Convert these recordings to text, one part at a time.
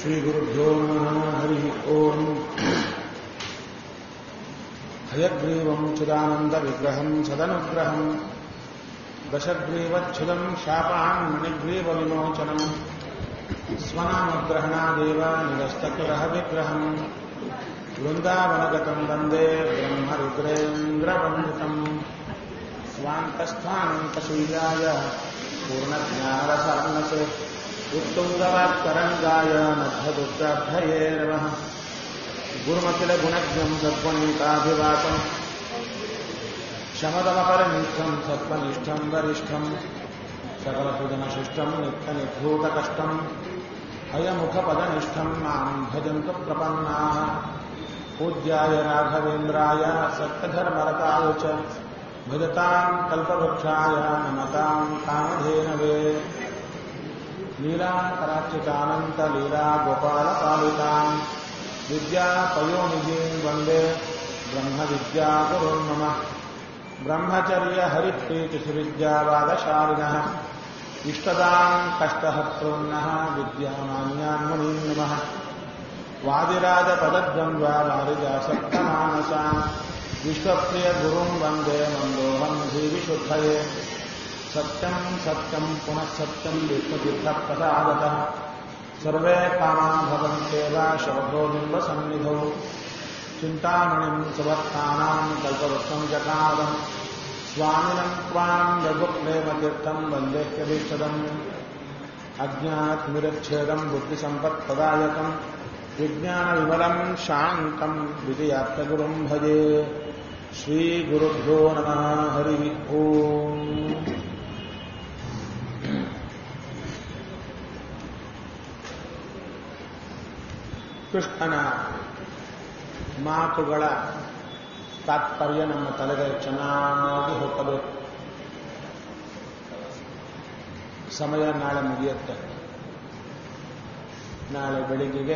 श्रीगुरुभ्यो नमः हरिः ओम् हयग्रीवं चिदानन्दविग्रहं सदनुग्रहं दशग्रीवच्छुदं शापान्मणिग्रीवविमोचनं स्वनामग्रहणादेव निरस्तकुलः वृन्दावनगतं वन्दे ब्रह्मरुद्रेन्द्रवन्दितं स्वान्तस्थानन्तशूल्याय पूर्णज्ञानरसार्णसे उत्तुङ्गवाक्तरङ्गाय नभ्यदुर्गाभ्यये नमः गुरुमखिलगुणज्ञं सद्गुणैकाभिवासं शमदमपरनिष्ठं सत्त्वनिष्ठं वरिष्ठं सकलसुजनशिष्टं नित्यनिर्धूतकष्टं हयमुखपदनिष्ठं मां भजन्तु प्रपन्नाः पूज्याय राघवेन्द्राय सत्यधर्मरताय च भजतां कल्पवृक्षाय नमतां कामधेनवे लीलाकराच्युतानन्तलीला गोपालपालितां विद्यापयोनिधिं वन्दे ब्रह्मविद्यागुरुन् मम ब्रह्मचर्यहरिप्रीतिसुविद्यावादशालिनः इष्टदां कष्टहर्तॄन्नः विद्यामान्यान् मुनीन् नमः वादिराजपदद्वन्द्वारिजासक्तमानसान् विश्वप्रियगुरुं वन्दे मन्दोऽहं धीविशुद्धये सत्यं सत्यं पुनः सत्यं विश्वतीर्थप्रसादतः सर्वे कामाः भवन्त्येव शरदो बिम्बसन्निधौ चिन्तामणिं सुभक्तानां कल्पवृक्षं जटादं स्वामिनं त्वां रघुप्रेमतीर्थं वन्देह्यभीष्टदम् अज्ञानतिमिरच्छेदं बुद्धिसम्पत्प्रदायकं विज्ञानविमलं शान्तं विजयार्थगुरुं भजे श्रीगुरुभ्यो नमः हरिः ओम् ಕೃಷ್ಣನ ಮಾತುಗಳ ತಾತ್ಪರ್ಯ ನಮ್ಮ ತಲೆಗೆ ಚೆನ್ನಾಗಿ ಹೋಗಬೇಕು. ಸಮಯ ನಾಳೆ ಮುಗಿಯುತ್ತೆ. ನಾಳೆ ಬೆಳಿಗ್ಗೆಗೆ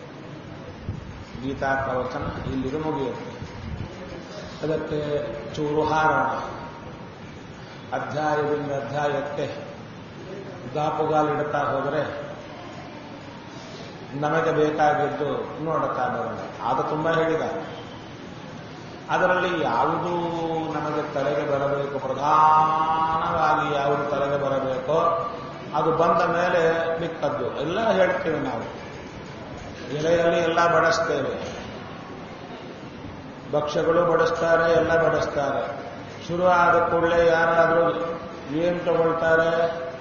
ಗೀತಾ ಪ್ರವಚನ ಇಲ್ಲಿಗೆ ಮುಗಿಯುತ್ತೆ. ಅದಕ್ಕೆ ಚೂರು ಹಾರೋಣ. ಅಧ್ಯಾಯದಿಂದ ಅಧ್ಯಾಯಕ್ಕೆ ದಾಪುಗಾಲಿಡುತ್ತಾ ಹೋದರೆ ನಮಗೆ ಬೇಕಾಗಿದ್ದು ನೋಡುತ್ತಾ ಬರೋಣ. ಅದು ತುಂಬ ಹೇಳಿದ. ಅದರಲ್ಲಿ ಯಾವುದು ನಮಗೆ ತಲೆಗೆ ಬರಬೇಕು, ಪ್ರಧಾನವಾಗಿ ಯಾವುದು ತಲೆಗೆ ಬರಬೇಕೋ ಅದು ಬಂದ ಮೇಲೆ ಮಿಕ್ಕದ್ದು ಎಲ್ಲ ಹೇಳ್ತೇವೆ. ನಾವು ಎಲೆಯಲ್ಲಿ ಎಲ್ಲ ಬಡಿಸ್ತೇವೆ, ಭಕ್ಷ್ಯಗಳು ಬಡಿಸ್ತಾರೆ, ಎಲ್ಲ ಬಡಿಸ್ತಾರೆ. ಶುರು ಆದ ಕೂಡಲೇ ಯಾರಾದರೂ ಏನು ತಗೊಳ್ತಾರೆ?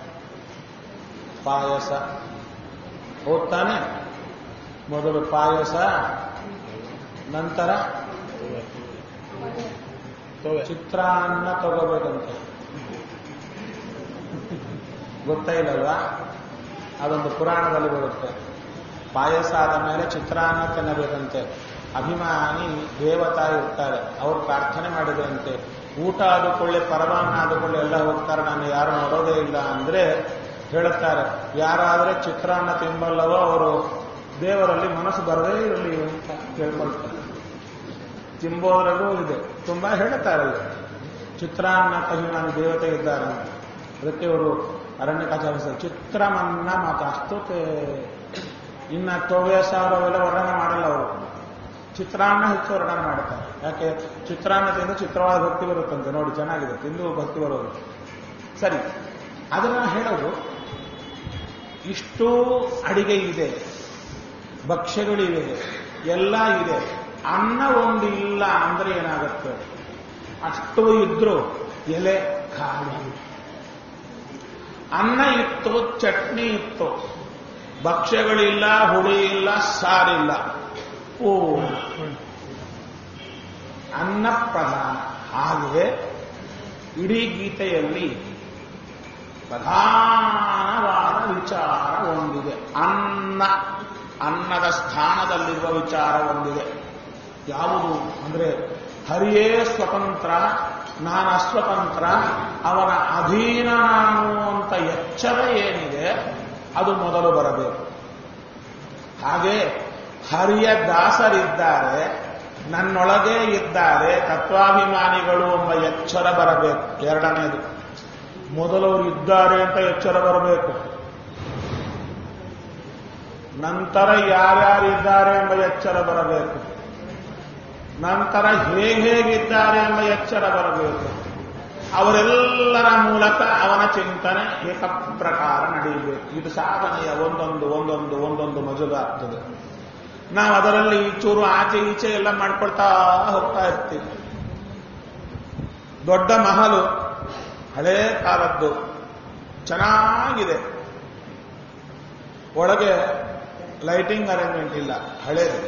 ಪಾಯಸ. ಹೋಗ್ತಾನೆ, ಮೊದಲು ಪಾಯಸ, ನಂತರ ಚಿತ್ರಾನ್ನ ತಗೋಬೇಕಂತೆ. ಗೊತ್ತೇ ಇಲ್ಲಲ್ವಾ? ಅದೊಂದು ಪುರಾಣದಲ್ಲಿ ಬರುತ್ತೆ. ಪಾಯಸ ಆದ ಮೇಲೆ ಚಿತ್ರಾನ್ನ ತಿನ್ನಬೇಕಂತೆ. ಅಭಿಮಾನಿ ದೇವತಾ ಇರ್ತಾರೆ, ಅವರು ಪ್ರಾರ್ಥನೆ ಮಾಡಿದ್ರಂತೆ, ಊಟ ಆದುಕೊಳ್ಳೆ ಪರಮಾನ್ನ ಆದುಕೊಳ್ಳೆ ಎಲ್ಲ ಹೋಗ್ತಾರೆ, ನಾನು ಯಾರು ನೋಡೋದೇ ಇಲ್ಲ ಅಂದ್ರೆ ಹೇಳುತ್ತಾರೆ, ಯಾರಾದರೆ ಚಿತ್ರಾನ್ನ ತಿಂಬಲ್ಲವೋ ಅವರು ದೇವರಲ್ಲಿ ಮನಸ್ಸು ಬರದೇ ಇರಲಿ ಅಂತ ಕೇಳ್ಕೊಳ್ತಾರೆ. ತಿಂಬೋದ್ರಲ್ಲೂ ಇದೆ, ತುಂಬಾ ಹೇಳುತ್ತಾರಲ್ಲ, ಚಿತ್ರಾನ್ನ ಅಭಿಮಾನಿ ದೇವತೆ ಇದ್ದಾರೆ ಅಂತ. ಅದಕ್ಕೆ ಅವರು ಅರಣ್ಯಕಾಚಾರ್ಯ ಚಿತ್ರಮನ್ನ ಮಾತಾಸ್ತುತೆ. ಇನ್ನ ತೊವ್ಯ ಸಾವಿರವೆಲ್ಲ ವರ್ಣನೆ ಮಾಡಲ್ಲ ಅವರು, ಚಿತ್ರಾನ್ನ ಹೆಚ್ಚು ವರ್ಣನೆ ಮಾಡುತ್ತಾರೆ. ಯಾಕೆ? ಚಿತ್ರಾನ್ನ ತಿಂದು ಚಿತ್ರವಾದ ಭಕ್ತಿ ಬರುತ್ತಂತೆ. ನೋಡಿ, ಚೆನ್ನಾಗಿದೆ, ತಿಂದು ಭಕ್ತಿ ಬರೋದು. ಸರಿ, ಅದನ್ನ ಹೇಳೋದು. ಇಷ್ಟೂ ಅಡಿಗೆ ಇದೆ, ಭಕ್ಷ್ಯಗಳಿವೆ, ಎಲ್ಲ ಇದೆ. ಅನ್ನ ಒಂದು ಇಲ್ಲ ಅಂದ್ರೆ ಏನಾಗುತ್ತೆ? ಅಷ್ಟು ಇದ್ರು ಎಲೆ ಖಾಲಿ. ಅನ್ನ ಇತ್ತು, ಚಟ್ನಿ ಇತ್ತು, ಭಕ್ಷ್ಯಗಳಿಲ್ಲ, ಹುಳಿ ಇಲ್ಲ, ಸಾರಿಲ್ಲ. ಓ, ಅನ್ನ ಪ್ರಧಾನ. ಹಾಗೆ ಇಡೀ ಗೀತೆಯಲ್ಲಿ ಪ್ರಧಾನವಾದ ವಿಚಾರ ಒಂದಿದೆ. ಅನ್ನದ ಸ್ಥಾನದಲ್ಲಿರುವ ವಿಚಾರ ಒಂದಿದೆ. ಯಾವುದು ಅಂದ್ರೆ ಹರಿಯೇ ಸ್ವತಂತ್ರ, ನಾನು ಅಸ್ವತಂತ್ರ, ಅವನ ಅಧೀನ ನಾನು ಅಂತ ಎಚ್ಚರ ಏನಿದೆ ಅದು ಮೊದಲು ಬರಬೇಕು. ಹಾಗೆ ಹರಿಯ ದಾಸರಿದ್ದಾರೆ, ನನ್ನೊಳಗೆ ಇದ್ದಾರೆ ತತ್ವಾಭಿಮಾನಿಗಳು ಎಂಬ ಎಚ್ಚರ ಬರಬೇಕು. ಎರಡನೇದು, ಮೊದಲವರು ಇದ್ದಾರೆ ಅಂತ ಎಚ್ಚರ ಬರಬೇಕು. ನಂತರ ಯಾರ್ಯಾರಿದ್ದಾರೆ ಎಂಬ ಎಚ್ಚರ ಬರಬೇಕು, ನಂತರ ಹೇಗಿದ್ದಾರೆ ಎಂಬ ಎಚ್ಚರ ಬರಬೇಕು. ಅವರೆಲ್ಲರ ಮೂಲಕ ಅವನ ಚಿಂತನೆ ಏಕಪ್ರಕಾರ ನಡೆಯಬೇಕು. ಇದು ಸಾಧನೆಯ ಒಂದೊಂದು ಮಜಲು ಆಗ್ತದೆ. ನಾವು ಅದರಲ್ಲಿ ಚೂರು ಆಚೆ ಈಚೆ ಎಲ್ಲ ಮಾಡ್ಕೊಳ್ತಾ ಹೋಗ್ತಾ ಇರ್ತೀವಿ. ದೊಡ್ಡ ಮಹಲು, ಹಳೇ ಕಾಲದ್ದು, ಚೆನ್ನಾಗಿದೆ. ಒಳಗೆ ಲೈಟಿಂಗ್ ಅರೇಂಜ್ಮೆಂಟ್ ಇಲ್ಲ, ಹಳೇದು.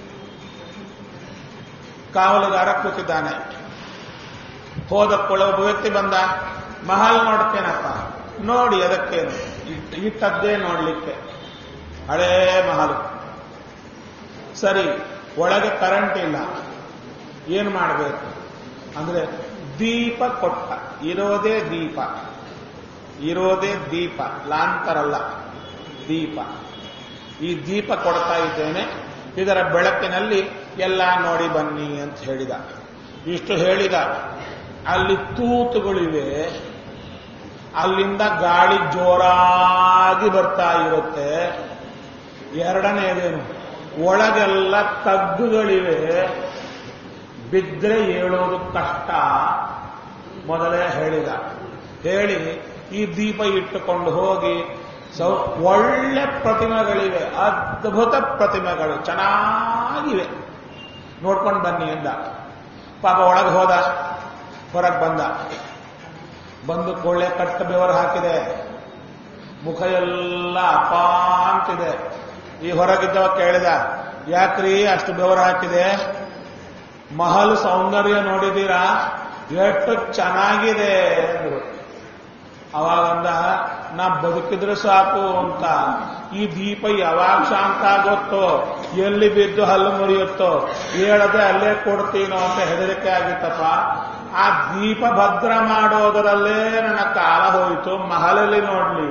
ಕಾವಲುಗಾರ ಕೂತಿದ್ದಾನೆ. ಹೋದಕ್ಕೊಳ್ಳ ಒಬ್ಬ ವ್ಯಕ್ತಿ ಬಂದ, ಮಹಲ್ ನೋಡ್ತೇನಪ್ಪ. ನೋಡಿ, ಅದಕ್ಕೇನು ಇಟ್ಟದ್ದೇ ನೋಡ್ಲಿಕ್ಕೆ, ಹಳೇ ಮಹಲು. ಸರಿ, ಒಳಗೆ ಕರೆಂಟ್ ಇಲ್ಲ, ಏನು ಮಾಡಬೇಕು ಅಂದ್ರೆ ದೀಪ ಕೊಟ್ಟ. ಇರೋದೇ ದೀಪ, ಲಾಂತರಲ್ಲ, ದೀಪ. ಈ ದೀಪ ಕೊಡ್ತಾ ಇದ್ದೇನೆ, ಇದರ ಬೆಳಕಿನಲ್ಲಿ ಎಲ್ಲ ನೋಡಿ ಬನ್ನಿ ಅಂತ ಹೇಳಿದ. ಇಷ್ಟು ಹೇಳಿದ. ಅಲ್ಲಿ ತೂತುಗಳಿವೆ, ಅಲ್ಲಿಂದ ಗಾಳಿ ಜೋರಾಗಿ ಬರ್ತಾ ಇರುತ್ತೆ. ಎರಡನೇದೇನು, ಒಳಗೆಲ್ಲ ತಗ್ಗುಗಳಿವೆ, ಬಿದ್ರೆ ಏಳೋದು ಕಷ್ಟ. ಮೊದಲೇ ಹೇಳಿದ. ಹೇಳಿ ಈ ದೀಪ ಇಟ್ಟುಕೊಂಡು ಹೋಗಿ ಒಳ್ಳೆ ಪ್ರತಿಮೆಗಳಿವೆ, ಅದ್ಭುತ ಪ್ರತಿಮೆಗಳು ಚೆನ್ನಾಗಿವೆ, ನೋಡ್ಕೊಂಡು ಬನ್ನಿ ಎಂದ. ಪಾಪ ಒಳಗೆ ಹೋದ, ಹೊರಗೆ ಬಂದು ಕೊಳ್ಳೆ ಕಟ್ಟ ಬೆವರು ಹಾಕಿದೆ, ಮುಖ ಎಲ್ಲ ಅಪ್ಪ ಅಂತಿದೆ. ಈ ಹೊರಗಿದ್ದವ ಕೇಳಿದ, ಯಾಕ್ರಿ ಅಷ್ಟು ಬೆವರು ಹಾಕಿದೆ? ಮಹಲ್ ಸೌಂದರ್ಯ ನೋಡಿದ್ದೀರಾ, ಎಷ್ಟು ಚೆನ್ನಾಗಿದೆ ಅಂದ್ರು. ಅವಾಗಂದ, ನಾ ಬದುಕಿದ್ರೆ ಸಾಕು ಅಂತ. ಈ ದೀಪ ಯಾವಾಗ ಶಾಂತ ಆಗುತ್ತೋ, ಎಲ್ಲಿ ಬಿದ್ದು ಹಲ್ಲು ಮುರಿಯುತ್ತೋ, ಹೇಳದೆ ಅಲ್ಲೇ ಕೊಡ್ತೀನೋ ಅಂತ ಹೆದರಿಕೆ ಆಗಿತ್ತಪ್ಪ. ಆ ದೀಪ ಭದ್ರ ಮಾಡೋದರಲ್ಲೇ ನನ್ನ ಕಾಲ ಹೋಯಿತು, ಮಹಲಲ್ಲಿ ನೋಡ್ಲಿ.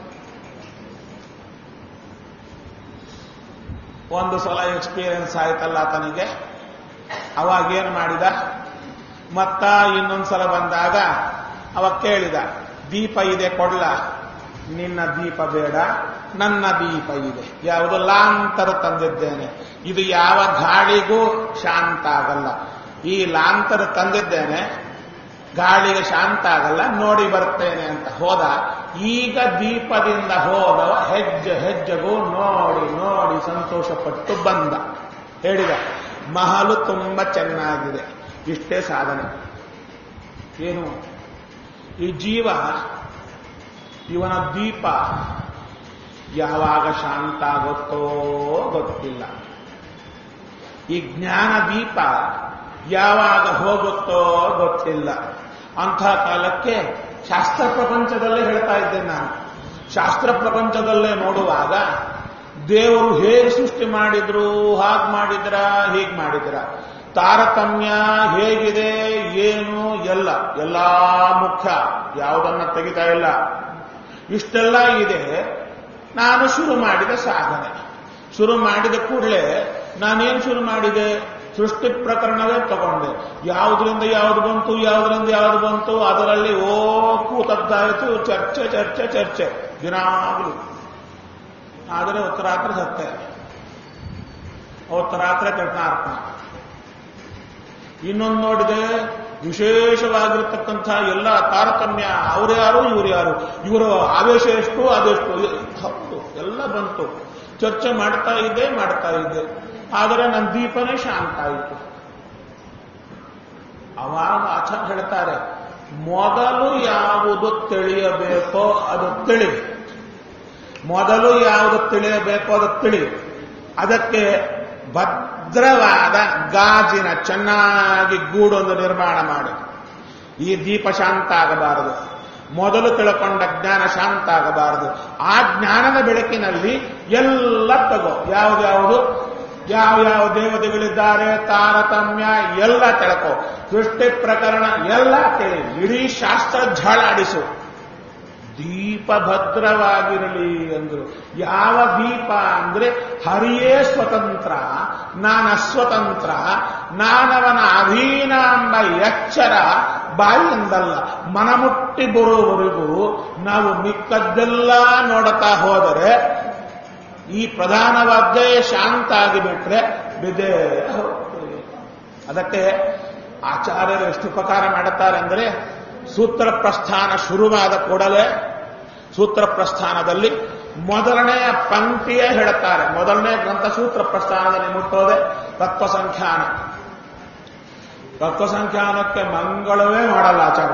ಒಂದು ಸಲ ಎಕ್ಸ್ಪೀರಿಯನ್ಸ್ ಆಯ್ತಲ್ಲ ಆತನಿಗೆ. ಅವಾಗೇನು ಮಾಡಿದ, ಮತ್ತ ಇನ್ನೊಂದ್ಸಲ ಬಂದಾಗ ಅವಾಗ ಕೇಳಿದ, ದೀಪ ಇದೆ ಕೊಡ್ಲ? ನಿನ್ನ ದೀಪ ಬೇಡ, ನನ್ನ ದೀಪ ಇದೆ. ಯಾವುದು? ಲಾಂತರ ತಂದಿದ್ದೇನೆ. ಇದು ಯಾವ ಗಾಳಿಗೂ ಶಾಂತ ಆಗಲ್ಲ. ಈ ಲಾಂತರ ತಂದಿದ್ದೇನೆ, ಗಾಳಿಗೆ ಶಾಂತ ಆಗಲ್ಲ, ನೋಡಿ ಬರ್ತೇನೆ ಅಂತ ಹೋದ. ಈಗ ದೀಪದಿಂದ ಹೋದವ ಹೆಜ್ಜೆಗೂ ನೋಡಿ ಸಂತೋಷಪಟ್ಟು ಬಂದ. ಹೇಳಿದ, ಮಹಲು ತುಂಬಾ ಚೆನ್ನಾಗಿದೆ. ಇಷ್ಟೇ ಸಾಧನೆ. ಏನು? ಈ ಜೀವ, ಇವನ ದೀಪ ಯಾವಾಗ ಶಾಂತ ಆಗುತ್ತೋ ಗೊತ್ತಿಲ್ಲ. ಈ ಜ್ಞಾನ ದೀಪ ಯಾವಾಗ ಹೋಗುತ್ತೋ ಗೊತ್ತಿಲ್ಲ. ಅಂಥ ಕಾಲಕ್ಕೆ ಶಾಸ್ತ್ರ ಪ್ರಪಂಚದಲ್ಲೇ ಹೇಳ್ತಾ ಇದ್ದೇನೆ ನಾನು. ಶಾಸ್ತ್ರ ಪ್ರಪಂಚದಲ್ಲೇ ನೋಡುವಾಗ ದೇವರು ಹೇಗೆ ಸೃಷ್ಟಿ ಮಾಡಿದ್ರು, ಹಾಗೆ ಮಾಡಿದ್ರ, ಹೀಗೆ ಮಾಡಿದ್ರ, ತಾರತಮ್ಯ ಹೇಗಿದೆ, ಏನು, ಎಲ್ಲ ಮುಖ್ಯ, ಯಾವುದನ್ನ ತೆಗಿತಾ ಇಲ್ಲ. ಇಷ್ಟೆಲ್ಲ ಇದೆ. ನಾನು ಶುರು ಮಾಡಿದ ಸಾಧನೆ. ಶುರು ಮಾಡಿದ ಕೂಡಲೇ ನಾನೇನು ಶುರು ಮಾಡಿದೆ? ಸೃಷ್ಟಿ ಪ್ರಕರಣವೇ ತಗೊಂಡೆ. ಯಾವುದರಿಂದ ಯಾವುದು ಬಂತು, ಅದರಲ್ಲಿ ಕೂತದ್ದಾಯಿತು, ಚರ್ಚೆ ದಿನಾಗಲೂ. ಆದರೆ ಉತ್ತರಾತ್ರ ಸತ್ಯ, ಉತ್ತರಾತ್ರ ಕೃಷ್ಣಾರ್ಪಣ. ಇನ್ನೊಂದು ನೋಡಿದೆ, ವಿಶೇಷವಾಗಿರತಕ್ಕಂಥ ಎಲ್ಲ ತಾರತಮ್ಯ, ಅವರು ಯಾರು, ಇವರ ಆವೇಶ ಎಷ್ಟು, ಅದೆಷ್ಟು, ಹೌದು, ಎಲ್ಲ ಬಂತು. ಚರ್ಚೆ ಮಾಡ್ತಾ ಇದ್ದೆ. ಆದರೆ ನನ್ನ ದೀಪನೇ ಶಾಂತ ಆಯಿತು. ಅವಾಗ ಆಚಾರ್ಯ ಹೇಳ್ತಾರೆ, ಮೊದಲು ಯಾವುದು ತಿಳಿಯಬೇಕೋ ಅದು ತಿಳಿ. ಅದಕ್ಕೆ ಭದ್ರವಾದ ಗಾಜಿನ ಚೆನ್ನಾಗಿ ಗೂಡೊಂದು ನಿರ್ಮಾಣ ಮಾಡಿ. ಈ ದೀಪ ಶಾಂತ ಆಗಬಾರದು, ಮೊದಲು ತಿಳ್ಕೊಂಡ ಜ್ಞಾನ ಶಾಂತ ಆಗಬಾರದು. ಆ ಜ್ಞಾನದ ಬೆಳಕಿನಲ್ಲಿ ಎಲ್ಲ ತಗೋ. ಯಾವ ದೇವತೆಗಳಿದ್ದಾರೆ, ತಾರತಮ್ಯ ಎಲ್ಲ ತಿಳ್ಕೋ. ಸೃಷ್ಟಿ ಪ್ರಕರಣ ಎಲ್ಲ ತಿಳಿ. ಇಡೀ ಶಾಸ್ತ್ರ ಝಳಾಡಿಸು. ದೀಪ ಭದ್ರವಾಗಿರಲಿ ಅಂದ್ರು. ಯಾವ ದೀಪ ಅಂದ್ರೆ ಹರಿಯೇ ಸ್ವತಂತ್ರ, ನಾನಸ್ವತಂತ್ರ, ನಾನವನ ಅಧೀನ ಎಂಬ ಎಚ್ಚರ ಬಾಯಿಯಿಂದಲ್ಲ, ಮನಮುಟ್ಟಿ ಬರುವವರೆಗೂ ನಾವು ಮಿಕ್ಕದ್ದೆಲ್ಲ ನೋಡುತ್ತಾ ಹೋದರೆ ಈ ಪ್ರಧಾನವಾದ್ದೇ ಶಾಂತ ಆಗಿಬಿಟ್ರೆ ಬಿದ್ದೇ ಹೋಗ್ತೀವಿ. ಅದಕ್ಕೆ ಆಚಾರ್ಯರು ಎಷ್ಟು ಉಪಕಾರ ಮಾಡುತ್ತಾರೆ ಅಂದರೆ, ಸೂತ್ರ ಪ್ರಸ್ಥಾನ ಶುರುವಾದ ಕೂಡಲೇ ಸೂತ್ರ ಪ್ರಸ್ಥಾನದಲ್ಲಿ ಮೊದಲನೆಯ ಪಂಕ್ತಿಯೇ ಹೇಳುತ್ತಾರೆ. ಮೊದಲನೇ ಗ್ರಂಥ ಸೂತ್ರ ಪ್ರಸ್ಥಾನದಲ್ಲಿ ಮುಟ್ಟೋದೆ ತತ್ವಸಂಖ್ಯಾನ. ತತ್ವಸಂಖ್ಯಾನಕ್ಕೆ ಮಂಗಳವೇ ಮಾಡಲ್ಲ ಆಚಾರ್ಯ,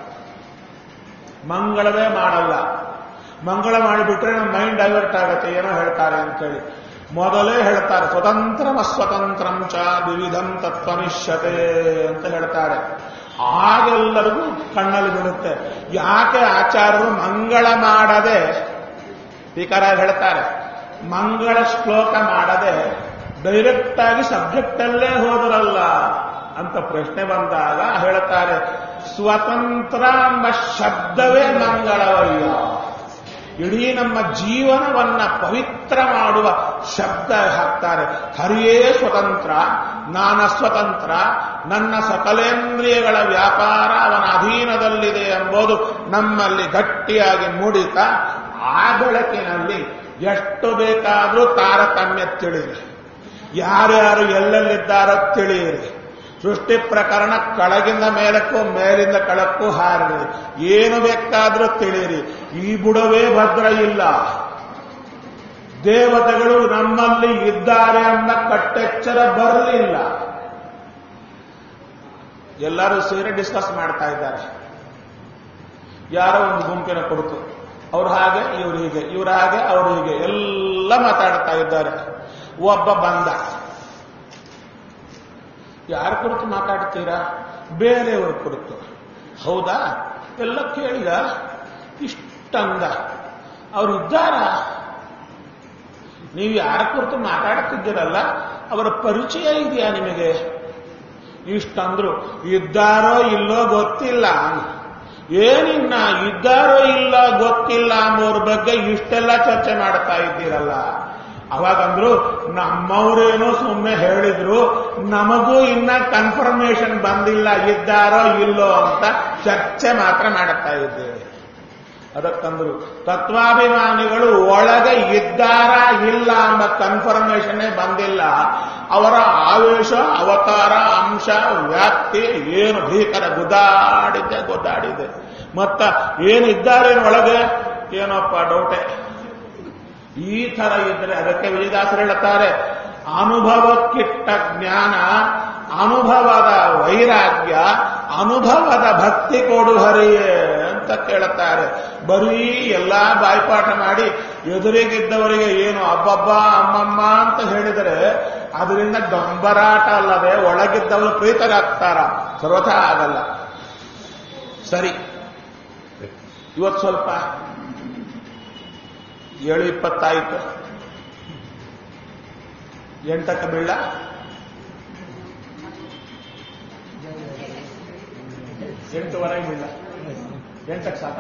ಮಂಗಳವೇ ಮಾಡಲ್ಲ. ಮಂಗಳ ಮಾಡಿಬಿಟ್ರೆ ನಮ್ಮ ಮೈಂಡ್ ಡೈವರ್ಟ್ ಆಗುತ್ತೆ, ಏನೋ ಹೇಳ್ತಾರೆ ಅಂತೇಳಿ ಮೊದಲೇ ಹೇಳ್ತಾರೆ. ಸ್ವತಂತ್ರಂ ಅಸ್ವತಂತ್ರಂ ಚ ವಿವಿಧಂ ತತ್ವನಿಷ್ಯತೆ ಅಂತ ಹೇಳ್ತಾರೆ. ಆಗೆಲ್ಲರಿಗೂ ಕಣ್ಣಲ್ಲಿ ಬಿಡುತ್ತೆ. ಯಾಕೆ ಆಚಾರ್ಯರು ಮಂಗಳ ಮಾಡದೆ, ಟೀಕಾರ ಹೇಳ್ತಾರೆ, ಮಂಗಳ ಶ್ಲೋಕ ಮಾಡದೆ ಡೈರೆಕ್ಟ್ ಆಗಿ ಸಬ್ಜೆಕ್ಟ್ ಅಲ್ಲೇ ಹೋದರಲ್ಲ ಅಂತ ಪ್ರಶ್ನೆ ಬಂದಾಗ ಹೇಳ್ತಾರೆ, ಸ್ವತಂತ್ರ ಎಂಬ ಶಬ್ದವೇ ಮಂಗಳವಯ್ಯ. ಇಡೀ ನಮ್ಮ ಜೀವನವನ್ನ ಪವಿತ್ರ ಮಾಡುವ ಶಬ್ದ ಹಾಕ್ತಾರೆ. ಹರಿಯೇ ಸ್ವತಂತ್ರ, ನಾನ ಸ್ವತಂತ್ರ, ನನ್ನ ಸಕಲೇಂದ್ರಿಯಗಳ ವ್ಯಾಪಾರ ಅವನ ಅಧೀನದಲ್ಲಿದೆ ಎಂಬುದು ನಮ್ಮಲ್ಲಿ ಗಟ್ಟಿಯಾಗಿ ಮೂಡಿತ. ಆ ಬೆಳಕಿನಲ್ಲಿ ಎಷ್ಟು ಬೇಕಾದರೂ ತಾರತಮ್ಯ ತಿಳಿಯಿರಿ, ಯಾರ್ಯಾರು ಎಲ್ಲೆಲ್ಲಿದ್ದಾರೋ ತಿಳಿಯಿರಿ. ಸೃಷ್ಟಿ ಪ್ರಕರಣ ಕೆಳಗಿಂದ ಮೇಲಕ್ಕೂ ಮೇಲಿಂದ ಕೆಳಕ್ಕೂ ಹಾರಿರಿ, ಏನು ಬೇಕಾದರೂ ತಿಳಿಯಿರಿ. ಈ ಬುಡವೇ ಭದ್ರ ಇಲ್ಲ. ದೇವತೆಗಳು ನಮ್ಮಲ್ಲಿ ಇದ್ದಾರೆ ಎಂಬ ಕಟ್ಟೆಚ್ಚರ ಬರಲಿಲ್ಲ. ಎಲ್ಲರೂ ಸೇರಿ ಡಿಸ್ಕಸ್ ಮಾಡ್ತಾ ಇದ್ದಾರೆ. ಯಾರೋ ಒಂದು ಗುಂಪಿನ ಕೊಡ್ತು, ಅವ್ರು ಹಾಗೆ ಇವ್ರು ಹೀಗೆ, ಇವ್ರ ಹಾಗೆ ಅವರು ಹೀಗೆ ಎಲ್ಲ ಮಾತಾಡ್ತಾ ಇದ್ದಾರೆ. ಒಬ್ಬ ಬಂದ, ಯಾರ ಕುರಿತು ಮಾತಾಡ್ತೀರಾ? ಬೇರೆಯವ್ರ ಕುರಿತು. ಹೌದಾ? ಎಲ್ಲ ಕೇಳಿದ, ಇಷ್ಟಂದ. ಅವರು ಇದ್ದಾರ? ನೀವು ಯಾರ ಕುರಿತು ಮಾತಾಡ್ತಿದ್ದೀರಲ್ಲ ಅವರ ಪರಿಚಯ ಇದೆಯಾ ನಿಮಗೆ? ಇಷ್ಟಂದ್ರು. ಇದ್ದಾರೋ ಇಲ್ಲೋ ಗೊತ್ತಿಲ್ಲ. ಏನಿನ್ನ ಇದ್ದಾರೋ ಇಲ್ಲ ಗೊತ್ತಿಲ್ಲ ಅನ್ನೋರ ಬಗ್ಗೆ ಇಷ್ಟೆಲ್ಲ ಚರ್ಚೆ ಮಾಡ್ತಾ ಇದ್ದೀರಲ್ಲ. ಅವಾಗಂದ್ರು, ನಮ್ಮವರೇನೋ ಸುಮ್ಮನೆ ಹೇಳಿದ್ರು, ನಮಗೂ ಇನ್ನ ಕನ್ಫರ್ಮೇಶನ್ ಬಂದಿಲ್ಲ ಇದ್ದಾರೋ ಇಲ್ಲೋ ಅಂತ ಚರ್ಚೆ ಮಾತ್ರ ಮಾಡುತ್ತಾ ಇದ್ದೇವೆ. ಅದಕ್ಕಂದ್ರು, ತತ್ವಾಭಿಮಾನಿಗಳು ಒಳಗೆ ಇದ್ದಾರಾ ಇಲ್ಲ ಎಂಬ ಕನ್ಫರ್ಮೇಶನ್ನೇ ಬಂದಿಲ್ಲ. ಅವರ ಆವೇಶ, ಅವತಾರ, ಅಂಶ, ವ್ಯಾಪ್ತಿ ಏನು ಭೀಕರ ಗುದ್ದಾಡಿದೆ. ಮತ್ತ ಏನಿದ್ದಾರೇನು ಒಳಗೆ ಏನೋಪ್ಪ ಡೌಟೆ. ಈ ತರ ಇದ್ರೆ ಅದಕ್ಕೆ ವಿಜಯದಾಸರು ಹೇಳುತ್ತಾರೆ, ಅನುಭವಕ್ಕಿಟ್ಟ ಜ್ಞಾನ, ಅನುಭವದ ವೈರಾಗ್ಯ, ಅನುಭವದ ಭಕ್ತಿ ಕೊಡು ಹರಿಯೇ ಅಂತ ಕೇಳುತ್ತಾರೆ. ಬರೀ ಎಲ್ಲಾ ಬಾಯ್ಪಾಠ ಮಾಡಿ ಎದುರಿಗಿದ್ದವರಿಗೆ ಏನು ಅಬ್ಬಬ್ಬ ಅಮ್ಮಮ್ಮ ಅಂತ ಹೇಳಿದರೆ ಅದರಿಂದ ಡಂಬರಾಟ ಅಲ್ಲದೆ ಒಳಗಿದ್ದವರು ಪ್ರೀತರಾಗ್ತಾರ? ಸರ್ವಥಾ ಆಗಲ್ಲ. ಸರಿ, ಇವತ್ತು ಸ್ವಲ್ಪ 7:20 ಆಯಿತು. 8ಕ್ಕೆ ಬೀಳ, 8:15 ಬೀಳ, 8ಕ್ಕೆ ಸಾಕ.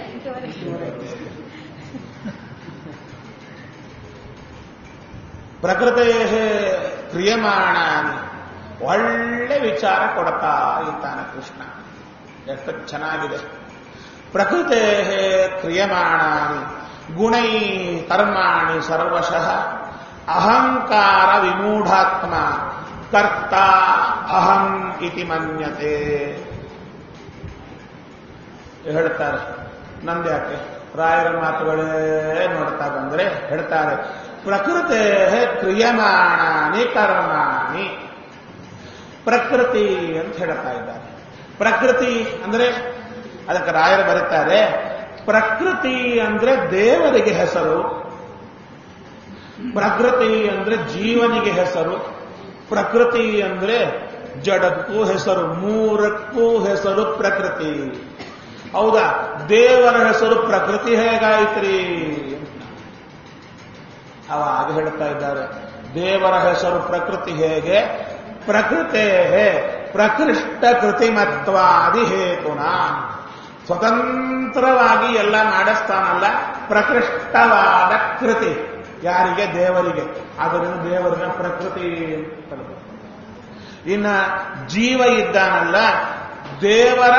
ಪ್ರಕೃತಿ ಕ್ರಿಯಮಾಣಾನಿ, ಒಳ್ಳೆ ವಿಚಾರ ಕೊಡ್ತಾ ಇದ್ದಾನೆ ಕೃಷ್ಣ. ಎಷ್ಟು ಚೆನ್ನಾಗಿದೆ. ಪ್ರಕೃತಿ ಕ್ರಿಯಮಾಣಾನಿ ಗುಣೈ ಕರ್ಮಾಣಿ ಸರ್ವಶಃ ಅಹಂಕಾರ ವಿಮೂಢಾತ್ಮ ಕರ್ತ ಅಹಂ ಇತಿ ಮನ್ಯತೆ. ಹೇಳ್ತಾರೆ, ನಂದ್ಯಾಕೆ ರಾಯರ ಮಾತುಗಳೇ ನೋಡ್ತಾ ಬಂದ್ರೆ ಹೇಳ್ತಾರೆ, ಪ್ರಕೃತಿ ಕ್ರಿಯಮಾಣಾನಿ ಕರ್ಮಾಣಿ. ಪ್ರಕೃತಿ ಅಂತ ಹೇಳ್ತಾ ಇದ್ದಾರೆ. ಪ್ರಕೃತಿ ಅಂದ್ರೆ ಅದಕ್ಕೆ ರಾಯರು ಬರುತ್ತಾರೆ, ಪ್ರಕೃತಿ ಅಂದ್ರೆ ದೇವರಿಗೆ ಹೆಸರು, ಪ್ರಕೃತಿ ಅಂದ್ರೆ ಜೀವನಿಗೆ ಹೆಸರು, ಪ್ರಕೃತಿ ಅಂದ್ರೆ ಜಡಕ್ಕೂ ಹೆಸರು, ಮೂರಕ್ಕೂ ಹೆಸರು ಪ್ರಕೃತಿ. ಹೌದಾ? ದೇವರ ಹೆಸರು ಪ್ರಕೃತಿ ಹೇಗಾಯ್ತ್ರಿ? ಅವಾಗ ಹೇಳ್ತಾ ಇದ್ದಾರೆ, ದೇವರ ಹೆಸರು ಪ್ರಕೃತಿ ಹೇಗೆ? ಪ್ರಕೃತಿ ಪ್ರಕೃಷ್ಟ ಕೃತಿಮತ್ವಾದಿ ಹೇತುನ. ಸ್ವತಂತ್ರವಾಗಿ ಎಲ್ಲ ಮಾಡಿಸ್ತಾನಲ್ಲ, ಪ್ರಕೃಷ್ಟವಾದ ಕೃತಿ ಯಾರಿಗೆ? ದೇವರಿಗೆ. ಆದ್ದರಿಂದ ದೇವರಿನ ಪ್ರಕೃತಿ. ಇನ್ನ ಜೀವ ಇದ್ದಾನಲ್ಲ, ದೇವರ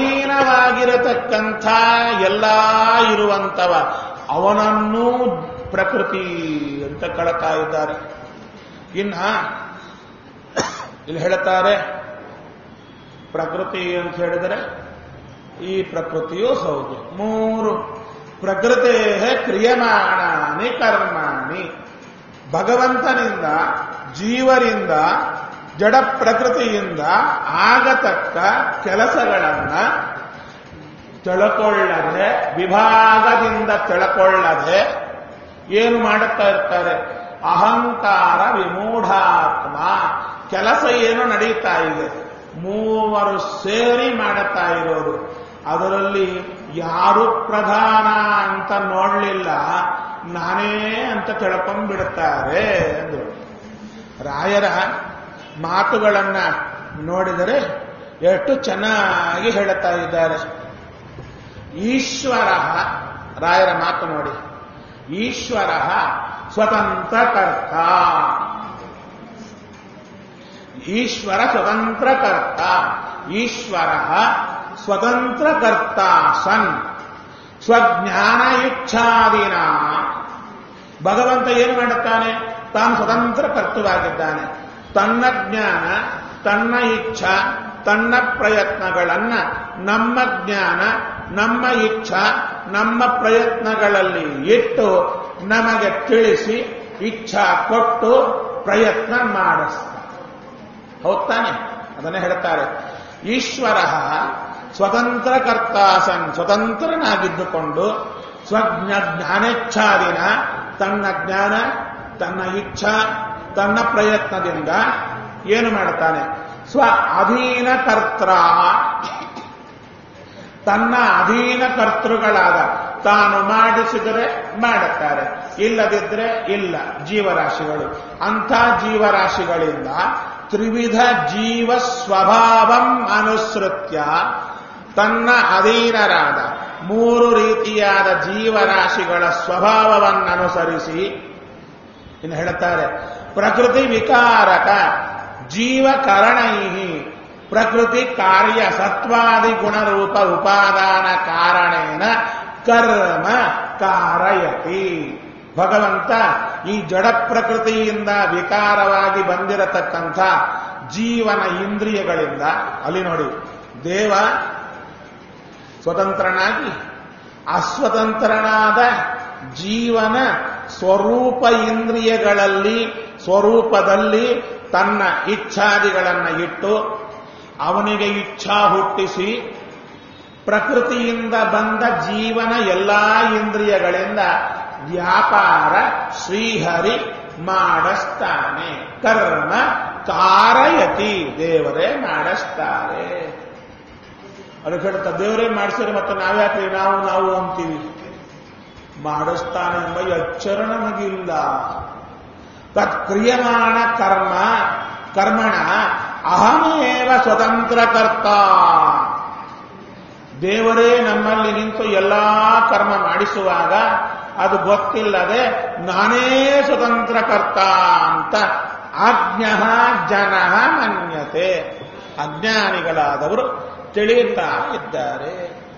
ಅಧೀನವಾಗಿರತಕ್ಕಂಥ ಎಲ್ಲ ಇರುವಂತವ, ಅವನನ್ನೂ ಪ್ರಕೃತಿ ಅಂತ ಕಳತಾ ಇದ್ದಾರೆ. ಇನ್ನ ಇಲ್ಲಿ ಹೇಳುತ್ತಾರೆ ಪ್ರಕೃತಿ ಅಂತ ಹೇಳಿದರೆ ಈ ಪ್ರಕೃತಿಯೂ ಹೌದು. ಮೂರು ಪ್ರಕೃತಿ ಕ್ರಿಯಮಾಣಾನಿ ಕರ್ಮಾಣಿ, ಭಗವಂತನಿಂದ ಜೀವರಿಂದ ಜಡ ಪ್ರಕೃತಿಯಿಂದ ಆಗತಕ್ಕ ಕೆಲಸಗಳನ್ನ ತಿಳ್ಕೊಳ್ಳದೆ, ವಿಭಾಗದಿಂದ ತಿಳ್ಕೊಳ್ಳದೆ ಏನು ಮಾಡುತ್ತಾ ಇರ್ತಾರೆ? ಅಹಂಕಾರ ವಿಮೂಢಾತ್ಮ, ಕೆಲಸ ಏನು ನಡೀತಾ ಇದೆ ಮೂವರು ಸೇರಿ ಮಾಡುತ್ತಾ ಇರೋದು. ಅದರಲ್ಲಿ ಯಾರು ಪ್ರಧಾನ ಅಂತ ನೋಡಲಿಲ್ಲ, ನಾನೇ ಅಂತ ತಿಳ್ಕೊಂಡ್ಬಿಡುತ್ತಾರೆ ಅಂದರು. ರಾಯರ ಮಾತುಗಳನ್ನ ನೋಡಿದರೆ ಎಷ್ಟು ಚೆನ್ನಾಗಿ ಹೇಳುತ್ತಾ ಇದ್ದಾರೆ. ಈಶ್ವರ, ರಾಯರ ಮಾತು ನೋಡಿ, ಈಶ್ವರ ಸ್ವತಂತ್ರ ಕರ್ತ, ಈಶ್ವರ ಸ್ವತಂತ್ರ ಕರ್ತ, ಈಶ್ವರ ಸ್ವತಂತ್ರ ಕರ್ತ ಸನ್ ಸ್ವಜ್ಞಾನ ಇಚ್ಛಾದಿನ. ಭಗವಂತ ಏನು ಮಾಡುತ್ತಾನೆ? ತಾನು ಸ್ವತಂತ್ರ ಕರ್ತೃವಾಗಿದ್ದಾನೆ. ತನ್ನ ಜ್ಞಾನ, ತನ್ನ ಇಚ್ಛಾ, ತನ್ನ ಪ್ರಯತ್ನಗಳನ್ನ ನಮ್ಮ ಜ್ಞಾನ, ನಮ್ಮ ಇಚ್ಛಾ, ನಮ್ಮ ಪ್ರಯತ್ನಗಳಲ್ಲಿ ಇಟ್ಟು ನಮಗೆ ತಿಳಿಸಿ ಇಚ್ಛಾ ಕೊಟ್ಟು ಪ್ರಯತ್ನ ಮಾಡಿಸ್ತಾರೆ. ಹೌದಾನೆ? ಅದನ್ನೇ ಹೇಳ್ತಾರೆ ಈಶ್ವರ ಸ್ವತಂತ್ರ ಕರ್ತಾಸನ್, ಸ್ವತಂತ್ರನಾಗಿದ್ದುಕೊಂಡು ಜ್ಞಾನೇಚ್ಛಾದಿನ, ತನ್ನ ಜ್ಞಾನ, ತನ್ನ ಇಚ್ಛಾ, ತನ್ನ ಪ್ರಯತ್ನದಿಂದ ಏನು ಮಾಡುತ್ತಾನೆ? ಸ್ವ ಅಧೀನ ಕರ್ತ್ರ, ತನ್ನ ಅಧೀನ ಕರ್ತೃಗಳಾದ ತಾನು ಮಾಡಿಸಿದರೆ ಮಾಡುತ್ತಾರೆ, ಇಲ್ಲದಿದ್ರೆ ಇಲ್ಲ ಜೀವರಾಶಿಗಳು. ಅಂಥ ಜೀವರಾಶಿಗಳಿಂದ ತ್ರಿವಿಧ ಜೀವ ಸ್ವಭಾವಂ ಅನುಸೃತ್ಯ ತನ್ನ ಅಧೀನರಾದ ಮೂರು ರೀತಿಯಾದ ಜೀವರಾಶಿಗಳ ಸ್ವಭಾವವನ್ನನುಸರಿಸಿ ಇನ್ನು ಹೇಳುತ್ತಾರೆ ಪ್ರಕೃತಿ ವಿಕಾರಕ ಜೀವಕರಣೈ ಪ್ರಕೃತಿ ಕಾರ್ಯ ಸತ್ವಾದಿ ಗುಣರೂಪ ಉಪಾದಾನ ಕಾರಣೇನ ಕರ್ಮ ಕಾರಯತಿ. ಭಗವಂತ ಈ ಜಡ ಪ್ರಕೃತಿಯಿಂದ ವಿಕಾರವಾಗಿ ಬಂದಿರತಕ್ಕಂಥ ಜೀವನ ಇಂದ್ರಿಯಗಳಿಂದ, ಅಲ್ಲಿ ನೋಡಿ ದೇವ ಸ್ವತಂತ್ರನಾಗಿ ಅಸ್ವತಂತ್ರನಾದ ಜೀವನ ಸ್ವರೂಪ ಇಂದ್ರಿಯಗಳಲ್ಲಿ ಸ್ವರೂಪದಲ್ಲಿ ತನ್ನ ಇಚ್ಛಾದಿಗಳನ್ನು ಇಟ್ಟು ಅವನಿಗೆ ಇಚ್ಛಾ ಹುಟ್ಟಿಸಿ ಪ್ರಕೃತಿಯಿಂದ ಬಂದ ಜೀವನ ಎಲ್ಲಾ ಇಂದ್ರಿಯಗಳಿಂದ ವ್ಯಾಪಾರ ಶ್ರೀಹರಿ ಮಾಡಿಸ್ತಾನೆ. ಕರ್ಮ ಕಾರಯತಿ, ದೇವರೇ ಮಾಡಿಸ್ತಾರೆ. ಅದಕ್ಕೆ ಹೇಳ್ತಾ ದೇವರೇ ಮಾಡಿಸಿದ್ರೆ ಮತ್ತೆ ನಾವ್ಯಾಕ್ರಿ ನಾವು ಅಂತೀವಿ. ಮಾಡಿಸ್ತಾನೆ ಎಂಬ ಎಚ್ಚರ ನಮಗಿಲ್ಲ. ತತ್ಕ್ರಿಯಮಾಣ ಕರ್ಮಣ ಅಹಮೇವ ಸ್ವತಂತ್ರ ಕರ್ತ. ದೇವರೇ ನಮ್ಮಲ್ಲಿ ನಿಂತು ಎಲ್ಲಾ ಕರ್ಮ ಮಾಡಿಸುವಾಗ ಅದು ಗೊತ್ತಿಲ್ಲದೆ ನಾನೇ ಸ್ವತಂತ್ರ ಕರ್ತ ಅಂತ ಅಜ್ಞ ಜನ ಮನ್ಯತೆ, ಅಜ್ಞಾನಿಗಳಾದವರು ತಿಳಿಯುತ್ತಾ ಇದ್ದಾರೆ.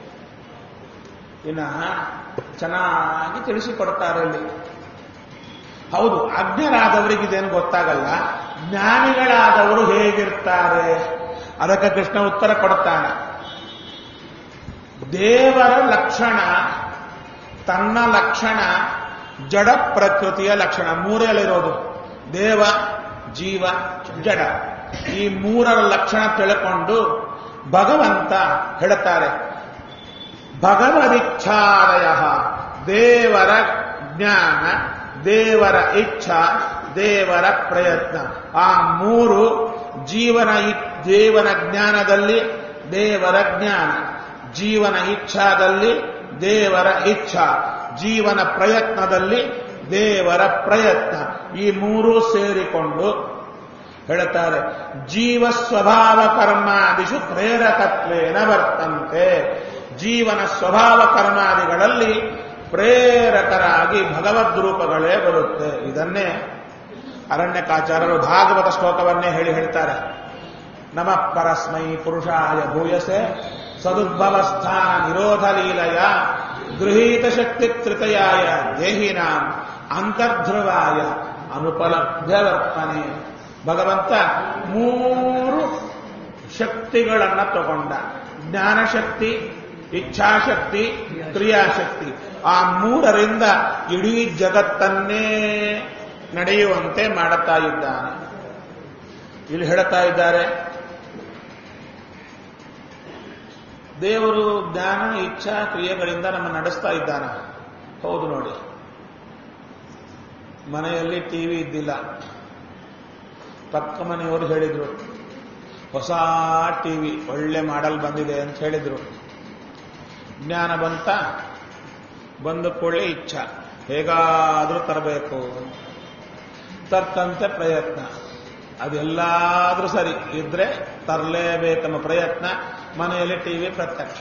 ಇನ್ನು ಚೆನ್ನಾಗಿ ತಿಳಿಸಿಕೊಡ್ತಾರೆ ಇಲ್ಲಿ. ಹೌದು, ಅಜ್ಞರಾದವರಿಗೆ ಇದೇನು ಗೊತ್ತಾಗಲ್ಲ, ಜ್ಞಾನಿಗಳಾದವರು ಹೇಗಿರ್ತಾರೆ ಅದಕ್ಕೆ ಕೃಷ್ಣ ಉತ್ತರ ಕೊಡ್ತಾನೆ. ದೇವರ ಲಕ್ಷಣ, ತನ್ನ ಲಕ್ಷಣ, ಜಡ ಪ್ರಕೃತಿಯ ಲಕ್ಷಣ ಮೂರಲ್ಲಿರೋದು. ದೇವ, ಜೀವ, ಜಡ, ಈ ಮೂರರ ಲಕ್ಷಣ ತಿಳ್ಕೊಂಡು ಭಗವಂತ ಹೇಳುತ್ತಾರೆ ಭಗವದಿಚ್ಛಾದಯ, ದೇವರ ಜ್ಞಾನ, ದೇವರ ಇಚ್ಛಾ, ದೇವರ ಪ್ರಯತ್ನ. ಆ ಮೂರು ಜೀವನ ಜ್ಞಾನದಲ್ಲಿ ದೇವರ ಜ್ಞಾನ, ಜೀವನ ಇಚ್ಛಾದಲ್ಲಿ ದೇವರ ಇಚ್ಛಾ, ಜೀವನ ಪ್ರಯತ್ನದಲ್ಲಿ ದೇವರ ಪ್ರಯತ್ನ. ಈ ಮೂರೂ ಸೇರಿಕೊಂಡು ಹೇಳುತ್ತಾರೆ ಜೀವ ಸ್ವಭಾವ ಕರ್ಮಾದಿಷು ಪ್ರೇರಕತ್ವೇನ ವರ್ತಂತೆ. ಜೀವನ ಸ್ವಭಾವ ಕರ್ಮಾದಿಗಳಲ್ಲಿ ಪ್ರೇರಕರಾಗಿ ಭಗವದ್ರೂಪಗಳೇ ಬರುತ್ತೆ. ಇದನ್ನೇ ಅರಣ್ಯಕಾಚಾರ್ಯರು ಭಾಗವತ ಶ್ಲೋಕವನ್ನೇ ಹೇಳ್ತಾರೆ. ನಮಃ ಪರಸ್ಮೈ ಪುರುಷಾಯ ಭೂಯಸೆ ಸದುದ್ಭವಸ್ಥಾನ ನಿರೋಧ ಲೀಲಯ ಗೃಹೀತ ಶಕ್ತಿ ತೃತಯಾಯ ದೇಹಿನಾಂ ಅಂತರ್ಧ್ರುವಾಯ ಅನುಪಲಭ್ಯ ವರ್ತನೆ. ಭಗವಂತ 3 ಶಕ್ತಿಗಳನ್ನ ತಗೊಂಡ, ಜ್ಞಾನಶಕ್ತಿ, ಇಚ್ಛಾಶಕ್ತಿ, ಕ್ರಿಯಾಶಕ್ತಿ. ಆ 3ರಿಂದ ಇಡೀ ಜಗತ್ತನ್ನೇ ನಡೆಯುವಂತೆ ಮಾಡುತ್ತಾ ಇದ್ದಾನೆ. ಇಲ್ಲಿ ಹೇಳ್ತಾ ಇದ್ದಾರೆ, ದೇವರು ಜ್ಞಾನ ಇಚ್ಛಾ ಕ್ರಿಯೆಗಳಿಂದ ನಮ್ಮ ನಡೆಸ್ತಾ ಇದ್ದಾನೆ. ಹೌದು ನೋಡಿ, ಮನೆಯಲ್ಲಿ ಟಿವಿ ಇದ್ದಿಲ್ಲ, ಪಕ್ಕ ಮನೆಯವರು ಹೇಳಿದ್ರು ಹೊಸ ಟಿವಿ ಒಳ್ಳೆ ಮಾಡೆಲ್ ಬಂದಿದೆ ಅಂತ ಹೇಳಿದ್ರು. ಜ್ಞಾನ ಬಂದ ಕೂಡಲೇ ಇಚ್ಛಾ, ಹೇಗಾದ್ರೂ ತರಬೇಕು, ತಕ್ಕಂತೆ ಪ್ರಯತ್ನ. ಅದೆಲ್ಲಾದ್ರೂ ಸರಿ ಇದ್ರೆ ತರಲೇಬೇಕೆಂಬ ಪ್ರಯತ್ನ. ಮನೆಯಲ್ಲಿ ಟಿವಿ ಪ್ರತ್ಯಕ್ಷ.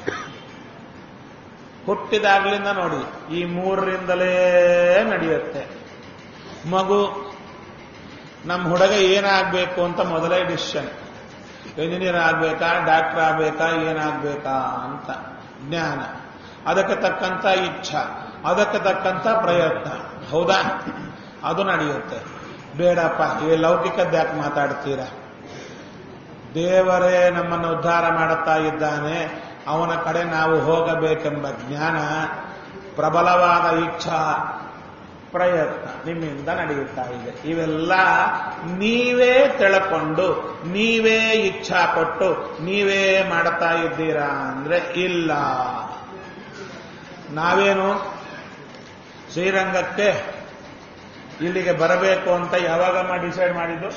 ಹುಟ್ಟಿದಾಗ್ಲಿಂದ ನೋಡಿ ಈ 3ರಿಂದಲೇ ನಡೆಯುತ್ತೆ. ಮಗು ನಮ್ಮ ಹುಡುಗ ಏನಾಗಬೇಕು ಅಂತ ಮೊದಲೇ ಡಿಸಿಷನ್. ಇಂಜಿನಿಯರ್ ಆಗ್ಬೇಕಾ, ಡಾಕ್ಟರ್ ಆಗ್ಬೇಕಾ, ಏನಾಗ್ಬೇಕಾ ಅಂತ ಜ್ಞಾನ. ಅದಕ್ಕೆ ತಕ್ಕಂತ ಇಚ್ಛಾ, ಅದಕ್ಕೆ ತಕ್ಕಂತ ಪ್ರಯತ್ನ. ಹೌದಾ? ಅದು ನಡೆಯುತ್ತೆ. ಬೇಡಪ್ಪ, ಈ ಲೌಕಿಕದ್ಯಾಕೆ ಮಾತಾಡ್ತೀರಾ? ದೇವರೇ ನಮ್ಮನ್ನು ಉದ್ಧಾರ ಮಾಡುತ್ತಾ ಇದ್ದಾನೆ, ಅವನ ಕಡೆ ನಾವು ಹೋಗಬೇಕೆಂಬ ಜ್ಞಾನ, ಪ್ರಬಲವಾದ ಇಚ್ಛಾ, ಪ್ರಯತ್ನ ನಿಮ್ಮಿಂದ ನಡೆಯುತ್ತಾ ಇದೆ. ಇವೆಲ್ಲ ನೀವೇ ತಿಳ್ಕೊಂಡು, ನೀವೇ ಇಚ್ಛಾ ಕೊಟ್ಟು, ನೀವೇ ಮಾಡುತ್ತಾ ಇದ್ದೀರಾ ಅಂದ್ರೆ ಇಲ್ಲ. ನಾವೇನು ಶ್ರೀರಂಗಕ್ಕೆ ಇಲ್ಲಿಗೆ ಬರಬೇಕು ಅಂತ ಯಾವಾಗಮ್ಮ ಡಿಸೈಡ್ ಮಾಡಿದ್ದು?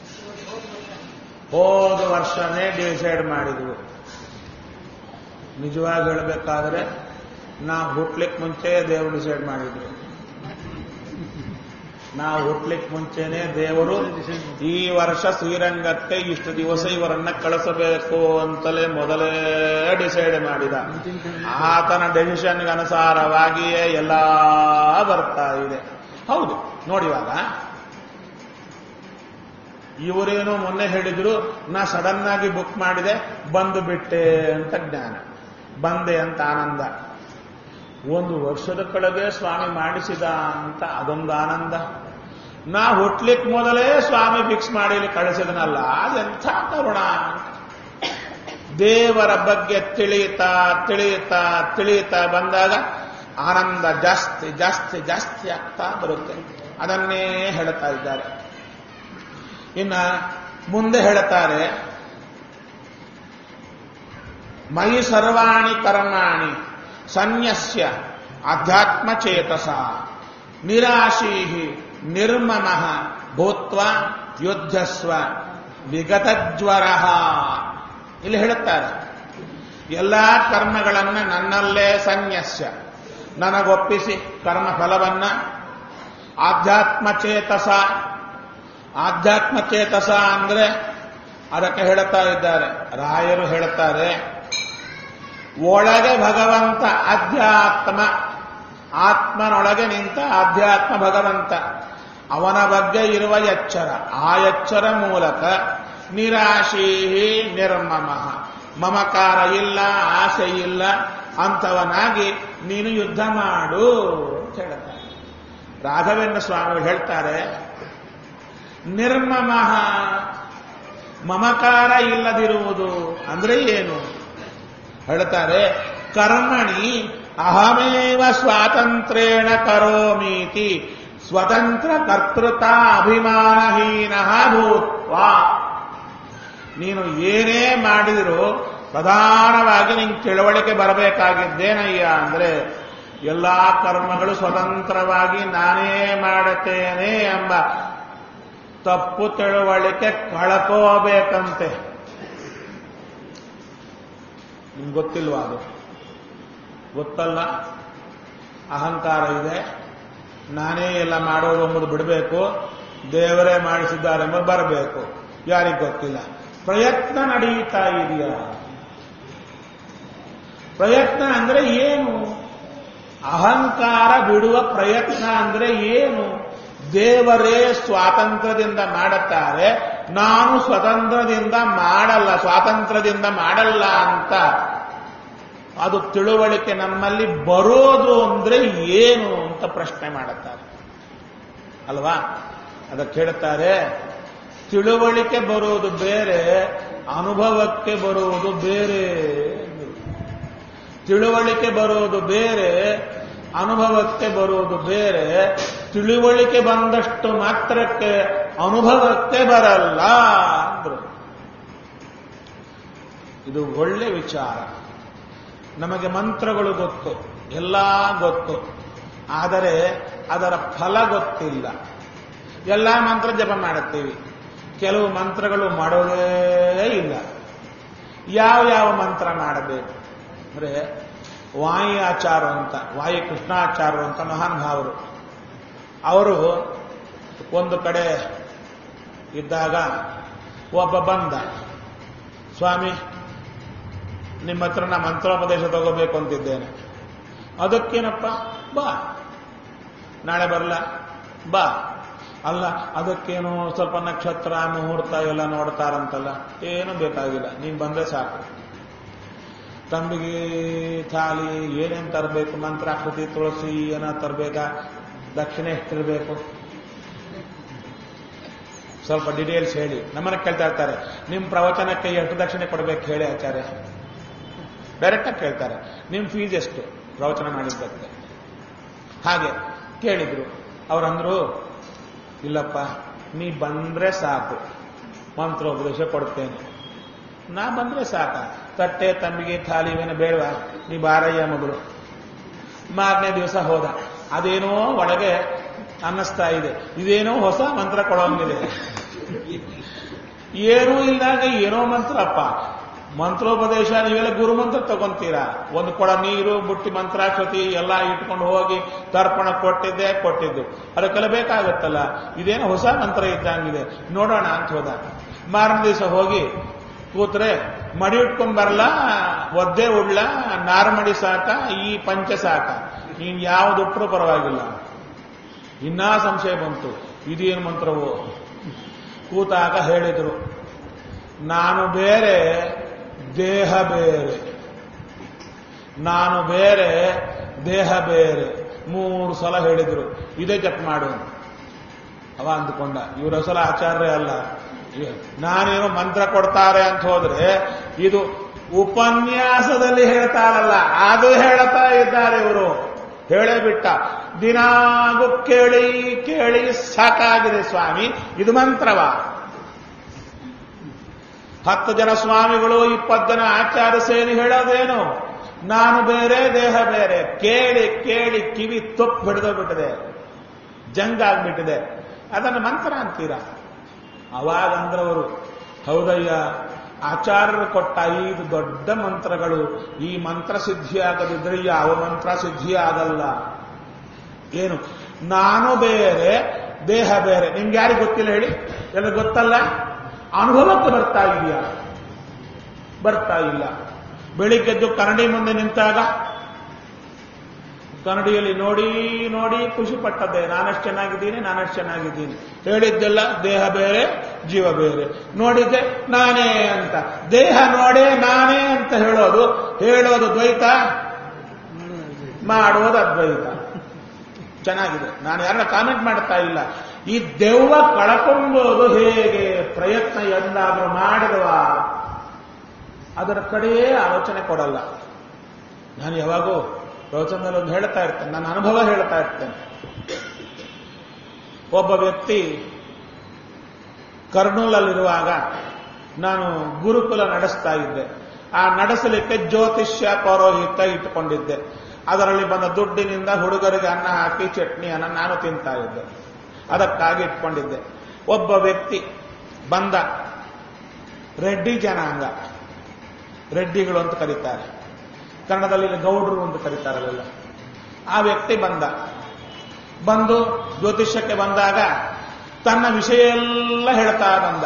ಹೋದ ವರ್ಷನೇ ಡಿಸೈಡ್ ಮಾಡಿದ್ವು. ನಿಜವಾಗಿ ಹೇಳಬೇಕಾದ್ರೆ ನಾವು ಹುಟ್ಲಿಕ್ಕೆ ಮುಂಚೆ ದೇವರು ಡಿಸೈಡ್ ಮಾಡಿದ್ರು. ನಾವು ಹುಟ್ಲಿಕ್ಕೆ ಮುಂಚೆನೆ ದೇವರು ಈ ವರ್ಷ ಶ್ರೀರಂಗಕ್ಕೆ ಇಷ್ಟು ದಿವಸ ಇವರನ್ನ ಕಳಿಸಬೇಕು ಅಂತಲೇ ಮೊದಲೇ ಡಿಸೈಡ್ ಮಾಡಿದ. ಆತನ ಡೆಸಿಷನ್ಗೆ ಅನುಸಾರವಾಗಿಯೇ ಎಲ್ಲ ಬರ್ತಾ ಇದೆ. ಹೌದು ನೋಡಿವಾಗ ಇವರೇನೋ ಮೊನ್ನೆ ಹೇಳಿದ್ರು, ನಾ ಸಡನ್ ಆಗಿ ಬುಕ್ ಮಾಡಿದೆ, ಬಂದು ಬಿಟ್ಟೆ ಅಂತ ಜ್ಞಾನ, ಬಂದೆ ಅಂತ ಆನಂದ. 1 ವರ್ಷದ ಕೆಳಗೆ ಸ್ವಾಮಿ ಮಾಡಿಸಿದ ಅಂತ ಅದೊಂದು ಆನಂದ. ನಾ ಹುಟ್ಲಿಕ್ಕೆ ಮೊದಲೇ ಸ್ವಾಮಿ ಫಿಕ್ಸ್ ಮಾಡಿ ಕಳಿಸಿದನಲ್ಲ, ಅದೆಂಥ ಕರುಣ. ದೇವರ ಬಗ್ಗೆ ತಿಳಿಯುತ್ತಾ ತಿಳಿಯುತ್ತಾ ತಿಳಿಯುತ್ತಾ ಬಂದಾಗ ಆನಂದ ಜಾಸ್ತಿ ಜಾಸ್ತಿ ಜಾಸ್ತಿ ಆಗ್ತಾ ಬರುತ್ತೆ. ಅದನ್ನೇ ಹೇಳ್ತಾ ಇದ್ದಾರೆ. ಇನ್ನ ಮುಂದೆ ಹೇಳುತ್ತಾರೆ, ಮಯಿ ಸರ್ವಾಣಿ ಕರ್ಮಾಣಿ ಸನ್ಯಸ್ಯ ಅಧ್ಯಾತ್ಮಚೇತಸ ನಿರಾಶೀಹಿ ನಿರ್ಮಮಃ ಭೂತ್ವ ಯುದ್ಧಸ್ವ ವಿಗತಜ್ವರಃ. ಇಲ್ಲಿ ಹೇಳುತ್ತಾರೆ, ಎಲ್ಲಾ ಕರ್ಮಗಳನ್ನ ನನ್ನಲ್ಲೇ ಸನ್ಯಸ್ಯ, ನನಗೊಪ್ಪಿಸಿ ಕರ್ಮಫಲವನ್ನ ಆಧ್ಯಾತ್ಮಚೇತಸ. ಆಧ್ಯಾತ್ಮಚೇತಸ ಅಂದ್ರೆ ಅದಕ್ಕೆ ಹೇಳುತ್ತಾ ಇದ್ದಾರೆ ರಾಯರು, ಹೇಳುತ್ತಾರೆ ಒಳಗೆ ಭಗವಂತ ಅಧ್ಯಾತ್ಮ, ಆತ್ಮನೊಳಗೆ ನಿಂತ ಅಧ್ಯಾತ್ಮ ಭಗವಂತ, ಅವನ ಬಗ್ಗೆ ಇರುವ ಎಚ್ಚರ, ಆ ಎಚ್ಚರ ಮೂಲಕ ನಿರಾಶೀ ನಿರ್ಮಮಃ, ಮಮಕಾರ ಇಲ್ಲ, ಆಸೆ ಇಲ್ಲ ಅಂಥವನಾಗಿ ನೀನು ಯುದ್ಧ ಮಾಡು ಅಂತ ಹೇಳ್ತಾರೆ. ರಾಘವೇಂದ್ರ ಸ್ವಾಮಿಗಳು ಹೇಳ್ತಾರೆ, ನಿರ್ಮಮಃ ಮಮಕಾರ ಇಲ್ಲದಿರುವುದು ಅಂದ್ರೆ ಏನು ಹೇಳ್ತಾರೆ. ಕರ್ಮಣಿ ಅಹಮೇವ ಸ್ವಾತಂತ್ರ್ಯೇಣ ಕರೋಮೀತಿ ಸ್ವತಂತ್ರ ಕರ್ತೃತ ಅಭಿಮಾನಹೀನ ಭೂತ್ವಾ. ನೀನು ಏನೇ ಮಾಡಿದರೂ ಪ್ರಧಾನವಾಗಿ ನಿಂಗೆ ತಿಳುವಳಿಕೆ ಬರಬೇಕಾಗಿದ್ದೇನಯ್ಯ ಅಂದ್ರೆ ಎಲ್ಲಾ ಕರ್ಮಗಳು ಸ್ವತಂತ್ರವಾಗಿ ನಾನೇ ಮಾಡುತ್ತೇನೆ ಎಂಬ ತಪ್ಪು ತಿಳುವಳಿಕೆ ಕಳ್ಕೋಬೇಕಂತೆ. ನಿಮ್ಗೆ ಗೊತ್ತಿಲ್ವಾ? ಅದು ಗೊತ್ತಲ್ಲ. ಅಹಂಕಾರ ಇದೆ, ನಾನೇ ಎಲ್ಲ ಮಾಡೋದು ಎಂಬುದು ಬಿಡಬೇಕು, ದೇವರೇ ಮಾಡಿಸಿದ್ದಾರೆ ಎಂಬುದು ಬರಬೇಕು. ಯಾರಿಗೆ ಗೊತ್ತಿಲ್ಲ. ಪ್ರಯತ್ನ ನಡೆಯುತ್ತಾ ಇದೆಯಾ? ಪ್ರಯತ್ನ ಅಂದ್ರೆ ಏನು? ಅಹಂಕಾರ ಬಿಡುವ ಪ್ರಯತ್ನ ಅಂದ್ರೆ ಏನು? ದೇವರೇ ಸ್ವಾತಂತ್ರ್ಯದಿಂದ ಮಾಡುತ್ತಾರೆ, ನಾನು ಸ್ವತಂತ್ರದಿಂದ ಮಾಡಲ್ಲ, ಸ್ವಾತಂತ್ರ್ಯದಿಂದ ಮಾಡಲ್ಲ ಅಂತ ಅದು ತಿಳುವಳಿಕೆ ನಮ್ಮಲ್ಲಿ ಬರೋದು ಅಂದ್ರೆ ಏನು ಅಂತ ಪ್ರಶ್ನೆ ಮಾಡುತ್ತಾರೆ. ಅಲ್ವಾ? ಅದಕ್ಕೆ ಹೇಳ್ತಾರೆ, ತಿಳುವಳಿಕೆ ಬರುವುದು ಬೇರೆ, ಅನುಭವಕ್ಕೆ ಬರುವುದು ಬೇರೆ. ತಿಳುವಳಿಕೆ ಬರುವುದು ಬೇರೆ, ಅನುಭವಕ್ಕೆ ಬರುವುದು ಬೇರೆ. ತಿಳುವಳಿಕೆ ಬಂದಷ್ಟು ಮಾತ್ರಕ್ಕೆ ಅನುಭವಕ್ಕೆ ಬರಲ್ಲ ಅಂದ್ರು. ಇದು ಒಳ್ಳೆ ವಿಚಾರ. ನಮಗೆ ಮಂತ್ರಗಳು ಗೊತ್ತು, ಎಲ್ಲ ಗೊತ್ತು, ಆದರೆ ಅದರ ಫಲ ಗೊತ್ತಿಲ್ಲ. ಎಲ್ಲ ಮಂತ್ರ ಜಪ ಮಾಡುತ್ತೀವಿ, ಕೆಲವು ಮಂತ್ರಗಳು ಮಾಡೋದೇ ಇಲ್ಲ. ಯಾವ ಮಂತ್ರ ಮಾಡಬೇಕು ಅಂದರೆ, ವಾಯಿ ಆಚಾರ ಅಂತ, ವಾಯಿ ಕೃಷ್ಣಾಚಾರ್ಯರು ಅಂತ ಮಹಾನುಭಾವರು, ಅವರು ಒಂದು ಕಡೆ ಇದ್ದಾಗ ಒಬ್ಬ ಬಂದ, ಸ್ವಾಮಿ ನಿಮ್ಮ ಹತ್ರ ನಾ ಮಂತ್ರೋಪದೇಶ ತಗೋಬೇಕು ಅಂತಿದ್ದೇನೆ. ಅದಕ್ಕೇನಪ್ಪ, ಬಾ, ನಾಳೆ ಬರಲ್ಲ, ಬಾ. ಅಲ್ಲ, ಅದಕ್ಕೇನು ಸ್ವಲ್ಪ ನಕ್ಷತ್ರ ಮುಹೂರ್ತ ಎಲ್ಲ ನೋಡ್ತಾರಂತಲ್ಲ, ಏನೂ ಬೇಕಾಗಿಲ್ಲ, ನೀನು ಬಂದ್ರೆ ಸಾಕು. ತಂಬಿಗೆ, ಥಾಲಿ, ಏನೇನು ತರಬೇಕು, ಮಂತ್ರಾಕೃತಿ, ತುಳಸಿ ಏನೋ ತರಬೇಕಾ, ದಕ್ಷಿಣೆ ಎಷ್ಟಿರಬೇಕು, ಸ್ವಲ್ಪ ಡಿಟೇಲ್ಸ್ ಹೇಳಿ. ನಮ್ಮನ್ನ ಕೇಳ್ತಾ ಇರ್ತಾರೆ, ನಿಮ್ಮ ಪ್ರವಚನಕ್ಕೆ ಎಷ್ಟು ದಕ್ಷಿಣೆ ಕೊಡಬೇಕು ಹೇಳಿ ಆಚಾರ್ಯ. ಡೈರೆಕ್ಟಾಗಿ ಕೇಳ್ತಾರೆ, ನಿಮ್ಮ ಫೀಸ್ ಎಷ್ಟು ಪ್ರವಚನ ಮಾಡಿದ್ದಕ್ಕೆ. ಹಾಗೆ ಕೇಳಿದ್ರು. ಅವರಂದ್ರು, ಇಲ್ಲಪ್ಪ, ನೀ ಬಂದ್ರೆ ಸಾಕು, ಮಂತ್ರೋಪದೇಶ ಕೊಡ್ತೇನೆ. ನಾ ಬಂದ್ರೆ ಸಾಕ, ತಟ್ಟೆ ತಂಬಿಗೆ ಥಾಲಿ ಇವೇನು ಬೇಡವಾ, ನೀ ಬಾರಯ್ಯ ಮಗಳು. ಮಾರನೇ ದಿವಸ ಹೋದ, ಅದೇನೋ ಒಳಗೆ ಅನ್ನಿಸ್ತಾ ಇದೆ, ಇದೇನೋ ಹೊಸ ಮಂತ್ರ ಕೊಡೋಂಗಿದೆ. ಏನೂ ಇಲ್ದಾಗ ಏನೋ ಮಂತ್ರಪ್ಪ, ಮಂತ್ರೋಪದೇಶ. ನೀವೆಲ್ಲ ಗುರುಮಂತ್ರ ತಗೊಂತೀರಾ, ಒಂದು ಕೊಡ ನೀರು, ಬುಟ್ಟಿ ಮಂತ್ರಾಕ್ಷತಿ ಎಲ್ಲ ಇಟ್ಕೊಂಡು ಹೋಗಿ ತರ್ಪಣ ಕೊಟ್ಟಿದ್ದು, ಅದಕ್ಕೆಲ್ಲ ಬೇಕಾಗುತ್ತಲ್ಲ, ಇದೇನೋ ಹೊಸ ಮಂತ್ರ ಇದ್ದಂಗಿದೆ, ನೋಡೋಣ ಅಂತ ಹೋದ. ಮಾರನೇ ದಿವಸ ಹೋಗಿ ಕೂತ್ರೆ, ಮಡಿ ಇಟ್ಕೊಂಡ್ ಬರಲ್ಲ, ಒದ್ದೆ ಉಡ್ಲ, ನಾರ್ಮಡಿ ಸಾಕ, ಈ ಪಂಚ ಸಾಕ, ನೀನ್ ಯಾವುದುಟ್ರೂ ಪರವಾಗಿಲ್ಲ. ಇನ್ನೂ ಸಂಶಯ ಬಂತು, ಇದೇನು ಮಂತ್ರವೋ. ಕೂತಾಗ ಹೇಳಿದ್ರು, ನಾನು ಬೇರೆ, ದೇಹ ಬೇರೆ, ನಾನು ಬೇರೆ, ದೇಹ ಬೇರೆ. 3 ಸಲ ಹೇಳಿದ್ರು, ಇದೇ ಜಪ ಮಾಡು. ಅವ ಅಂದುಕೊಂಡ, ಇವರು ಸಲ ಆಚಾರ್ಯ ಅಲ್ಲ, ನಾನೇನೋ ಮಂತ್ರ ಕೊಡ್ತಾರೆ ಅಂತ ಹೋದ್ರೆ, ಇದು ಉಪನ್ಯಾಸದಲ್ಲಿ ಹೇಳ್ತಾರಲ್ಲ ಅದು ಹೇಳ್ತಾ ಇದ್ದಾರೆ ಇವರು. ಹೇಳೇ ಬಿಟ್ಟ, ದಿನಾಗೂ ಕೇಳಿ ಕೇಳಿ ಸಾಕಾಗಿದೆ ಸ್ವಾಮಿ, ಇದು ಮಂತ್ರವ. 10 ಜನ ಸ್ವಾಮಿಗಳು, 20 ಜನ ಆಚಾರ್ಯ ಸೇರಿ ಹೇಳೋದೇನು, ನಾನು ಬೇರೆ, ದೇಹ ಬೇರೆ. ಕೇಳಿ ಕೇಳಿ ಕಿವಿ ತೊಪ್ಪು ಹಿಡಿದೋಗ್ಬಿಟ್ಟಿದೆ, ಜಂಗಾಗ್ಬಿಟ್ಟಿದೆ. ಅದನ್ನು ಮಂತ್ರ ಅಂತೀರಾ? ಅವಾಗಂದ್ರವರು, ಹೌದಯ್ಯ, ಆಚಾರ್ಯರು ಕೊಟ್ಟ 5 ದೊಡ್ಡ ಮಂತ್ರಗಳು, ಈ ಮಂತ್ರ ಸಿದ್ಧಿಯಾಗದಿದ್ರೆ ಯಾವ ಮಂತ್ರ ಸಿದ್ಧಿ ಆಗಲ್ಲ. ಏನು? ನಾನು ಬೇರೆ, ದೇಹ ಬೇರೆ. ನಿಮ್ಗೆ ಯಾರಿಗೆ ಗೊತ್ತಿಲ್ಲ ಹೇಳಿ? ಎಲ್ಲ ಗೊತ್ತಲ್ಲ. ಅನುಭವಕ್ಕೆ ಬರ್ತಾ ಇದೆಯಾ? ಬರ್ತಾ ಇಲ್ಲ. ಬೆಳಿಗ್ಗೆದ್ದು ಕನ್ನಡಿ ಮುಂದೆ ನಿಂತಾಗ ಕನ್ನಡಿಯಲ್ಲಿ ನೋಡಿ ನೋಡಿ ಖುಷಿ ಪಟ್ಟದ್ದೆ, ನಾನಷ್ಟು ಚೆನ್ನಾಗಿದ್ದೀನಿ. ಹೇಳಿದ್ದೆಲ್ಲ ದೇಹ ಬೇರೆ, ಜೀವ ಬೇರೆ. ನೋಡಿದ್ದೆ ನಾನೇ ಅಂತ, ದೇಹ ನೋಡೇ ನಾನೇ ಅಂತ ಹೇಳೋದು ದ್ವೈತ, ಮಾಡೋದು ಅದ್ವೈತ. ಚೆನ್ನಾಗಿದೆ. ನಾನು ಯಾರನ್ನ ಕಾಮೆಂಟ್ ಮಾಡ್ತಾ ಇಲ್ಲ. ಈ ದೆವ್ವ ಕಳ್ಕೊಂಬೋದು ಹೇಗೆ, ಪ್ರಯತ್ನ ಎಂದಾದ್ರೂ ಮಾಡಿದವ, ಅದರ ಕಡೆಯೇ ಆಲೋಚನೆ ಕೊಡಲ್ಲ. ನಾನು ಯಾವಾಗೂ ಪ್ರವಚನದಲ್ಲಿ ಒಂದು ಹೇಳ್ತಾ ಇರ್ತೇನೆ, ನನ್ನ ಅನುಭವ ಹೇಳ್ತಾ ಇರ್ತೇನೆ. ಒಬ್ಬ ವ್ಯಕ್ತಿ ಕರ್ನೂಲಲ್ಲಿರುವಾಗ ನಾನು ಗುರುಕುಲ ನಡೆಸ್ತಾ ಇದ್ದೆ. ಆ ನಡೆಸಲಿಕ್ಕೆ ಜ್ಯೋತಿಷ್ಯ ಪೌರೋಹಿತ ಇಟ್ಟುಕೊಂಡಿದ್ದೆ. ಅದರಲ್ಲಿ ಬಂದ ದುಡ್ಡಿನಿಂದ ಹುಡುಗರಿಗೆ ಅನ್ನ ಹಾಕಿ ಚಟ್ನಿ ಅನ್ನ ನಾನು ತಿಂತಾ ಇದ್ದೆ. ಅದಕ್ಕಾಗಿ ಇಟ್ಕೊಂಡಿದ್ದೆ. ಒಬ್ಬ ವ್ಯಕ್ತಿ ಬಂದ, ರೆಡ್ಡಿ ಜನಾಂಗ, ರೆಡ್ಡಿಗಳು ಅಂತ ಕರೀತಾರೆ, ಕನ್ನಡದಲ್ಲಿ ಗೌಡ್ರು ಅಂತ ಕರೀತಾರಲ್ಲ. ಆ ವ್ಯಕ್ತಿ ಬಂದು ಜ್ಯೋತಿಷ್ಯಕ್ಕೆ ಬಂದಾಗ ತನ್ನ ವಿಷಯ ಎಲ್ಲ ಹೇಳ್ತಾ ಬಂದ.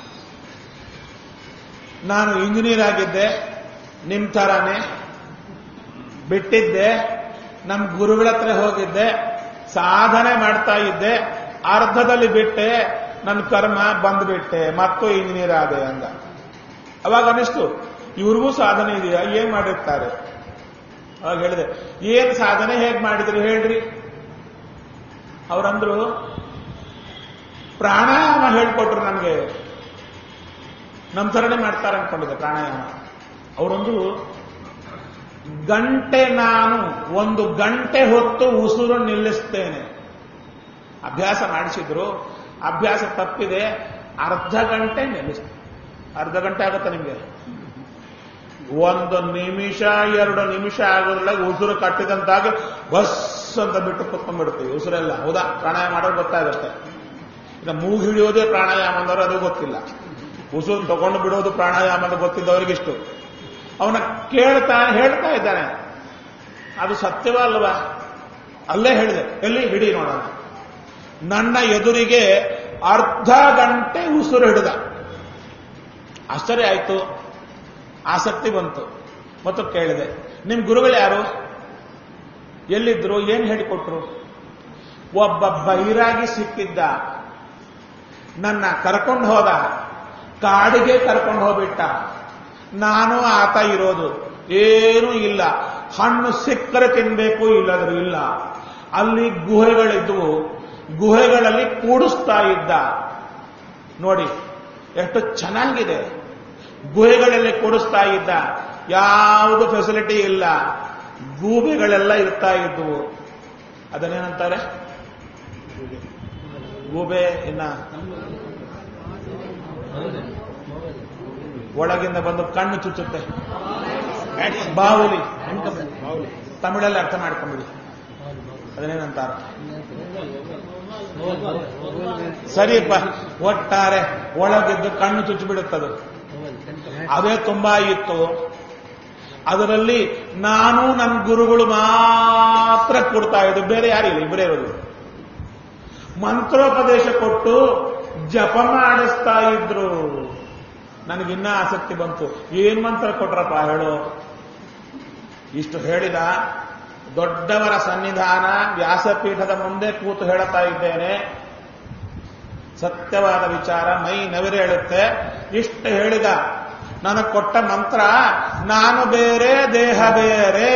ನಾನು ಇಂಜಿನಿಯರ್ ಆಗಿದ್ದೆ, ನಿಮ್ ಥರನೇ ಬಿಟ್ಟಿದ್ದೆ, ನಮ್ಮ ಗುರುಗಳ ಹತ್ರ ಹೋಗಿದ್ದೆ, ಸಾಧನೆ ಮಾಡ್ತಾ ಇದ್ದೆ, ಅರ್ಧದಲ್ಲಿ ಬಿಟ್ಟೆ, ನನ್ನ ಕರ್ಮ ಬಂದ್ಬಿಟ್ಟೆ, ಮತ್ತು ಇಂಜಿನಿಯರ್ ಆದೆ ಅಂದ. ಅವಾಗ ಅನಿಸ್ತು, ಇವ್ರಿಗೂ ಸಾಧನೆ ಇದೆಯಾ, ಏನ್ ಮಾಡಿರ್ತಾರೆ? ಅವಾಗ ಹೇಳಿದೆ, ಏನ್ ಸಾಧನೆ ಹೇಗ್ ಮಾಡಿದ್ರಿ ಹೇಳ್ರಿ? ಅವರಂದ್ರು, ಪ್ರಾಣಾಯಾಮ ಹೇಳ್ಕೊಟ್ರು ನನಗೆ. ನಮ್ಮ ಥರನೇ ಮಾಡ್ತಾರೆ ಅನ್ಕೊಂಡಿದ್ದೆ ಪ್ರಾಣಾಯಾಮ. ಅವರೊಂದು ಗಂಟೆ, ನಾನು 1 ಗಂಟೆ ಹೊತ್ತು ಉಸಿರು ನಿಲ್ಲಿಸ್ತೇನೆ ಅಭ್ಯಾಸ ಮಾಡಿಸಿದ್ರು. ಅಭ್ಯಾಸ ತಪ್ಪಿದೆ, ಅರ್ಧ ಗಂಟೆ ನಿಲ್ಲಿಸ್ತೇನೆ. ಅರ್ಧ ಗಂಟೆ ಆಗುತ್ತೆ ನಿಮಗೆ. 1 ನಿಮಿಷ 2 ನಿಮಿಷ ಆಗೋದ್ರೊಳಗೆ ಉಸಿರು ಕಟ್ಟಿದಂತಾಗಿ ಬಸ್ ಅಂತ ಬಿಟ್ಟು ಕುತ್ಕೊಂಡ್ಬಿಡ್ತೀವಿ ಉಸಿರೆಲ್ಲ. ಹೌದಾ? ಪ್ರಾಣಾಯಾಮ ಮಾಡೋದು ಗೊತ್ತಾಗುತ್ತೆ. ಈಗ ಮೂಗು ಹಿಡಿಯೋದೇ ಪ್ರಾಣಾಯಾಮ ಅಂದ್ರೆ ಅದು ಗೊತ್ತಿಲ್ಲ, ಉಸಿರು ತಗೊಂಡು ಬಿಡೋದು ಪ್ರಾಣಾಯಾಮ ಅಂತ ಗೊತ್ತಿದ್ದವರಿಗಿಷ್ಟು. ಅವನ ಹೇಳ್ತಾ ಇದ್ದಾನೆ, ಅದು ಸತ್ಯವಲ್ವಾ? ಅಲ್ಲೇ ಹೇಳಿದೆ, ಎಲ್ಲಿ ಹಿಡಿ ನೋಡೋಣ. ನನ್ನ ಎದುರಿಗೆ ಅರ್ಧ ಗಂಟೆ ಉಸಿರು ಹಿಡಿದ. ಆಶ್ಚರ್ಯ ಆಯ್ತು, ಆಸಕ್ತಿ ಬಂತು. ಮತ್ತು ಕೇಳಿದೆ, ನಿಮ್ ಗುರುಗಳು ಯಾರು, ಎಲ್ಲಿದ್ರು, ಏನ್ ಹೇಳಿಕೊಟ್ರು? ಒಬ್ಬ ಬೈರಾಗಿ ಸಿಕ್ಕಿದ್ದ, ನನ್ನ ಕರ್ಕೊಂಡು ಹೋದ, ಕಾಡಿಗೆ ಕರ್ಕೊಂಡು ಹೋಗ್ಬಿಟ್ಟ. ನಾನು ಆತ ಇರೋದು ಏನೂ ಇಲ್ಲ, ಹಣ್ಣು ಸಿಕ್ಕರೆ ತಿನ್ಬೇಕು, ಇಲ್ಲದ್ರು ಇಲ್ಲ. ಅಲ್ಲಿ ಗುಹೆಗಳಿದ್ವು, ಗುಹೆಗಳಲ್ಲಿ ಕೂಡಿಸ್ತಾ ಇದ್ದ. ನೋಡಿ ಎಷ್ಟು ಚೆನ್ನಾಗಿದೆ. ಗುಹೆಗಳಲ್ಲಿ ಕೂಡಿಸ್ತಾ ಇದ್ದ, ಯಾವುದು ಫೆಸಿಲಿಟಿ ಇಲ್ಲ, ಗೂಬೆಗಳೆಲ್ಲ ಇರ್ತಾ ಇದ್ವು. ಅದನ್ನೇನಂತಾರೆ? ಗೂಬೆ. ಇನ್ನ ಒಳಗಿಂದ ಬಂದು ಕಣ್ಣು ಚುಚ್ಚುತ್ತೆ, ಬಾವುಲಿ. ತಮಿಳಲ್ಲಿ ಅರ್ಥ ಮಾಡ್ಕೊಂಬಿಡಿ, ಅದನ್ನೇನಂತಾರ? ಸರಿಯಪ್ಪ, ಒಟ್ಟಾರೆ ಒಳಗಿದ್ದು ಕಣ್ಣು ಚುಚ್ಚಿಬಿಡುತ್ತದು. ಅದೇ ತುಂಬಾ ಇತ್ತು. ಅದರಲ್ಲಿ ನಾನು ನನ್ನ ಗುರುಗಳು ಮಾತ್ರ ಕೊಡ್ತಾ ಇದ್ದು, ಬೇರೆ ಯಾರಿಲ್ಲ, ಇಬ್ಬರೇ ಇರೋದು. ಮಂತ್ರೋಪದೇಶ ಕೊಟ್ಟು ಜಪ ಮಾಡಿಸ್ತಾ ಇದ್ರು. ನನಗಿನ್ನ ಆಸಕ್ತಿ ಬಂತು, ಏನ್ ಮಂತ್ರ ಕೊಟ್ರಪ್ಪ ಹೇಳು. ಇಷ್ಟು ಹೇಳಿದ. ದೊಡ್ಡವರ ಸನ್ನಿಧಾನ ವ್ಯಾಸಪೀಠದ ಮುಂದೆ ಕೂತು ಹೇಳುತ್ತಾ ಇದ್ದೇನೆ. ಸತ್ಯವಾದ ವಿಚಾರ, ಮೈ ನವಿರೇಳುತ್ತೆ. ಇಷ್ಟು ಹೇಳಿದ. ನನಗೆ ಕೊಟ್ಟ ಮಂತ್ರ ನಾನು ಬೇರೆ ದೇಹ ಬೇರೆ.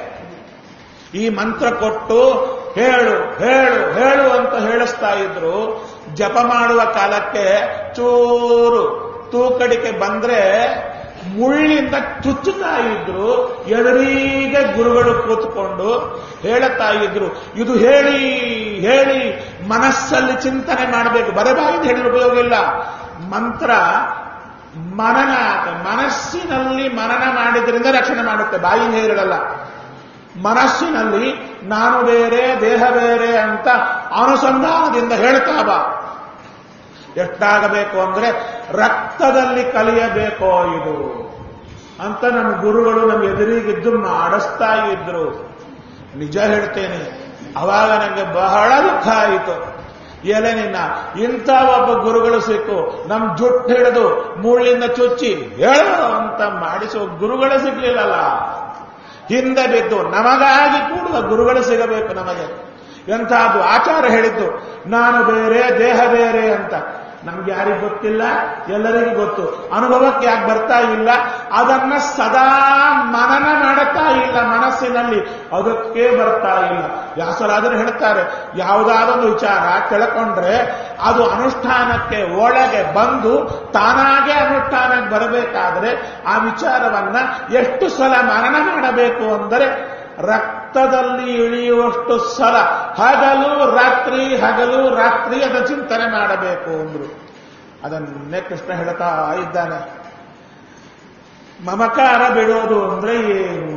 ಈ ಮಂತ್ರ ಕೊಟ್ಟು ಹೇಳು ಹೇಳು ಹೇಳು ಅಂತ ಹೇಳಿಸ್ತಾ ಇದ್ರು. ಜಪ ಮಾಡುವ ಕಾಲಕ್ಕೆ ಚೂರು ತೂಕಡಿಕೆ ಬಂದ್ರೆ ಮುಳ್ಳಿಂದ ಚುಚ್ಚುತ್ತಾ ಇದ್ರು. ಎದುರಿಗೆ ಗುರುಗಳು ಕೂತ್ಕೊಂಡು ಹೇಳುತ್ತಾ ಇದ್ರು, ಇದು ಹೇಳಿ ಹೇಳಿ ಮನಸ್ಸಲ್ಲಿ ಚಿಂತನೆ ಮಾಡಬೇಕು. ಬರಬಾಯಿದು ಹೇಳಿದ ಉಪಯೋಗ ಇಲ್ಲ. ಮಂತ್ರ ಮನನ, ಮನಸ್ಸಿನಲ್ಲಿ ಮನನ ಮಾಡಿದ್ರಿಂದ ರಕ್ಷಣೆ ಮಾಡುತ್ತೆ, ಬಾಯಿಂದ ಹೇಳಲ್ಲ. ಮನಸ್ಸಿನಲ್ಲಿ ನಾನು ಬೇರೆ ದೇಹ ಬೇರೆ ಅಂತ ಅನುಸಂಧಾನದಿಂದ ಹೇಳ್ತಾ ಬಾ. ಎಷ್ಟಾಗಬೇಕು ಅಂದ್ರೆ ರಕ್ತದಲ್ಲಿ ಕಲಿಯಬೇಕೋ ಇದು ಅಂತ ನಮ್ಮ ಗುರುಗಳು ನಮ್ಮ ಎದುರಿಗಿದ್ದು ಮಾಡಿಸ್ತಾ ಇದ್ರು. ನಿಜ ಹೇಳ್ತೇನೆ, ಅವಾಗ ನನಗೆ ಬಹಳ ದುಃಖ ಆಯಿತು. ಎಲೆ ನಿನ್ನ ಇಂಥ ಒಬ್ಬ ಗುರುಗಳು ಸಿಕ್ಕು ನಮ್ ಜುಟ್ಟು ಹಿಡಿದು ಮುಳ್ಳಿಂದ ಚುಚ್ಚಿ ಹೇಳೋ ಅಂತ ಮಾಡಿಸುವ ಗುರುಗಳೇ ಸಿಗ್ಲಿಲ್ಲಲ್ಲ. ಹಿಂದೆ ಬಿದ್ದು ನಮಗಾಗಿ ಕೂಡುವ ಗುರುಗಳು ಸಿಗಬೇಕು ನಮಗೆ. ಎಂಥದ್ದು ಆಚಾರ ಹೇಳಿದ್ದು, ನಾನು ಬೇರೆ ದೇಹ ಬೇರೆ ಅಂತ. ನಮ್ಗೆ ಯಾರಿಗೂ ಗೊತ್ತಿಲ್ಲ, ಎಲ್ಲರಿಗೂ ಗೊತ್ತು. ಅನುಭವಕ್ಕೆ ಯಾಕೆ ಬರ್ತಾ ಇಲ್ಲ? ಅದನ್ನ ಸದಾ ಮನನ ಮಾಡುತ್ತಾ ಇಲ್ಲ ಮನಸ್ಸಿನಲ್ಲಿ, ಅದಕ್ಕೆ ಬರ್ತಾ ಇಲ್ಲ. ವ್ಯಾಸರಾದರೂ ಹೇಳ್ತಾರೆ, ಯಾವುದಾದೊಂದು ವಿಚಾರ ತಿಳ್ಕೊಂಡ್ರೆ ಅದು ಅನುಷ್ಠಾನಕ್ಕೆ ಒಳಗೆ ಬಂದು ತಾನಾಗೆ ಅನುಷ್ಠಾನಕ್ಕೆ ಬರಬೇಕಾದ್ರೆ ಆ ವಿಚಾರವನ್ನ ಎಷ್ಟು ಸಲ ಮನನ ಮಾಡಬೇಕು ಅಂದರೆ ರಕ್ತದಲ್ಲಿ ಇಳಿಯುವಷ್ಟು ಸಲ ಹಗಲು ರಾತ್ರಿ ಹಗಲು ರಾತ್ರಿ ಅದರ ಚಿಂತನೆ ಮಾಡಬೇಕು ಅಂದ್ರು. ಅದನ್ನೇ ಕೃಷ್ಣ ಹೇಳ್ತಾ ಇದ್ದಾನೆ. ಮಮಕಾರ ಬಿಡೋದು ಅಂದ್ರೆ ಏನು?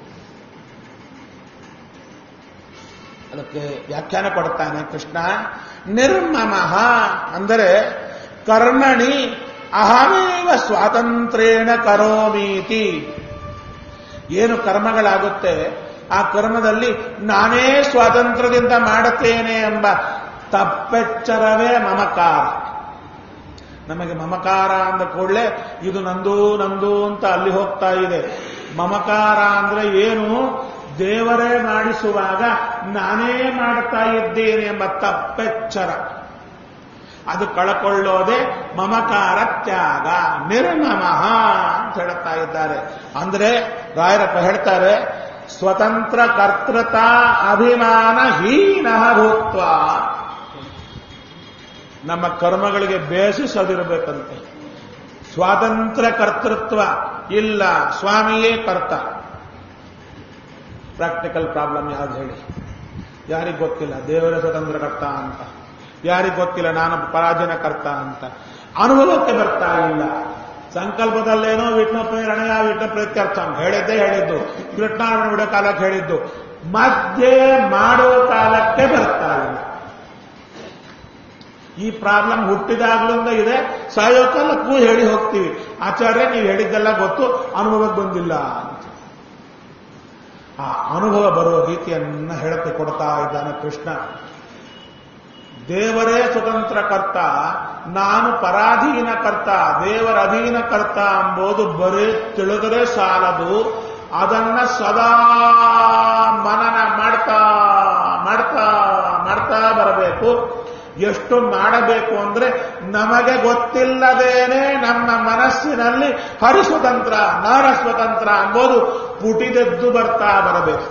ಅದಕ್ಕೆ ವ್ಯಾಖ್ಯಾನ ಕೊಡ್ತಾನೆ ಕೃಷ್ಣ. ನಿರ್ಮಮಃ ಅಂದರೆ ಕರ್ಮಣಿ ಅಹಮೇವ ಸ್ವಾತಂತ್ರ್ಯೇಣ ಕರೋಮೀತಿ. ಏನು ಕರ್ಮಗಳಾಗುತ್ತೆ ಆ ಕರ್ಮದಲ್ಲಿ ನಾನೇ ಸ್ವಾತಂತ್ರ್ಯದಿಂದ ಮಾಡುತ್ತೇನೆ ಎಂಬ ತಪ್ಪೆಚ್ಚರವೇ ಮಮಕಾರ. ನಮಗೆ ಮಮಕಾರ ಅಂದ ಕೂಡಲೇ ಇದು ನಂದು ನಂದು ಅಂತ ಅಲ್ಲಿ ಹೋಗ್ತಾ ಇದೆ. ಮಮಕಾರ ಅಂದ್ರೆ ಏನು? ದೇವರೇ ಮಾಡಿಸುವಾಗ ನಾನೇ ಮಾಡ್ತಾ ಇದ್ದೇನೆ ಎಂಬ ತಪ್ಪೆಚ್ಚರ. ಅದು ಕಳಕೊಳ್ಳೋದೆ ಮಮಕಾರ ತ್ಯಾಗ. ನಿರ್ಮಮಃ ಅಂತ ಹೇಳ್ತಾ ಇದ್ದಾರೆ. ಅಂದ್ರೆ ರಾಯರಪ್ಪ ಹೇಳ್ತಾರೆ, ಸ್ವತಂತ್ರ ಕರ್ತೃತಾ ಅಭಿಮಾನ ಹೀನ ಭೂತ್ವ. ನಮ್ಮ ಕರ್ಮಗಳಿಗೆ ಬೇಸಿಸದಿರಬೇಕಂತೆ. ಸ್ವಾತಂತ್ರ್ಯ ಕರ್ತೃತ್ವ ಇಲ್ಲ, ಸ್ವಾಮಿಯೇ ಕರ್ತ. ಪ್ರಾಕ್ಟಿಕಲ್ ಪ್ರಾಬ್ಲಮ್ ಯಾವ್ದು ಹೇಳಿ? ಯಾರಿಗೆ ಗೊತ್ತಿಲ್ಲ ದೇವರೇ ಸ್ವತಂತ್ರ ಕರ್ತ ಅಂತ, ಯಾರಿಗೆ ಗೊತ್ತಿಲ್ಲ ನಾನು ಪರಾಜಯನ ಕರ್ತ ಅಂತ. ಅನುಭವಕ್ಕೆ ಬರ್ತಾ ಇಲ್ಲ. ಸಂಕಲ್ಪದಲ್ಲೇನೋ ವಿಷ್ಣು ಪ್ರೇರಣೆಯ ವಿಷ್ಣು ಪ್ರೀತ್ಯರ್ಥ ಹೇಳಿದ್ದು, ಕೃಷ್ಣಾರ್ಪಣೆ ಬಿಡೋ ಕಾಲಕ್ಕೆ ಹೇಳಿದ್ದು, ಮಧ್ಯೆ ಮಾಡೋ ಕಾಲಕ್ಕೆ ಬರ್ತಾ ಇಲ್ಲ. ಈ ಪ್ರಾಬ್ಲಮ್ ಹುಟ್ಟಿದಾಗ್ಲಿಂದ ಇದೆ, ಸಾಯೋ ಕಾಲಕ್ಕೂ ಹೇಳಿ ಹೋಗ್ತೀವಿ, ಆಚಾರ್ಯ ನೀವು ಹೇಳಿದ್ದೆಲ್ಲ ಗೊತ್ತು, ಅನುಭವಕ್ಕೆ ಬಂದಿಲ್ಲ ಅಂತ. ಆ ಅನುಭವ ಬರುವ ರೀತಿಯನ್ನ ಹೇಳಕ್ಕೆ ಕೊಡ್ತಾ ಇದ್ದಾನೆ ಕೃಷ್ಣ. ದೇವರೇ ಸ್ವತಂತ್ರ ಕರ್ತ, ನಾನು ಪರಾಧೀನ ಕರ್ತ, ದೇವರ ಅಧೀನ ಕರ್ತ ಎಂಬುದು ಬರೀ ತಿಳಿದರೆ ಸಾಲದು. ಅದನ್ನ ಸದಾ ಮನನ ಮಾಡ್ತಾ ಮಾಡ್ತಾ ಮಾಡ್ತಾ ಬರಬೇಕು. ಎಷ್ಟು ಮಾಡಬೇಕು ಅಂದ್ರೆ ನಮಗೆ ಗೊತ್ತಿಲ್ಲದೇನೆ ನಮ್ಮ ಮನಸ್ಸಿನಲ್ಲಿ ಹರಿಸ್ವತಂತ್ರ ನಾರ ಸ್ವತಂತ್ರ ಎಂಬುದು ಪುಟಿದೆದ್ದು ಬರ್ತಾ ಬರಬೇಕು.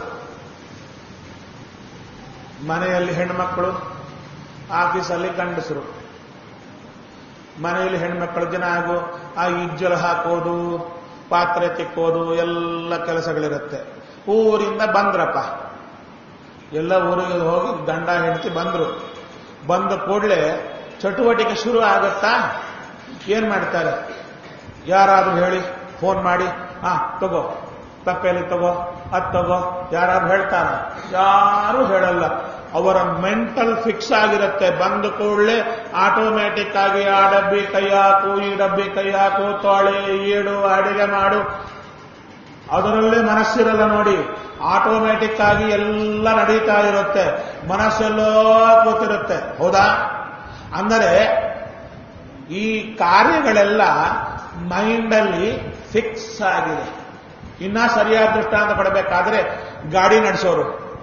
ಮನೆಯಲ್ಲಿ ಹೆಣ್ಮಕ್ಕಳು, ಆಫೀಸಲ್ಲಿ ಗಂಡಸರು. ಮನೆಯಲ್ಲಿ ಹೆಣ್ಮಕ್ಕಳು ಜನ ಆಗು ಆ ಇಜ್ಜಲು ಹಾಕೋದು, ಪಾತ್ರೆ ತಿಕ್ಕೋದು ಎಲ್ಲ ಕೆಲಸಗಳಿರುತ್ತೆ. ಊರಿಂದ ಬಂದ್ರಪ್ಪ, ಎಲ್ಲ ಊರಿಗೆ ಹೋಗಿ ಗಂಡ ಹೆಂಡತಿ ಬಂದ್ರು. ಬಂದ ಕೂಡಲೇ ಚಟುವಟಿಕೆ ಶುರು ಆಗತ್ತಾ? ಏನ್ ಮಾಡ್ತಾರೆ? ಯಾರಾದ್ರೂ ಹೇಳಿ, ಫೋನ್ ಮಾಡಿ, ತಗೋ ತಪ್ಪೆಯಲ್ಲಿ ತಗೋ, ಅದ್ ತಗೋ, ಯಾರಾದ್ರೂ ಹೇಳ್ತಾರ? ಯಾರು ಹೇಳಲ್ಲ. ಅವರ ಮೆಂಟಲ್ ಫಿಕ್ಸ್ ಆಗಿರುತ್ತೆ. ಬಂದ ಕೂಡಲೇ ಆಟೋಮ್ಯಾಟಿಕ್ ಆಗಿ ಆ ಡಬ್ಬಿ ಕೈ ಹಾಕು, ಈ ಡಬ್ಬಿ ಕೈ ಹಾಕು, ತೊಳೆ, ಈಡು, ಅಡಿಗೆ ಮಾಡು, ಅದರಲ್ಲೇ ಮನಸ್ಸಿರಲ್ಲ ನೋಡಿ. ಆಟೋಮ್ಯಾಟಿಕ್ ಆಗಿ ಎಲ್ಲ ನಡೀತಾ ಇರುತ್ತೆ, ಮನಸ್ಸೆಲ್ಲೋ ಕೂತಿರುತ್ತೆ. ಹೌದಾ? ಅಂದರೆ ಈ ಕಾರ್ಯಗಳೆಲ್ಲ ಮೈಂಡಲ್ಲಿ ಫಿಕ್ಸ್ ಆಗಿದೆ. ಇನ್ನ ಸರಿಯಾದ ದೃಷ್ಟಾಂತ ಪಡಬೇಕಾದ್ರೆ ಗಾಡಿ ನಡೆಸೋರು,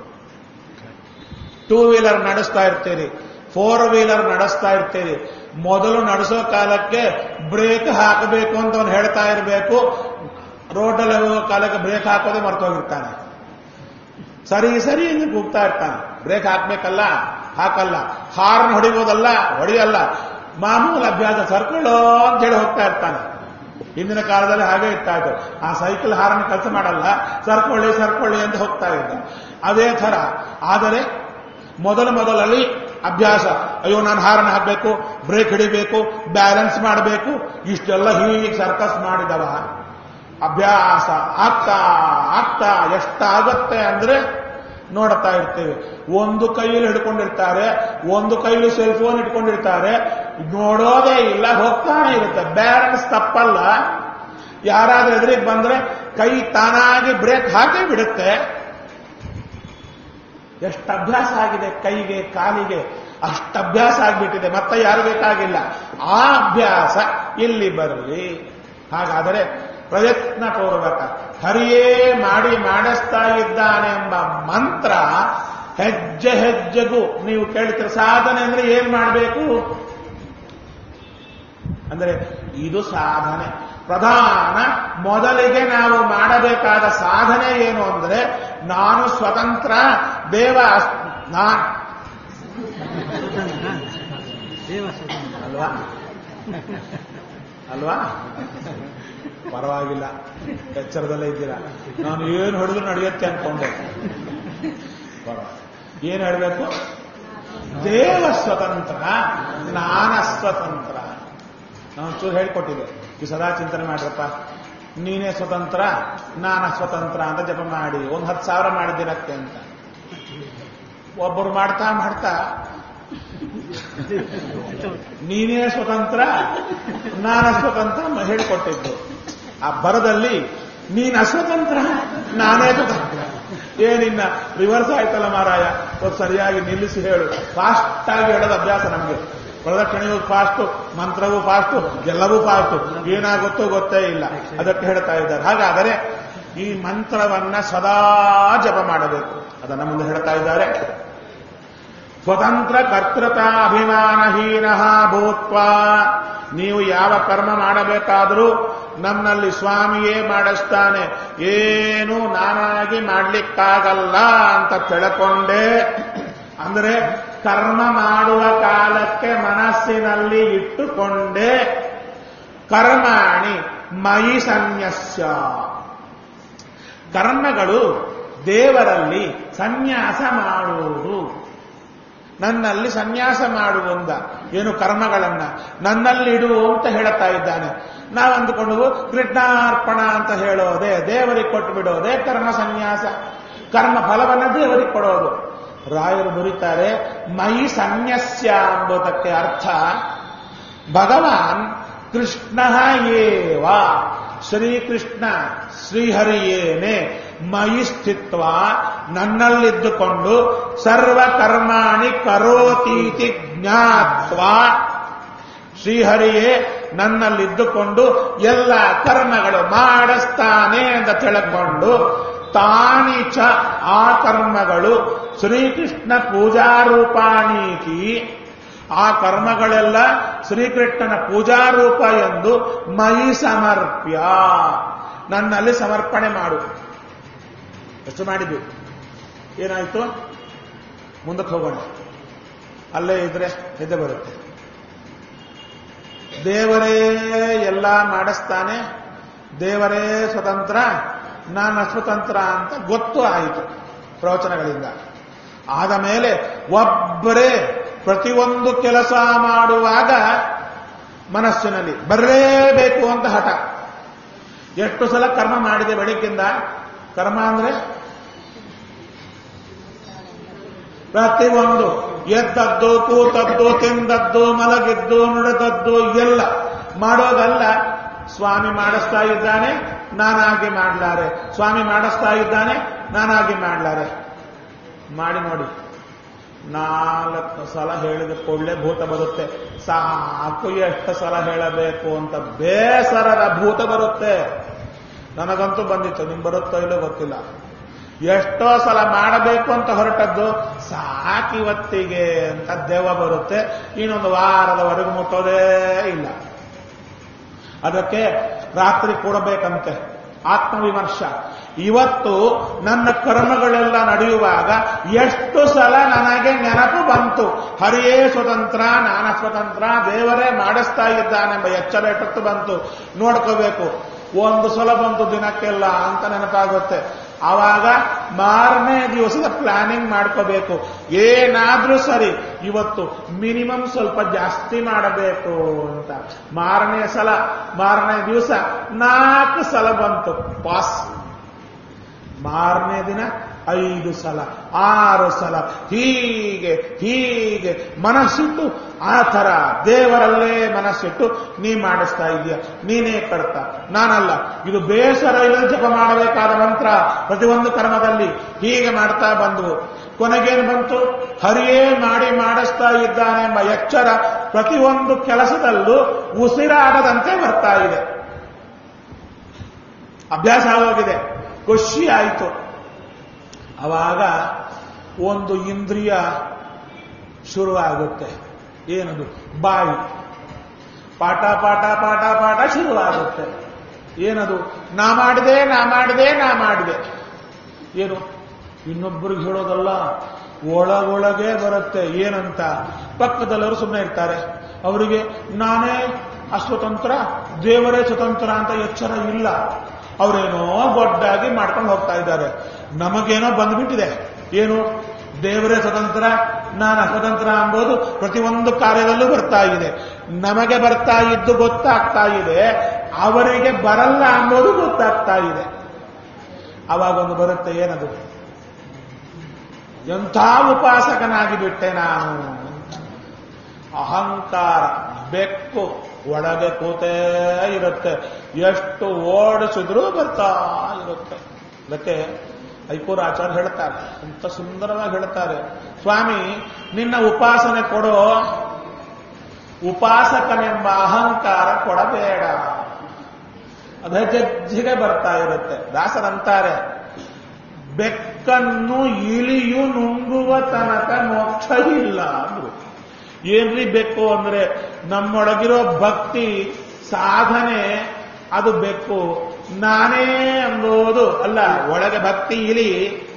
2 ವೀಲರ್ ನಡೆಸ್ತಾ ಇರ್ತೀರಿ, 4 ವೀಲರ್ ನಡೆಸ್ತಾ ಇರ್ತೀರಿ. ಮೊದಲು ನಡೆಸೋ ಕಾಲಕ್ಕೆ ಬ್ರೇಕ್ ಹಾಕಬೇಕು ಅಂತ ಅವನು ಹೇಳ್ತಾ ಇರಬೇಕು. ರೋಡಲ್ಲಿ ಹೋಗೋ ಕಾಲಕ್ಕೆ ಬ್ರೇಕ್ ಹಾಕೋದೇ ಮರ್ತೋಗಿರ್ತಾನೆ. ಸರಿ ಸರಿ ಎಂದು ಕೂಗ್ತಾ ಇರ್ತಾನೆ. ಬ್ರೇಕ್ ಹಾಕ್ಬೇಕಲ್ಲ, ಹಾಕಲ್ಲ. ಹಾರ್ನ್ ಹೊಡಿಬೋದಲ್ಲ, ಹೊಡಿಯಲ್ಲ. ಮಾಮೂಲು ಅಭ್ಯಾಸ ಸರ್ಕೊಳ್ಳೋ ಅಂತ ಹೇಳಿ ಹೋಗ್ತಾ ಇರ್ತಾನೆ. ಹಿಂದಿನ ಕಾಲದಲ್ಲಿ ಹಾಗೆ ಇರ್ತಾ ಇತ್ತು. ಆ ಸೈಕಲ್ ಹಾರನ್ ಕೆಲಸ ಮಾಡಲ್ಲ, ಸರ್ಕೊಳ್ಳಿ ಸರ್ಕೊಳ್ಳಿ ಅಂತ ಹೋಗ್ತಾ ಇದ್ದ. ಅದೇ ಥರ. ಆದರೆ ಮೊದಲಲ್ಲಿ ಅಭ್ಯಾಸ, ಅಯ್ಯೋ ನಾನು ಹಾರನ್ ಹಾಕಬೇಕು, ಬ್ರೇಕ್ ಹಿಡಿಬೇಕು, ಬ್ಯಾಲೆನ್ಸ್ ಮಾಡಬೇಕು, ಇಷ್ಟೆಲ್ಲ ಹೀಗೆ ಸರ್ಕಸ್ ಮಾಡಿದವ. ಅಭ್ಯಾಸ ಆಗ್ತಾ ಆಗ್ತಾ ಎಷ್ಟಾಗತ್ತೆ ಅಂದ್ರೆ ನೋಡ್ತಾ ಇರ್ತೀವಿ. ಒಂದು ಕೈಯಲ್ಲಿ ಹಿಡ್ಕೊಂಡಿರ್ತಾರೆ, ಒಂದು ಕೈಯಲ್ಲಿ ಸೆಲ್ ಫೋನ್ ಇಟ್ಕೊಂಡಿರ್ತಾರೆ, ನೋಡೋದೇ ಇಲ್ಲ, ಹೋಗ್ತಾನೆ ಇರುತ್ತೆ. ಬ್ಯಾಲೆನ್ಸ್ ತಪ್ಪಲ್ಲ. ಯಾರಾದ್ರೂ ಎದುರಿಗೆ ಬಂದ್ರೆ ಕೈ ತಾನಾಗಿ ಬ್ರೇಕ್ ಹಾಕೇ ಬಿಡುತ್ತೆ. ಎಷ್ಟು ಅಭ್ಯಾಸ ಆಗಿದೆ ಕೈಗೆ, ಕಾಲಿಗೆ, ಅಷ್ಟು ಅಭ್ಯಾಸ ಆಗ್ಬಿಟ್ಟಿದೆ. ಮತ್ತೆ ಯಾರು ಬೇಕಾಗಿಲ್ಲ. ಆ ಅಭ್ಯಾಸ ಇಲ್ಲಿ ಬರಲಿ. ಹಾಗಾದರೆ ಪ್ರಯತ್ನ ಪೂರ್ವಕ ಹರಿಯೇ ಮಾಡಿಸ್ತಾ ಇದ್ದಾನೆ ಎಂಬ ಮಂತ್ರ ಹೆಜ್ಜೆ ಹೆಜ್ಜೆಗೂ ನೀವು ಕೇಳ್ತೀರ. ಸಾಧನೆ ಅಂದ್ರೆ ಏನ್ ಮಾಡಬೇಕು ಅಂದ್ರೆ ಇದು ಸಾಧನೆ. ಪ್ರಧಾನ ಮೊದಲಿಗೆ ನಾವು ಮಾಡಬೇಕಾದ ಸಾಧನೆ ಏನು ಅಂದ್ರೆ ನಾನು ಸ್ವತಂತ್ರ, ದೇವ ಅಲ್ವಾ ಅಲ್ವಾ? ಪರವಾಗಿಲ್ಲ, ಎಚ್ಚರದಲ್ಲೇ ಇದ್ದೀರಾ. ನಾನು ಏನು ಹೊಡೆದ್ರು ನಡೆಯುತ್ತೆ ಅನ್ಕೊಂಡೆ. ಏನು ಹೇಳಬೇಕು? ದೇವ ಸ್ವತಂತ್ರ, ನಾನ ಸ್ವತಂತ್ರ. ನಾನು ಚೂರು ಹೇಳ್ಕೊಟ್ಟಿದ್ದೆ, ಈ ಸದಾ ಚಿಂತನೆ ಮಾಡ್ರಪ್ಪ. ನೀನೇ ಸ್ವತಂತ್ರ, ನಾನ ಸ್ವತಂತ್ರ ಅಂತ ಜಪ ಮಾಡಿ 10,000 ಮಾಡಿದ್ದೀರಕ್ಕೆ ಅಂತ. ಒಬ್ಬರು ಮಾಡ್ತಾ ಮಾಡ್ತಾ ನೀನೇ ಸ್ವತಂತ್ರ, ನಾನ ಸ್ವತಂತ್ರ ಹೇಳಿಕೊಟ್ಟಿದ್ದು. ಆ ಬರದಲ್ಲಿ ನೀನು ಅಸ್ವತಂತ್ರ, ನಾನೇ ಸ್ವತಂತ್ರ. ಏನಿನ್ನ ರಿವರ್ಸ್ ಆಯ್ತಲ್ಲ ಮಾರಾಯ. ಸರಿಯಾಗಿ ನಿಲ್ಲಿಸಿ ಹೇಳು. ಫಾಸ್ಟ್ ಆಗಿ ಹೇಳೋದು ಅಭ್ಯಾಸ ನಮಗೆ. ಪ್ರದಕ್ಷಿಣೆಯೂ ಫಾಸ್ಟು, ಮಂತ್ರವೂ ಫಾಸ್ಟು, ಎಲ್ಲವೂ ಫಾಸ್ಟು. ಏನಾಗುತ್ತೋ ಗೊತ್ತೇ ಇಲ್ಲ. ಅದಕ್ಕೆ ಹೇಳ್ತಾ ಇದ್ದಾರೆ. ಹಾಗಾದರೆ ಈ ಮಂತ್ರವನ್ನ ಸದಾ ಜಪ ಮಾಡಬೇಕು. ಅದನ್ನ ಮುಂದೆ ಹೇಳ್ತಾ ಇದ್ದಾರೆ. ಸ್ವತಂತ್ರ ಕರ್ತೃತ ಅಭಿಮಾನಹೀನ ಭೂತ್ವ. ನೀವು ಯಾವ ಕರ್ಮ ಮಾಡಬೇಕಾದರೂ ನನ್ನಲ್ಲಿ ಸ್ವಾಮಿಯೇ ಮಾಡಿಸ್ತಾನೆ, ಏನು ನಾನಾಗಿ ಮಾಡ್ಲಿಕ್ಕಾಗಲ್ಲ ಅಂತ ತಿಳ್ಕೊಂಡೆ. ಅಂದರೆ ಕರ್ಮ ಮಾಡುವ ಕಾಲಕ್ಕೆ ಮನಸ್ಸಿನಲ್ಲಿ ಇಟ್ಟುಕೊಂಡೇ ಕರ್ಮಾಣಿ ಮಯಿ ಸನ್ಯಸ್ಯ. ಕರ್ಮಗಳು ದೇವರಲ್ಲಿ ಸನ್ಯಾಸ ಮಾಡುವುದು. ನನ್ನಲ್ಲಿ ಸನ್ಯಾಸ ಮಾಡುವಂದ ಏನು ಕರ್ಮಗಳನ್ನ ನನ್ನಲ್ಲಿಡು ಅಂತ ಹೇಳುತ್ತಾ ಇದ್ದಾನೆ. ನಾವು ಅಂದುಕೊಂಡು ಕೃಷ್ಣಾರ್ಪಣ ಅಂತ ಹೇಳೋದೇ, ದೇವರಿಗೆ ಕೊಟ್ಟು ಬಿಡೋದೇ ಕರ್ಮ ಸನ್ಯಾಸ. ಕರ್ಮ ಫಲವನ್ನ ದೇವರಿಗೆ ಕೊಡೋದು. ರಾಯರು ಬರೀತಾರೆ ಮಯಿ ಸನ್ಯಸ್ಯ ಎಂಬುದಕ್ಕೆ ಅರ್ಥ ಭಗವಾನ್ ಕೃಷ್ಣ ಏವ, ಶ್ರೀಕೃಷ್ಣ ಶ್ರೀಹರಿಯೇನೆ ಮಯಿ ಸ್ಥಿತ್ವ ನನ್ನಲ್ಲಿದ್ದುಕೊಂಡು ಸರ್ವ ಕರ್ಮಾಣಿ ಕರೋತೀತಿ ಜ್ಞಾತ್ವ. ಶ್ರೀಹರಿಯೇ ನನ್ನಲ್ಲಿದ್ದುಕೊಂಡು ಎಲ್ಲ ಕರ್ಮಗಳು ಮಾಡಿಸ್ತಾನೆ ಅಂತ ತಿಳ್ಕೊಂಡು ತಾನಿಚ ಆ ಕರ್ಮಗಳು ಶ್ರೀಕೃಷ್ಣ ಪೂಜಾರೂಪಾಣೀತಿ, ಆ ಕರ್ಮಗಳೆಲ್ಲ ಶ್ರೀಕೃಷ್ಣನ ಪೂಜಾರೂಪ ಎಂದು ಮಯಿ ಸಮರ್ಪ್ಯ ನನ್ನಲ್ಲಿ ಸಮರ್ಪಣೆ ಮಾಡು. ಎಷ್ಟು ಮಾಡಿದ್ವಿ, ಏನಾಯ್ತು? ಮುಂದಕ್ಕೆ ಹೋಗೋಣ. ಅಲ್ಲೇ ಇದ್ರೆ ಹೆದೆ ಬರುತ್ತೆ. ದೇವರೇ ಎಲ್ಲ ಮಾಡಿಸ್ತಾನೆ, ದೇವರೇ ಸ್ವತಂತ್ರ, ನಾನು ಅಸ್ವತಂತ್ರ ಅಂತ ಗೊತ್ತು ಆಯಿತು ಪ್ರವಚನಗಳಿಂದ. ಆದ ಮೇಲೆ ಒಬ್ಬರೇ ಪ್ರತಿಯೊಂದು ಕೆಲಸ ಮಾಡುವಾಗ ಮನಸ್ಸಿನಲ್ಲಿ ಬರಲೇಬೇಕು ಅಂತ ಹಠ. ಎಷ್ಟು ಸಲ ಕರ್ಮ ಮಾಡಿದೆ ಬೆಳಗ್ಗಿಂದ? ಕರ್ಮ ಅಂದ್ರೆ ಪ್ರತಿಯೊಂದು ಎದ್ದದ್ದು, ಕೂತದ್ದು, ತಿಂದದ್ದು, ಮಲಗಿದ್ದು, ನುಡಿದದ್ದು ಎಲ್ಲ ಮಾಡೋದಲ್ಲ. ಸ್ವಾಮಿ ಮಾಡಿಸ್ತಾ ಇದ್ದಾನೆ, ನಾನಾಗಿ ಮಾಡ್ಲಾರೆ. ಸ್ವಾಮಿ ಮಾಡಿಸ್ತಾ ಇದ್ದಾನೆ, ನಾನಾಗಿ ಮಾಡ್ಲಾರೆ. ಮಾಡಿ ನೋಡಿ, 4 ಸಲ ಹೇಳಿದ ಕೂಡಲೇ ಭೂತ ಬರುತ್ತೆ. ಸಾಕು, ಎಷ್ಟು ಸಲ ಹೇಳಬೇಕು ಅಂತ ಬೇಸರದ ಭೂತ ಬರುತ್ತೆ. ನನಗಂತೂ ಬಂದಿತ್ತು, ನಿಮ್ಗೆ ಬರುತ್ತೋ ಇಲ್ಲೋ ಗೊತ್ತಿಲ್ಲ. ಎಷ್ಟೋ ಸಲ ಮಾಡಬೇಕು ಅಂತ ಹೊರಟದ್ದು ಸಾಕಿವತ್ತಿಗೆ ಅಂತ ದೆವ್ವ ಬರುತ್ತೆ. ಇನ್ನೊಂದು ವಾರದವರೆಗೂ ಮುಟ್ಟೋದೇ ಇಲ್ಲ. ಅದಕ್ಕೆ ರಾತ್ರಿ ಕೂಡಬೇಕಂತೆ ಆತ್ಮವಿಮರ್ಶ. ಇವತ್ತು ನನ್ನ ಕರ್ಮಗಳೆಲ್ಲ ನಡೆಯುವಾಗ ಎಷ್ಟು ಸಲ ನನಗೆ ನೆನಪು ಬಂತು, ಹರಿಯೇ ಸ್ವತಂತ್ರ, ನಾನ ಸ್ವತಂತ್ರ, ದೇವರೇ ಮಾಡಿಸ್ತಾ ಇದ್ದಾನೆಂಬ ಎಚ್ಚರ ಎಷ್ಟೊತ್ತು ಬಂತು ನೋಡ್ಕೋಬೇಕು. ಒಂದು ಸಲ ಬಂತು ದಿನಕ್ಕೆಲ್ಲ ಅಂತ ನೆನಪಾಗುತ್ತೆ. ಆವಾಗ ಮಾರನೇ ದಿವಸದ ಪ್ಲಾನಿಂಗ್ ಮಾಡ್ಕೋಬೇಕು. ಏನಾದ್ರೂ ಸರಿ ಇವತ್ತು ಮಿನಿಮಮ್ ಸ್ವಲ್ಪ ಜಾಸ್ತಿ ಮಾಡಬೇಕು ಅಂತ. ಮಾರನೇ ದಿವಸ 4 ಸಲ ಬಂತು ಪಾಸ್. ಮಾರನೇ ದಿನ 5 ಸಲ, 6 ಸಲ, ಹೀಗೆ ಮನಸ್ಸಿಟ್ಟು ಆ ಥರ ದೇವರಲ್ಲೇ ಮನಸ್ಸಿಟ್ಟು ನೀ ಮಾಡಿಸ್ತಾ ಇದೀಯ, ನೀನೇ ಕರ್ತ, ನಾನಲ್ಲ. ಇದು ಬೇಸರ ಇಲ್ಲ ಜಪ ಮಾಡಬೇಕಾದ ಮಂತ್ರ. ಪ್ರತಿಯೊಂದು ಕರ್ಮದಲ್ಲಿ ಹೀಗೆ ಮಾಡ್ತಾ ಬಂದವು. ಕೊನೆಗೇನು ಬಂತು? ಹರಿಯೇ ಮಾಡಿಸ್ತಾ ಇದ್ದಾನೆ ಎಂಬ ಎಚ್ಚರ ಪ್ರತಿಯೊಂದು ಕೆಲಸದಲ್ಲೂ ಉಸಿರಾಡದಂತೆ ಬರ್ತಾ ಇದೆ. ಅಭ್ಯಾಸ ಆಗೋಗಿದೆ. ಖುಷಿ ಆಯಿತು. ಅವಾಗ ಒಂದು ಇಂದ್ರಿಯ ಶುರುವಾಗುತ್ತೆ. ಏನದು? ಬಾಯಿ. ಪಾಠ ಪಾಠ ಪಾಠ ಪಾಠ ಶುರುವಾಗುತ್ತೆ. ಏನದು? ನಾ ಮಾಡಿದೆ. ಏನು? ಇನ್ನೊಬ್ಬರಿಗೆ ಹೇಳೋದಲ್ಲ, ಒಳಗೊಳಗೆ ಬರುತ್ತೆ. ಏನಂತ? ಪಕ್ಕದಲ್ಲವರು ಸುಮ್ಮನೆ ಇರ್ತಾರೆ. ಅವರಿಗೆ ನಾನೇ ಅಸ್ವತಂತ್ರ, ದೇವರೇ ಸ್ವತಂತ್ರ ಅಂತ ಎಚ್ಚರ ಇಲ್ಲ. ಅವರೇನೋ ಗೊಡ್ಡಾಗಿ ಮಾಡ್ಕೊಂಡು ಹೋಗ್ತಾ ಇದ್ದಾರೆ. ನಮಗೇನೋ ಬಂದ್ಬಿಟ್ಟಿದೆ. ಏನು? ದೇವರೇ ಸ್ವತಂತ್ರ, ನಾನು ಅಸ್ವತಂತ್ರ ಅಂಬೋದು ಪ್ರತಿಯೊಂದು ಕಾರ್ಯದಲ್ಲೂ ಬರ್ತಾ ಇದೆ. ನಮಗೆ ಬರ್ತಾ ಇದ್ದು ಗೊತ್ತಾಗ್ತಾ ಇದೆ, ಅವರಿಗೆ ಬರಲ್ಲ ಅಂಬೋದು ಗೊತ್ತಾಗ್ತಾ ಇದೆ. ಅವಾಗೊಂದು ಬರುತ್ತೆ. ಏನದು? ಎಂಥ ಉಪಾಸಕನಾಗಿ ಬಿಟ್ಟೆ ನಾನು. ಅಹಂಕಾರ ಬೆಕ್ಕು ಒಳಗೆ ಕೂತೇ ಇರುತ್ತೆ. ಎಷ್ಟು ಓಡಿಸಿದ್ರೂ ಬರ್ತಾ ಇರುತ್ತೆ. ಅದಕ್ಕೆ ಐಕೂರ ಆಚಾರ್ಯ ಹೇಳ್ತಾರೆ, ಅಂತ ಸುಂದರವಾಗಿ ಹೇಳ್ತಾರೆ, ಸ್ವಾಮಿ ನಿನ್ನ ಉಪಾಸನೆ ಕೊಡೋ, ಉಪಾಸಕನೆಂಬ ಅಹಂಕಾರ ಕೊಡಬೇಡ. ಅದು ಹೆಜ್ಜೆಗೆ ಬರ್ತಾ ಇರುತ್ತೆ. ದಾಸರಂತಾರೆ, ಬೆಕ್ಕನ್ನು ಇಲಿಯು ನುಂಗುವ ತನಕ ಮೋಕ್ಷ ಇಲ್ಲ ಅಂದ್ರು. ಏನ್ರಿ ಬೇಕು ಅಂದ್ರೆ ನಮ್ಮೊಳಗಿರೋ ಭಕ್ತಿ ಸಾಧನೆ ಅದು ಬೇಕು. ನಾನೇ ಅಂಬೋದು ಅಲ್ಲ. ಒಳಗೆ ಭಕ್ತಿ ಇಲಿ,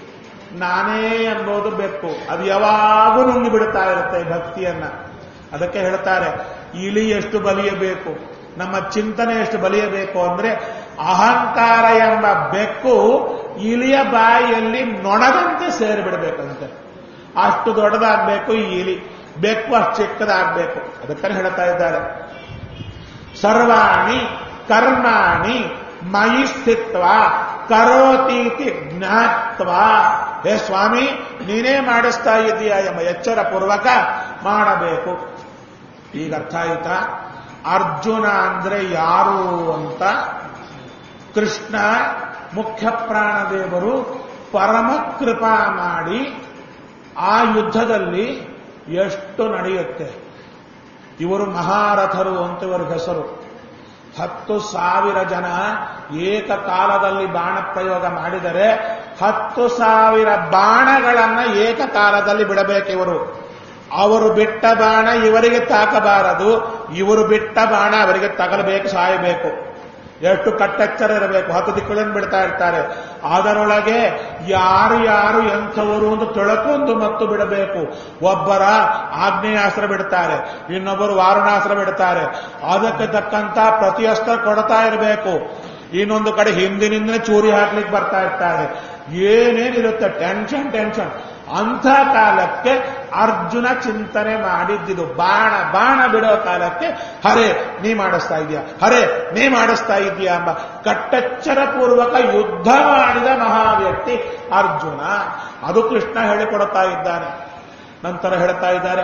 ನಾನೇ ಎಂಬುದು ಬೆಕ್ಕು. ಅದು ಯಾವಾಗೂ ನುಂಗಿ ಬಿಡ್ತಾ ಇರುತ್ತೆ ಭಕ್ತಿಯನ್ನ. ಅದಕ್ಕೆ ಹೇಳ್ತಾರೆ, ಇಲಿ ಎಷ್ಟು ಬಲಿಯಬೇಕು, ನಮ್ಮ ಚಿಂತನೆ ಎಷ್ಟು ಬಲಿಯಬೇಕು ಅಂದ್ರೆ, ಅಹಂಕಾರ ಎಂಬ ಬೆಕ್ಕು ಇಲಿಯ ಬಾಯಿಯಲ್ಲಿ ನೊಣದಂತೆ ಸೇರಿಬಿಡ್ಬೇಕಂತೆ. ಅಷ್ಟು ದೊಡ್ಡದಾಗಬೇಕು ಈ ಇಲಿ, ಬೆಕ್ಕು ಅಷ್ಟು ಚಿಕ್ಕದಾಗಬೇಕು. ಅದಕ್ಕೆ ಹೇಳ್ತಾ ಇದ್ದಾರೆ, ಸರ್ವಾಣಿ ಕರ್ಮಾಣಿ ಮಯಿ ಸ್ಥಿತ್ವ ಕರೋತೀತಿ ಜ್ಞಾತ್ವ. ಹೇ ಸ್ವಾಮಿ, ನೀನೇ ಮಾಡಿಸ್ತಾ ಇದೀಯಾ ಎಂಬ ಎಚ್ಚರ ಪೂರ್ವಕ ಮಾಡಬೇಕು. ಈಗ ಅರ್ಥ ಆಯ್ತಾ ಅರ್ಜುನ ಅಂದ್ರೆ ಯಾರು ಅಂತ? ಕೃಷ್ಣ ಮುಖ್ಯ ಪ್ರಾಣದೇವರು ಪರಮ ಕೃಪಾ ಮಾಡಿ ಆ ಯುದ್ಧದಲ್ಲಿ ಎಷ್ಟು ನಡೆಯುತ್ತೆ. ಇವರು ಮಹಾರಥರು ಅಂತ ಇವರ ಹೆಸರು. 10,000 ಜನ ಏಕಕಾಲದಲ್ಲಿ ಬಾಣ ಪ್ರಯೋಗ ಮಾಡಿದರೆ 10,000 ಬಾಣಗಳನ್ನ ಏಕಕಾಲದಲ್ಲಿ ಬಿಡಬೇಕಿವರು. ಅವರು ಬಿಟ್ಟ ಬಾಣ ಇವರಿಗೆ ತಾಕಬಾರದು, ಇವರು ಬಿಟ್ಟ ಬಾಣ ಅವರಿಗೆ ತಗಲಬೇಕು, ಸಾಯಬೇಕು. ಎಷ್ಟು ಕಟ್ಟೆಚ್ಚರ ಇರಬೇಕು. 10 ದಿಕ್ಕುಗಳನ್ನು ಬಿಡ್ತಾ ಇರ್ತಾರೆ. ಅದರೊಳಗೆ ಯಾರು ಯಾರು ಎಂಥವರು ಅಂತ ತಿಳ್ಕೊಂಡು ಮತ್ತು ಬಿಡಬೇಕು. ಒಬ್ಬರ ಆಗ್ನೇಯಾಸ್ತ್ರ ಬಿಡ್ತಾರೆ, ಇನ್ನೊಬ್ಬರು ವಾರುಣಾಸ್ತ್ರ ಬಿಡ್ತಾರೆ. ಅದಕ್ಕೆ ತಕ್ಕಂತ ಪ್ರತಿ ಅಸ್ತ್ರ ಕೊಡ್ತಾ ಇರಬೇಕು. ಇನ್ನೊಂದು ಕಡೆ ಹಿಂದಿನಿಂದ ಚೂರಿ ಹಾಕ್ಲಿಕ್ಕೆ ಬರ್ತಾ ಇರ್ತಾರೆ. ಏನೇನಿರುತ್ತೆ ಟೆನ್ಷನ್ ಟೆನ್ಷನ್. ಅಂಥ ಕಾಲಕ್ಕೆ ಅರ್ಜುನ ಚಿಂತನೆ ಮಾಡಿದ್ದಿದ್ದು ಬಾಣ ಬಿಡೋ ಕಾಲಕ್ಕೆ ಹರೇ ನೀ ಮಾಡಿಸ್ತಾ ಇದೀಯಾ, ಹರೇ ನೀ ಮಾಡಿಸ್ತಾ ಇದೀಯಾ ಎಂಬ ಕಟ್ಟೆಚ್ಚರ ಪೂರ್ವಕ ಯುದ್ಧ ಮಾಡಿದ ಮಹಾವ್ಯಕ್ತಿ ಅರ್ಜುನ. ಅದು ಕೃಷ್ಣ ಹೇಳಿಕೊಡ್ತಾ ಇದ್ದಾನೆ. ನಂತರ ಹೇಳ್ತಾ ಇದ್ದಾರೆ,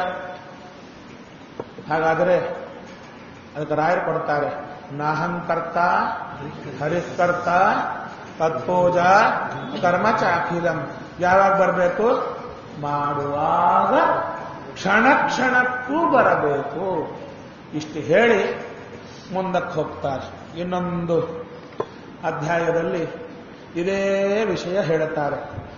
ಹಾಗಾದರೆ ಅದಕ್ಕೆ ರಾಯರು ಕೊಡ್ತಾರೆ, ನಾಹಂಕರ್ತ ಹರಿಕರ್ತ ತತ್ಪೂಜ ಕರ್ಮ ಚಾಖಿಲಂ. ಯಾವಾಗ ಬರಬೇಕು? ಮಾಡುವಾಗ ಕ್ಷಣ ಕ್ಷಣಕ್ಕೂ ಬರಬೇಕು. ಇಷ್ಟು ಹೇಳಿ ಮುಂದಕ್ಕೆ ಹೋಗ್ತಾರೆ. ಇನ್ನೊಂದು ಅಧ್ಯಾಯದಲ್ಲಿ ಇದೇ ವಿಷಯ ಹೇಳುತ್ತಾರೆ.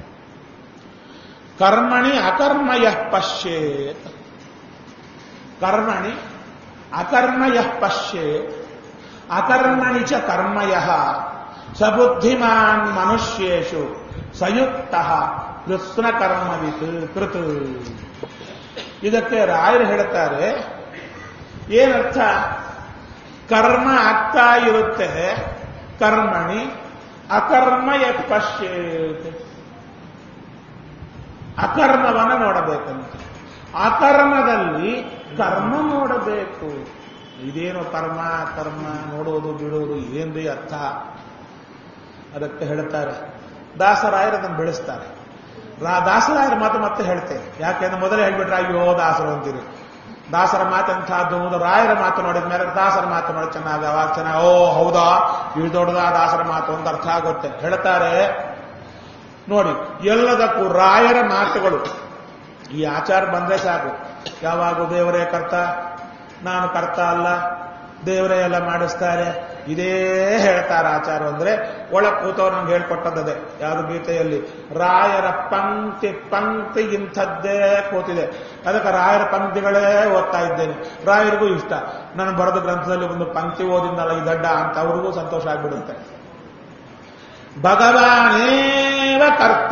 ಕರ್ಮಣಿ ಅಕರ್ಮಯ ಪಶ್ಯೇತ್, ಕರ್ಮಣಿ ಅಕರ್ಮಯ ಪಶ್ಯೇತ್, ಅಕರ್ಮಣಿ ಚ ಕರ್ಮಯ ಸಬುದ್ಧಿಮಾನ್ ಮನುಷ್ಯೇಷು ಸಯುಕ್ತ ಕೃಷ್ಣ ಕರ್ಮವಿತ್ ಕೃತ್. ಇದಕ್ಕೆ ರಾಯರು ಹೇಳ್ತಾರೆ, ಏನರ್ಥ? ಕರ್ಮ ಆಗ್ತಾ ಇರುತ್ತೆ, ಕರ್ಮಣಿ ಅಕರ್ಮ ಯತ್ ಪಶ್ಯೇತ್. ಅಕರ್ಮವನ್ನ ನೋಡಬೇಕಂತೆ, ಅಕರ್ಮದಲ್ಲಿ ಕರ್ಮ ನೋಡಬೇಕು. ಇದೇನು ಕರ್ಮ ಕರ್ಮ ನೋಡೋದು ಬಿಡೋದು ಏನ್ರಿ ಅರ್ಥ? ಅದಕ್ಕೆ ಹೇಳ್ತಾರೆ, ದಾಸರಾಯರು ಅದನ್ನು ಬೆಳೆಸ್ತಾರೆ. ದಾಸರಾಯರ ಮಾತು ಮತ್ತೆ ಹೇಳ್ತೇನೆ. ಯಾಕೆಂದ್ರೆ ಮೊದಲೇ ಹೇಳ್ಬಿಟ್ರೆ ಅಯ್ಯೋ ದಾಸರು ಅಂತೀರಿ. ದಾಸರ ಮಾತೆಂಥದ್ದು, ರಾಯರ ಮಾತು ನೋಡಿದ ಮೇಲೆ ದಾಸರ ಮಾತು ನೋಡಿ ಚೆನ್ನಾಗಿ, ಅವಾಗ ಚೆನ್ನಾಗಿ ಓ ಹೌದಾ ಇದು ದೊಡ್ಡದಾ ದಾಸರ ಮಾತು ಅಂತ ಅರ್ಥ ಆಗುತ್ತೆ. ಹೇಳ್ತಾರೆ ನೋಡಿ, ಎಲ್ಲದಕ್ಕೂ ರಾಯರ ಮಾತುಗಳು. ಈ ಆಚಾರ ಬಂದ್ರೆ ಸಾಕು. ಯಾವಾಗ ದೇವರೇ ಕರ್ತ, ನಾನು ಕರ್ತ ಅಲ್ಲ, ದೇವರೇ ಎಲ್ಲ ಮಾಡಿಸ್ತಾರೆ, ಇದೇ ಹೇಳ್ತಾರೆ ಆಚಾರ. ಅಂದ್ರೆ ಒಳ ಕೂತವ್ರು ನಮ್ಗೆ ಹೇಳ್ಕೊಟ್ಟದ್ದೇ. ಯಾವುದು ಗೀತೆಯಲ್ಲಿ ರಾಯರ ಪಂಕ್ತಿ ಪಂಕ್ತಿ ಇಂಥದ್ದೇ ಕೂತಿದೆ. ಅದಕ್ಕೆ ರಾಯರ ಪಂಕ್ತಿಗಳೇ ಓದ್ತಾ ಇದ್ದೇನೆ. ರಾಯರಿಗೂ ಇಷ್ಟ. ನಾನು ಬರೆದ ಗ್ರಂಥದಲ್ಲಿ ಒಂದು ಪಂಕ್ತಿ ಓದಿಂದಲ್ಲ ಈ ದಡ್ಡ ಅಂತ ಅವ್ರಿಗೂ ಸಂತೋಷ ಆಗ್ಬಿಡುತ್ತೆ. ಭಗವಾನೇವ ಕರ್ತ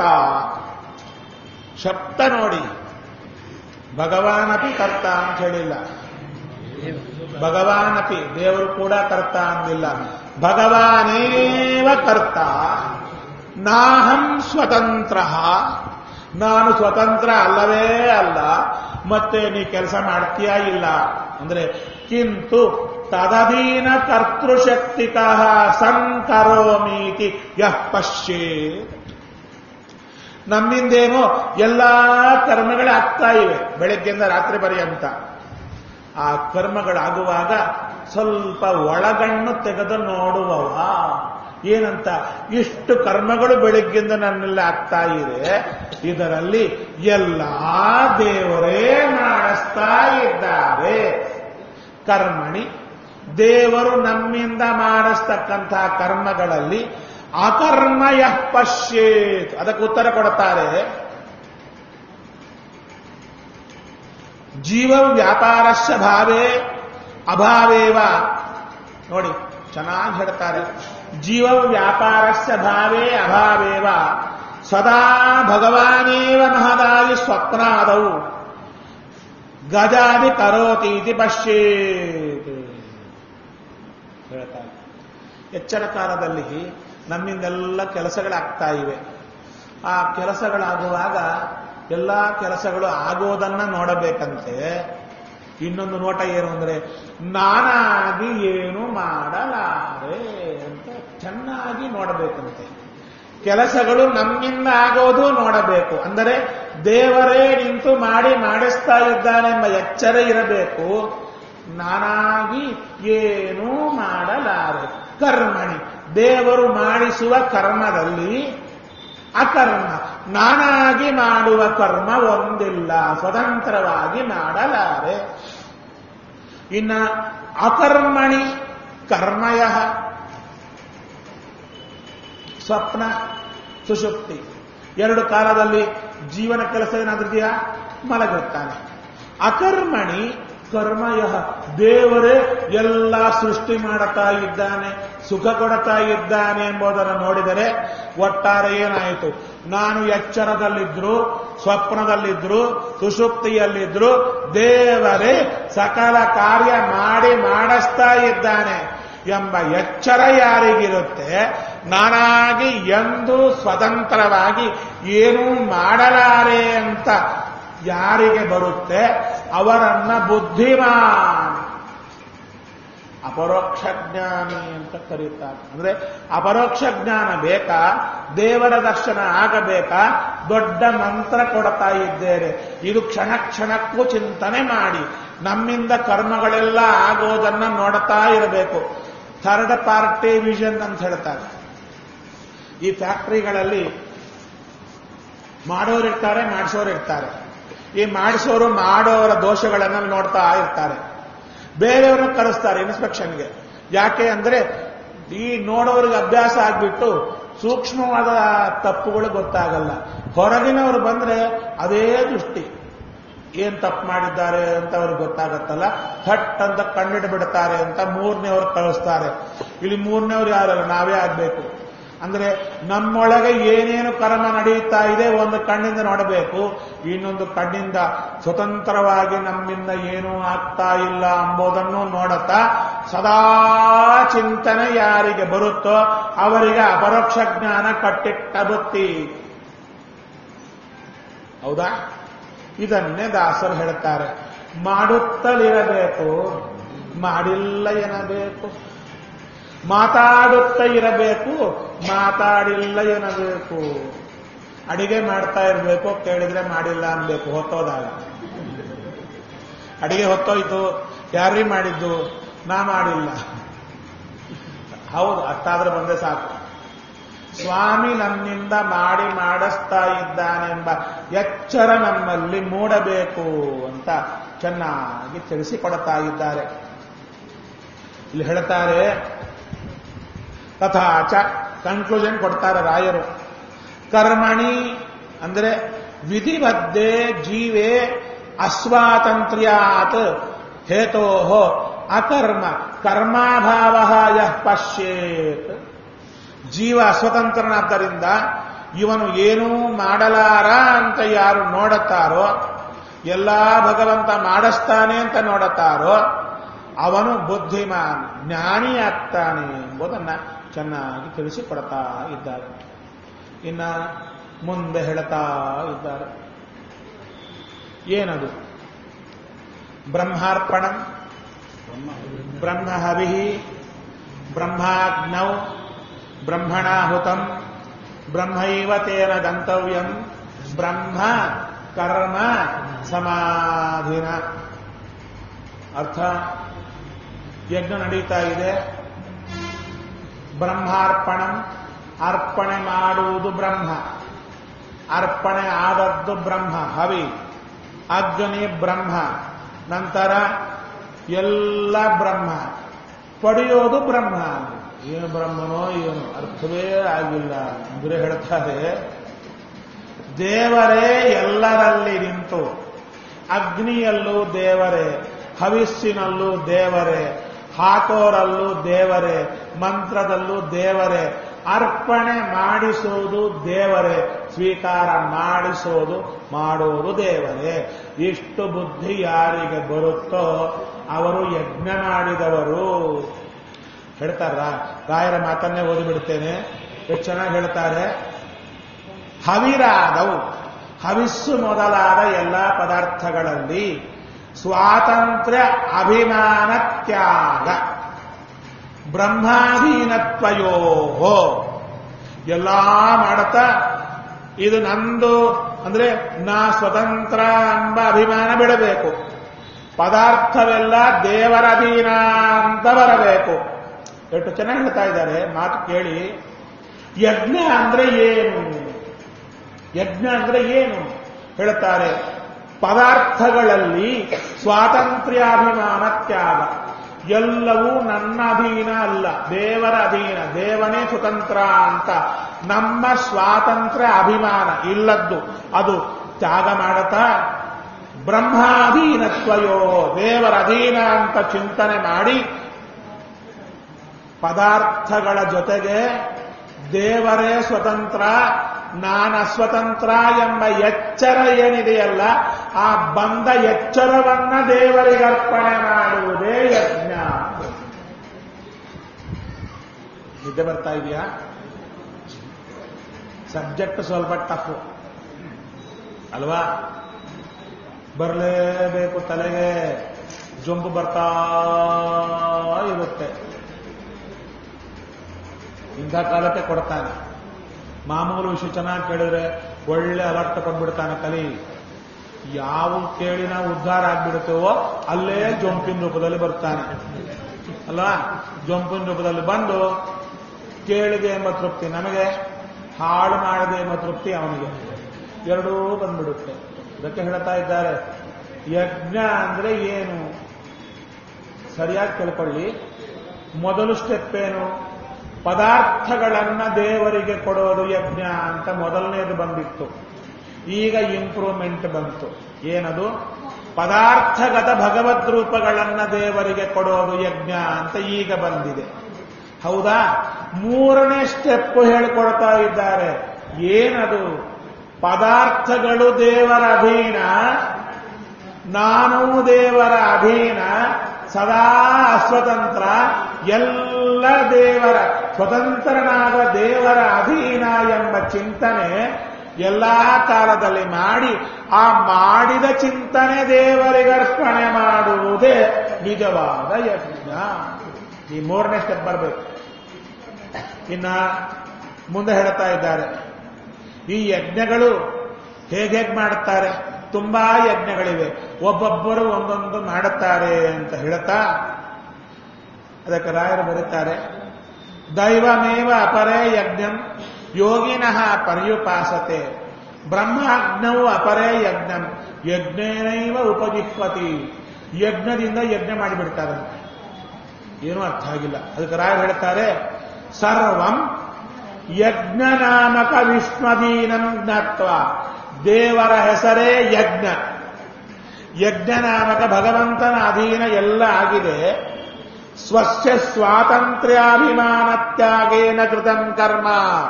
ಶಬ್ದ ನೋಡಿ, ಭಗವಾನಪಿ ಕರ್ತ ಅಂತ ಹೇಳಿಲ್ಲ. ಭಗವಾನಪಿ ದೇವರು ಕೂಡ ಕರ್ತ ಅಂದಿಲ್ಲ. ಭಗವಾನೇವ ಕರ್ತ ನಾಹಂ ಸ್ವತಂತ್ರ, ನಾನು ಸ್ವತಂತ್ರ ಅಲ್ಲವೇ ಅಲ್ಲ, ಮತ್ತೆ ನೀ ಕೆಲಸ ಮಾಡ್ತೀಯಾ ಇಲ್ಲ ಅಂದ್ರೆ ಕಿಂತು ತದಧೀನ ಕರ್ತೃಶಕ್ತಿಕಃ ಸಂಕರೋಮೀತಿ ಯಃ ಪಶ್ಯೇತ್. ನಮ್ಮಿಂದೇನೋ ಎಲ್ಲಾ ಕರ್ಮಗಳೇ ಆಗ್ತಾ ಇವೆ ಬೆಳಗ್ಗೆಯಿಂದ ರಾತ್ರಿ ಪರ್ಯಂತ. ಆ ಕರ್ಮಗಳಾಗುವಾಗ ಸ್ವಲ್ಪ ಒಳಗಣ್ಣು ತೆಗೆದು ನೋಡುವವ ಏನಂತ, ಇಷ್ಟು ಕರ್ಮಗಳು ಬೆಳಗ್ಗಿಂದ ನನ್ನೆಲ್ಲ ಆಗ್ತಾ ಇದೆ, ಇದರಲ್ಲಿ ಎಲ್ಲಾ ದೇವರೇ ಮಾಡಿಸ್ತಾ ಇದ್ದಾರೆ. ಕರ್ಮಣಿ ದೇವರು ನಮ್ಮಿಂದ ಮಾಡಿಸ್ತಕ್ಕಂತಹ ಕರ್ಮಗಳಲ್ಲಿ ಅಕರ್ಮಯ ಪಶ್ಯೇತ್. ಅದಕ್ಕೆ ಉತ್ತರ ಕೊಡುತ್ತಾರೆ, ಜೀವ ವ್ಯಾಪಾರಸ್ಯ ಭಾವೇ ಅಭಾವೇವ. ನೋಡಿ ಚೆನ್ನಾಗಿ ಹೇಳ್ತಾರೆ, ಜೀವ ವ್ಯಾಪಾರಸ್ಯ ಭಾವೇ ಅಭಾವೇವ ಸದಾ ಭಗವಾನೇವ ಮಹದಾದಿ ಸ್ವಪ್ನಾದವು ಗಜಾದಿ ಕರೋತೀತಿ ಪಶ್ಯೇತ್ ಹೇಳ್ತಾರೆ. ಎಚ್ಚರ ಕಾಲದಲ್ಲಿ ನಮ್ಮಿಂದೆಲ್ಲ ಕೆಲಸಗಳಾಗ್ತಾ ಇವೆ. ಆ ಕೆಲಸಗಳಾಗುವಾಗ ಎಲ್ಲ ಕೆಲಸಗಳು ಆಗೋದನ್ನ ನೋಡಬೇಕಂತೆ. ಇನ್ನೊಂದು ನೋಟ ಏನು ಅಂದ್ರೆ, ನಾನಾಗಿ ಏನು ಮಾಡಲಾರೆ ಅಂತ ಚೆನ್ನಾಗಿ ನೋಡಬೇಕಂತೆ. ಕೆಲಸಗಳು ನಮ್ಮಿಂದ ಆಗೋದು ನೋಡಬೇಕು. ಅಂದರೆ ದೇವರೇ ನಿಂತು ಮಾಡಿಸ್ತಾ ಇದ್ದಾನೆಂಬ ಎಚ್ಚರ ಇರಬೇಕು. ನಾನಾಗಿ ಏನೂ ಮಾಡಲಾರೆ. ಕರ್ಮಣಿ, ದೇವರು ಮಾಡಿಸುವ ಕರ್ಮದಲ್ಲಿ ಅಕರ್ಮ, ನಾನಾಗಿ ಮಾಡುವ ಕರ್ಮ ಒಂದಿಲ್ಲ, ಸ್ವತಂತ್ರವಾಗಿ ಮಾಡಲಾರೆ. ಇನ್ನ ಅಕರ್ಮಣಿ ಕರ್ಮಯ ಸ್ವಪ್ನ ಸುಷುಪ್ತಿ ಎರಡು ಕಾಲದಲ್ಲಿ ಜೀವನ ಕೆಲಸ ಏನಾದ್ರೂ ಇದೆಯಾ? ಮಲಗಿರ್ತಾನೆ. ಅಕರ್ಮಣಿ ಕರ್ಮಯ, ದೇವರೇ ಎಲ್ಲ ಸೃಷ್ಟಿ ಮಾಡುತ್ತಾ ಇದ್ದಾನೆ, ಸುಖ ಕೊಡುತ್ತಾ ಇದ್ದಾನೆ ಎಂಬುದನ್ನು ನೋಡಿದರೆ ಒಟ್ಟಾರೆ ಏನಾಯಿತು? ನಾನು ಎಚ್ಚರದಲ್ಲಿದ್ರು, ಸ್ವಪ್ನದಲ್ಲಿದ್ರು, ಸುಷುಪ್ತಿಯಲ್ಲಿದ್ರು ದೇವರೇ ಸಕಲ ಕಾರ್ಯ ಮಾಡಿಸ್ತಾ ಇದ್ದಾನೆ ಎಂಬ ಎಚ್ಚರ ಯಾರಿಗಿರುತ್ತೆ, ನಾನಾಗಿ ಎಂದು ಸ್ವತಂತ್ರವಾಗಿ ಏನೂ ಮಾಡಲಾರೆ ಅಂತ ಯಾರಿಗೆ ಬರುತ್ತೆ ಅವರನ್ನ ಬುದ್ಧಿಮಾನ್, ಅಪರೋಕ್ಷ ಜ್ಞಾನಿ ಅಂತ ಕರೀತಾರೆ. ಅಂದ್ರೆ ಅಪರೋಕ್ಷ ಜ್ಞಾನ ಬೇಕಾ? ದೇವರ ದರ್ಶನ ಆಗಬೇಕಾ? ದೊಡ್ಡ ಮಂತ್ರ ಕೊಡ್ತಾ ಇದ್ದೇನೆ, ಇದು ಕ್ಷಣ ಕ್ಷಣಕ್ಕೂ ಚಿಂತನೆ ಮಾಡಿ ನಮ್ಮಿಂದ ಕರ್ಮಗಳೆಲ್ಲ ಆಗೋದನ್ನ ನೋಡ್ತಾ ಇರಬೇಕು. ಥರ್ಡ್ ಪಾರ್ಟಿ ವಿಷನ್ ಅಂತ ಹೇಳ್ತಾರೆ. ಈ ಫ್ಯಾಕ್ಟರಿಗಳಲ್ಲಿ ಮಾಡೋರಿರ್ತಾರೆ, ಮಾಡಿಸೋರಿರ್ತಾರೆ. ಈ ಮಾಡಿಸೋರು ಮಾಡೋರ ದೋಷಗಳನ್ನ ನೋಡ್ತಾ ಇರ್ತಾರೆ. ಬೇರೆಯವ್ರನ್ನ ಕರೆಸ್ತಾರೆ ಇನ್ಸ್ಪೆಕ್ಷನ್ಗೆ. ಯಾಕೆ ಅಂದ್ರೆ ಈ ನೋಡೋರಿಗೆ ಅಭ್ಯಾಸ ಆಗ್ಬಿಟ್ಟು ಸೂಕ್ಷ್ಮವಾದ ತಪ್ಪುಗಳು ಗೊತ್ತಾಗಲ್ಲ. ಹೊರಗಿನವರು ಬಂದ್ರೆ ಅದೇ ದೃಷ್ಟಿ, ಏನ್ ತಪ್ಪು ಮಾಡಿದ್ದಾರೆ ಅಂತ ಅವ್ರಿಗೆ ಗೊತ್ತಾಗತ್ತಲ್ಲ, ಥಟ್ ಅಂತ ಕಣ್ಣಿಟ್ಟು ಬಿಡ್ತಾರೆ ಅಂತ ಮೂರನೇವ್ರು ಕಳಿಸ್ತಾರೆ. ಇಲ್ಲಿ ಮೂರನೇವ್ರು ಯಾರಲ್ಲ, ನಾವೇ ಆಗ್ಬೇಕು. ಅಂದ್ರೆ ನಮ್ಮೊಳಗೆ ಏನೇನು ಕರ್ಮ ನಡೆಯುತ್ತಾ ಇದೆ ಒಂದು ಕಣ್ಣಿಂದ ನೋಡಬೇಕು, ಇನ್ನೊಂದು ಕಣ್ಣಿಂದ ಸ್ವತಂತ್ರವಾಗಿ ನಮ್ಮಿಂದ ಏನೂ ಆಗ್ತಾ ಇಲ್ಲ ಎಂಬುದನ್ನು ನೋಡುತ್ತಾ ಸದಾ ಚಿಂತನೆ ಯಾರಿಗೆ ಬರುತ್ತೋ ಅವರಿಗೆ ಅಪರೋಕ್ಷ ಜ್ಞಾನ ಕಟ್ಟಿಟ್ಟ ಬುತ್ತಿ. ಹೌದಾ? ಇದನ್ನೇ ದಾಸರು ಹೇಳ್ತಾರೆ. ಮಾಡುತ್ತಲಿರಬೇಕು, ಮಾಡಿಲ್ಲ ಎನ್ನಬೇಕು. ಮಾತಾಡುತ್ತಾ ಇರಬೇಕು, ಮಾತಾಡಿಲ್ಲ ಎನ್ನಬೇಕು. ಅಡಿಗೆ ಮಾಡ್ತಾ ಇರಬೇಕು, ಕೇಳಿದ್ರೆ ಮಾಡಿಲ್ಲ ಅನ್ಬೇಕು. ಹೊತ್ತೋದಾಗ ಅಡಿಗೆ ಹೊತ್ತೋಯ್ತು, ಯಾರೀ ಮಾಡಿದ್ದು? ನಾ ಮಾಡಿಲ್ಲ. ಹೌದು, ಅಷ್ಟಾದ್ರೆ ಬಂದ್ರೆ ಸಾಕು. ಸ್ವಾಮಿ ನನ್ನಿಂದ ಮಾಡಿಸ್ತಾ ಇದ್ದಾನೆಂಬ ಎಚ್ಚರ ನಮ್ಮಲ್ಲಿ ಮೂಡಬೇಕು ಅಂತ ಚೆನ್ನಾಗಿ ತಿಳಿಸಿಕೊಡ್ತಾ ಇದ್ದಾರೆ. ಇಲ್ಲಿ ಹೇಳ್ತಾರೆ, ತಥಾಚ ಕನ್ಕ್ಲೂಷನ್ ಕೊಡ್ತಾರೆ ರಾಯರು. ಕರ್ಮಣಿ ಅಂದ್ರೆ ವಿಧಿಬದ್ಧೆ ಜೀವೇ ಅಸ್ವಾತಂತ್ರ್ಯಾತ್ ಹೇತೋ ಅಕರ್ಮ ಕರ್ಮಾಭಾವ ಯಃ ಪಶ್ಯೇತ್. ಜೀವ ಅಸ್ವತಂತ್ರನಾದ್ದರಿಂದ ಇವನು ಏನೂ ಮಾಡಲಾರ ಅಂತ ಯಾರು ನೋಡುತ್ತಾರೋ, ಎಲ್ಲಾ ಭಗವಂತ ಮಾಡಿಸ್ತಾನೆ ಅಂತ ನೋಡುತ್ತಾರೋ ಅವನು ಬುದ್ಧಿಮಾನ್, ಜ್ಞಾನಿ ಆಗ್ತಾನೆ ಎಂಬುದನ್ನ ಚೆನ್ನಾಗಿ ತಿಳಿಸಿಕೊಡ್ತಾ ಇದ್ದಾರೆ. ಇನ್ನ ಮುಂದೆ ಹೇಳ್ತಾ ಇದ್ದಾರೆ. ಏನದು? ಬ್ರಹ್ಮಾರ್ಪಣ, ಬ್ರಹ್ಮಹವಿ, ಬ್ರಹ್ಮಾಗ್ನೌ, ಬ್ರಹ್ಮಣಾಹುತಂ, ಬ್ರಹ್ಮೈವ ತೇನ ಗಂತವ್ಯಂ, ಬ್ರಹ್ಮ ಕರ್ಮ ಸಮಾಧಿನ. ಅರ್ಥ, ಯಜ್ಞ ನಡೀತಾ ಇದೆ, ಬ್ರಹ್ಮಾರ್ಪಣ, ಅರ್ಪಣೆ ಮಾಡುವುದು ಬ್ರಹ್ಮ, ಅರ್ಪಣೆ ಆದದ್ದು ಬ್ರಹ್ಮ, ಹವಿ, ಅಗ್ನಿ ಬ್ರಹ್ಮ, ನಂತರ ಎಲ್ಲ ಬ್ರಹ್ಮ, ಪಡೆಯೋದು ಬ್ರಹ್ಮ. ಏನು ಬ್ರಹ್ಮನೋ ಏನು ಅರ್ಥವೇ ಆಗಿಲ್ಲ ಅಂದ್ರೆ ಹೇಳ್ತಾರೆ, ದೇವರೇ ಎಲ್ಲರಲ್ಲಿ ನಿಂತು, ಅಗ್ನಿಯಲ್ಲೂ ದೇವರೇ, ಹವಿಸ್ಸಿನಲ್ಲೂ ದೇವರೇ, ಹಾಕೋರಲ್ಲೂ ದೇವರೇ, ಮಂತ್ರದಲ್ಲೂ ದೇವರೇ, ಅರ್ಪಣೆ ಮಾಡಿಸೋದು ದೇವರೇ, ಸ್ವೀಕಾರ ಮಾಡಿಸೋದು ಮಾಡೋದು ದೇವರೇ. ಇಷ್ಟು ಬುದ್ಧಿ ಯಾರಿಗೆ ಬರುತ್ತೋ ಅವರು ಯಜ್ಞ ಮಾಡಿದವರು. ಹೇಳ್ತಾರ, ರಾಯರ ಮಾತನ್ನೇ ಓದಿಬಿಡ್ತೇನೆ, ಎಷ್ಟು ಚೆನ್ನಾಗಿ ಹೇಳ್ತಾರೆ. ಹವಿರಾದವು, ಹವಿಸ್ಸು ಮೊದಲಾದ ಎಲ್ಲ ಪದಾರ್ಥಗಳಲ್ಲಿ ಸ್ವಾತಂತ್ರ್ಯ ಅಭಿಮಾನ ತ್ಯಾಗ ಬ್ರಹ್ಮಾಧೀನತ್ವಯೋ, ಎಲ್ಲಾ ಮಾಡತಾ ಇದು ನಂದು ಅಂದ್ರೆ ನಾ ಸ್ವತಂತ್ರ ಎಂಬ ಅಭಿಮಾನ ಬಿಡಬೇಕು. ಪದಾರ್ಥವೆಲ್ಲ ದೇವರ ಅಧೀನ ಅಂತ ಬರಬೇಕು. ಎಷ್ಟು ಚೆನ್ನಾಗಿ ಹೇಳ್ತಾ ಇದ್ದಾರೆ, ಮಾತು ಕೇಳಿ. ಯಜ್ಞ ಅಂದ್ರೆ ಏನು? ಯಜ್ಞ ಅಂದ್ರೆ ಏನು ಹೇಳ್ತಾರೆ. ಪದಾರ್ಥಗಳಲ್ಲಿ ಸ್ವಾತಂತ್ರ್ಯಾಭಿಮಾನ ತ್ಯಾಗ, ಎಲ್ಲವೂ ನನ್ನ ಅಧೀನ ಅಲ್ಲ, ದೇವರ ಅಧೀನ, ದೇವನೇ ಸ್ವತಂತ್ರ ಅಂತ ನಮ್ಮ ಸ್ವಾತಂತ್ರ್ಯ ಅಭಿಮಾನ ಇಲ್ಲದ್ದು ಅದು ತ್ಯಾಗ ಮಾಡತಾ ಬ್ರಹ್ಮಾಧೀನತ್ವಯೋ, ದೇವರ ಅಧೀನ ಅಂತ ಚಿಂತನೆ ಮಾಡಿ ಪದಾರ್ಥಗಳ ಜೊತೆಗೆ ದೇವರೇ ಸ್ವತಂತ್ರ, ನಾನ ಸ್ವತಂತ್ರ ಎಂಬ ಎಚ್ಚರ ಏನಿದೆಯಲ್ಲ, ಆ ಬಂದ ಎಚ್ಚರವನ್ನ ದೇವರಿಗೆ ಅರ್ಪಣೆ ಮಾಡುವುದೇ ಯಜ್ಞ. ನಿದ್ದೆ ಬರ್ತಾ ಇದೆಯಾ? ಸಬ್ಜೆಕ್ಟ್ ಸ್ವಲ್ಪ ಟಫ್ ಅಲ್ವಾ? ಬರಲೇಬೇಕು, ತಲೆಗೆ ಜೊಂಬು ಬರ್ತಾ ಇರುತ್ತೆ. ಇಂಥ ಕಾಲಕ್ಕೆ ಕೊಡ್ತಾನೆ. ಮಾಮೂಲು ವಿಷಯ ಚೆನ್ನಾಗಿ ಕೇಳಿದ್ರೆ ಒಳ್ಳೆ ಅಲರ್ಟ್ ಕೊಟ್ಬಿಡ್ತಾನೆ ಕಲಿ. ಯಾವ ಕೇಳಿ ನಾವು ಉದ್ಧಾರ ಆಗ್ಬಿಡುತ್ತೇವೋ ಅಲ್ಲೇ ಜೊಂಪಿನ ರೂಪದಲ್ಲಿ ಬರ್ತಾನೆ ಅಲ್ವಾ? ಜೊಂಪಿನ ರೂಪದಲ್ಲಿ ಬಂದು ಕೇಳಿದೆ ಎಂಬ ತೃಪ್ತಿ ನಮಗೆ, ಹಾಳು ಮಾಡಿದೆ ಎಂಬ ತೃಪ್ತಿ ಅವನಿಗೆ, ಎರಡೂ ಬಂದ್ಬಿಡುತ್ತೆ. ಅದಕ್ಕೆ ಹೇಳ್ತಾ ಇದ್ದಾರೆ, ಯಜ್ಞ ಅಂದ್ರೆ ಏನು ಸರಿಯಾಗಿ ತಿಳ್ಕೊಳ್ಳಿ. ಮೊದಲು ಸ್ಟೆಪ್ ಏನು? ಪದಾರ್ಥಗಳನ್ನ ದೇವರಿಗೆ ಕೊಡೋದು ಯಜ್ಞ ಅಂತ ಮೊದಲನೇದು ಬಂದಿತ್ತು. ಈಗ ಇಂಪ್ರೂವ್ಮೆಂಟ್ ಬಂತು. ಏನದು? ಪದಾರ್ಥಗತ ಭಗವದ್ ರೂಪಗಳನ್ನ ದೇವರಿಗೆ ಕೊಡೋದು ಯಜ್ಞ ಅಂತ ಈಗ ಬಂದಿದೆ. ಹೌದಾ? ಮೂರನೇ ಸ್ಟೆಪ್ ಹೇಳಿಕೊಡ್ತಾ ಇದ್ದಾರೆ. ಏನದು? ಪದಾರ್ಥಗಳು ದೇವರ ಅಧೀನ, ನಾನು ದೇವರ ಅಧೀನ, ಸದಾ ಅಸ್ವತಂತ್ರ, ಎಲ್ಲ ದೇವರ, ಸ್ವತಂತ್ರನಾದ ದೇವರ ಅಧೀನ ಎಂಬ ಚಿಂತನೆ ಎಲ್ಲಾ ಕಾಲದಲ್ಲಿ ಮಾಡಿ, ಆ ಮಾಡಿದ ಚಿಂತನೆ ದೇವರಿಗೆ ಅರ್ಪಣೆ ಮಾಡುವುದೇ ನಿಜವಾದ ಯಜ್ಞ. ಈ ಮೂರನೇ ಸ್ಟೆಪ್ ಬರಬೇಕು. ಇನ್ನ ಮುಂದೆ ಹೇಳ್ತಾ ಇದ್ದಾರೆ, ಈ ಯಜ್ಞಗಳು ಹೇಗೆ ಮಾಡುತ್ತಾರೆ? ತುಂಬಾ ಯಜ್ಞಗಳಿವೆ, ಒಬ್ಬೊಬ್ಬರು ಒಂದೊಂದು ಮಾಡುತ್ತಾರೆ ಅಂತ ಹೇಳ್ತಾ ಅದಕ್ಕೆ ರಾಯರು ಬರುತ್ತಾರೆ, ದೈವಮೇವ ಅಪರೇ ಯಜ್ಞಂ ಯೋಗಿನಃ ಪರ್ಯುಪಾಸತೆ, ಬ್ರಹ್ಮಾಗ್ನವು ಅಪರೇ ಯಜ್ಞಂ ಯಜ್ಞೇನೈವ ಉಪಜಿಹ್ವತಿ. ಯಜ್ಞದಿಂದ ಯಜ್ಞ ಮಾಡಿಬಿಡ್ತಾರೆ, ಏನೂ ಅರ್ಥ ಆಗಿಲ್ಲ. ಅದಕ್ಕೆ ರಾಯರು ಹೇಳ್ತಾರೆ, ಸರ್ವಂ ಯಜ್ಞನಾಮಕ ವಿಷ್ಣುದೀನಂ ಜ್ಞಾತ್ವ, ದೇವರ ಹೆಸರೇ ಯಜ್ಞ, ಯಜ್ಞನಾಮಕ ಭಗವಂತನ ಅಧೀನ ಎಲ್ಲ ಆಗಿದೆ. ಸ್ವಸ್ಯ ಸ್ವಾತಂತ್ರ್ಯಾಭಿಮಾನ ತ್ಯಾಗೇನ ಕೃತಂ ಕರ್ಮ.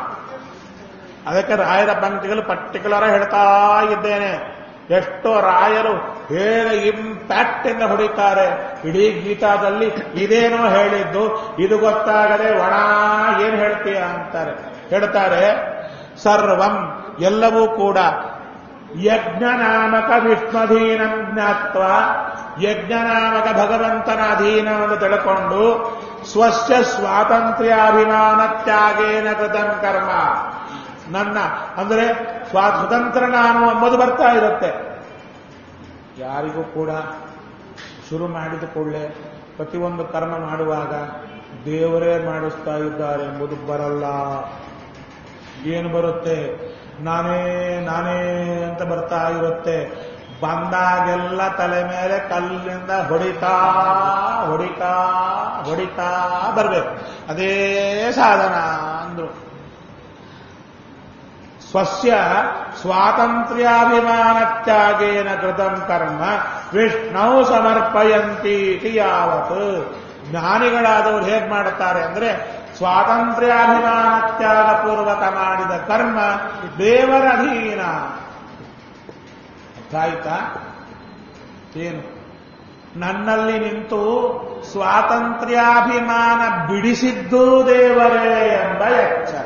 ಅದಕ್ಕೆ ರಾಯರ ಪಂಕ್ತಿಗಳು ಪರ್ಟಿಕ್ಯುಲರ್ ಹೇಳ್ತಾ ಇದ್ದೇನೆ. ಎಷ್ಟೋ ರಾಯರು ಹೇಗೆ ಇಂಪ್ಯಾಕ್ಟ್ ಇಂದ ಹೊಡಿತಾರೆ. ಇಡೀ ಗೀತಾದಲ್ಲಿ ಇದೇನೋ ಹೇಳಿದ್ದು, ಇದು ಗೊತ್ತಾಗದೆ ಒಣ ಏನ್ ಹೇಳ್ತೀಯ ಅಂತಾರೆ. ಹೇಳ್ತಾರೆ, ಸರ್ವಂ ಎಲ್ಲವೂ ಕೂಡ ಯಜ್ಞನಾಮಕ ವಿಷ್ಣುಧೀನಂ ಜ್ಞಾತ್ವ, ಯಜ್ಞನಾಮಕ ಭಗವಂತನ ಅಧೀನವನ್ನು ತಿಳ್ಕೊಂಡು ಸ್ವಸ್ಯ ಸ್ವಾತಂತ್ರ್ಯಾಭಿಮಾನ ತ್ಯಾಗೇನ ಕೃತಂ ಕರ್ಮ, ನನ್ನ ಅಂದ್ರೆ ಸ್ವತಂತ್ರ ನಾನು ಎಂಬುದು ಬರ್ತಾ ಇರುತ್ತೆ. ಯಾರಿಗೂ ಕೂಡ ಶುರು ಮಾಡಿದ ಕೂಡಲೇ ಪ್ರತಿಯೊಂದು ಕರ್ಮ ಮಾಡುವಾಗ ದೇವರೇ ಮಾಡಿಸ್ತಾ ಇದ್ದಾರೆ ಎಂಬುದು ಬರಲ್ಲ. ಏನು ಬರುತ್ತೆ? ನಾನೇ ನಾನೇ ಅಂತ ಬರ್ತಾ ಇರುತ್ತೆ. ಬಂದಾಗೆಲ್ಲ ತಲೆ ಮೇಲೆ ಕಲ್ಲಿಂದ ಹೊಡಿತಾ ಹೊಡಿತಾ ಹೊಡಿತಾ ಬರಬೇಕು. ಅದೇ ಸಾಧನ ಅಂದ್ರು. ಸ್ವಸ್ಯ ಸ್ವಾತಂತ್ರ್ಯಾಭಿಮಾನ ತ್ಯಾಗೇನ ಕೃತಂ ಕರ್ಮ ವಿಷ್ಣು ಸಮರ್ಪಯಂತಿ ಯಾವತ್. ಜ್ಞಾನಿಗಳಾದವರು ಹೇಗೆ ಮಾಡುತ್ತಾರೆ ಅಂದ್ರೆ ಸ್ವಾತಂತ್ರ್ಯಾಭಿಮಾನ ತ್ಯಾಗ ಪೂರ್ವಕ ಮಾಡಿದ ಕರ್ಮ ದೇವರ ಅಧೀನ. ಅರ್ಥ ಆಯ್ತಾ? ಏನು? ನನ್ನಲ್ಲಿ ನಿಂತು ಸ್ವಾತಂತ್ರ್ಯಾಭಿಮಾನ ಬಿಡಿಸಿದ್ದು ದೇವರೇ ಎಂಬ ಎಚ್ಚರ.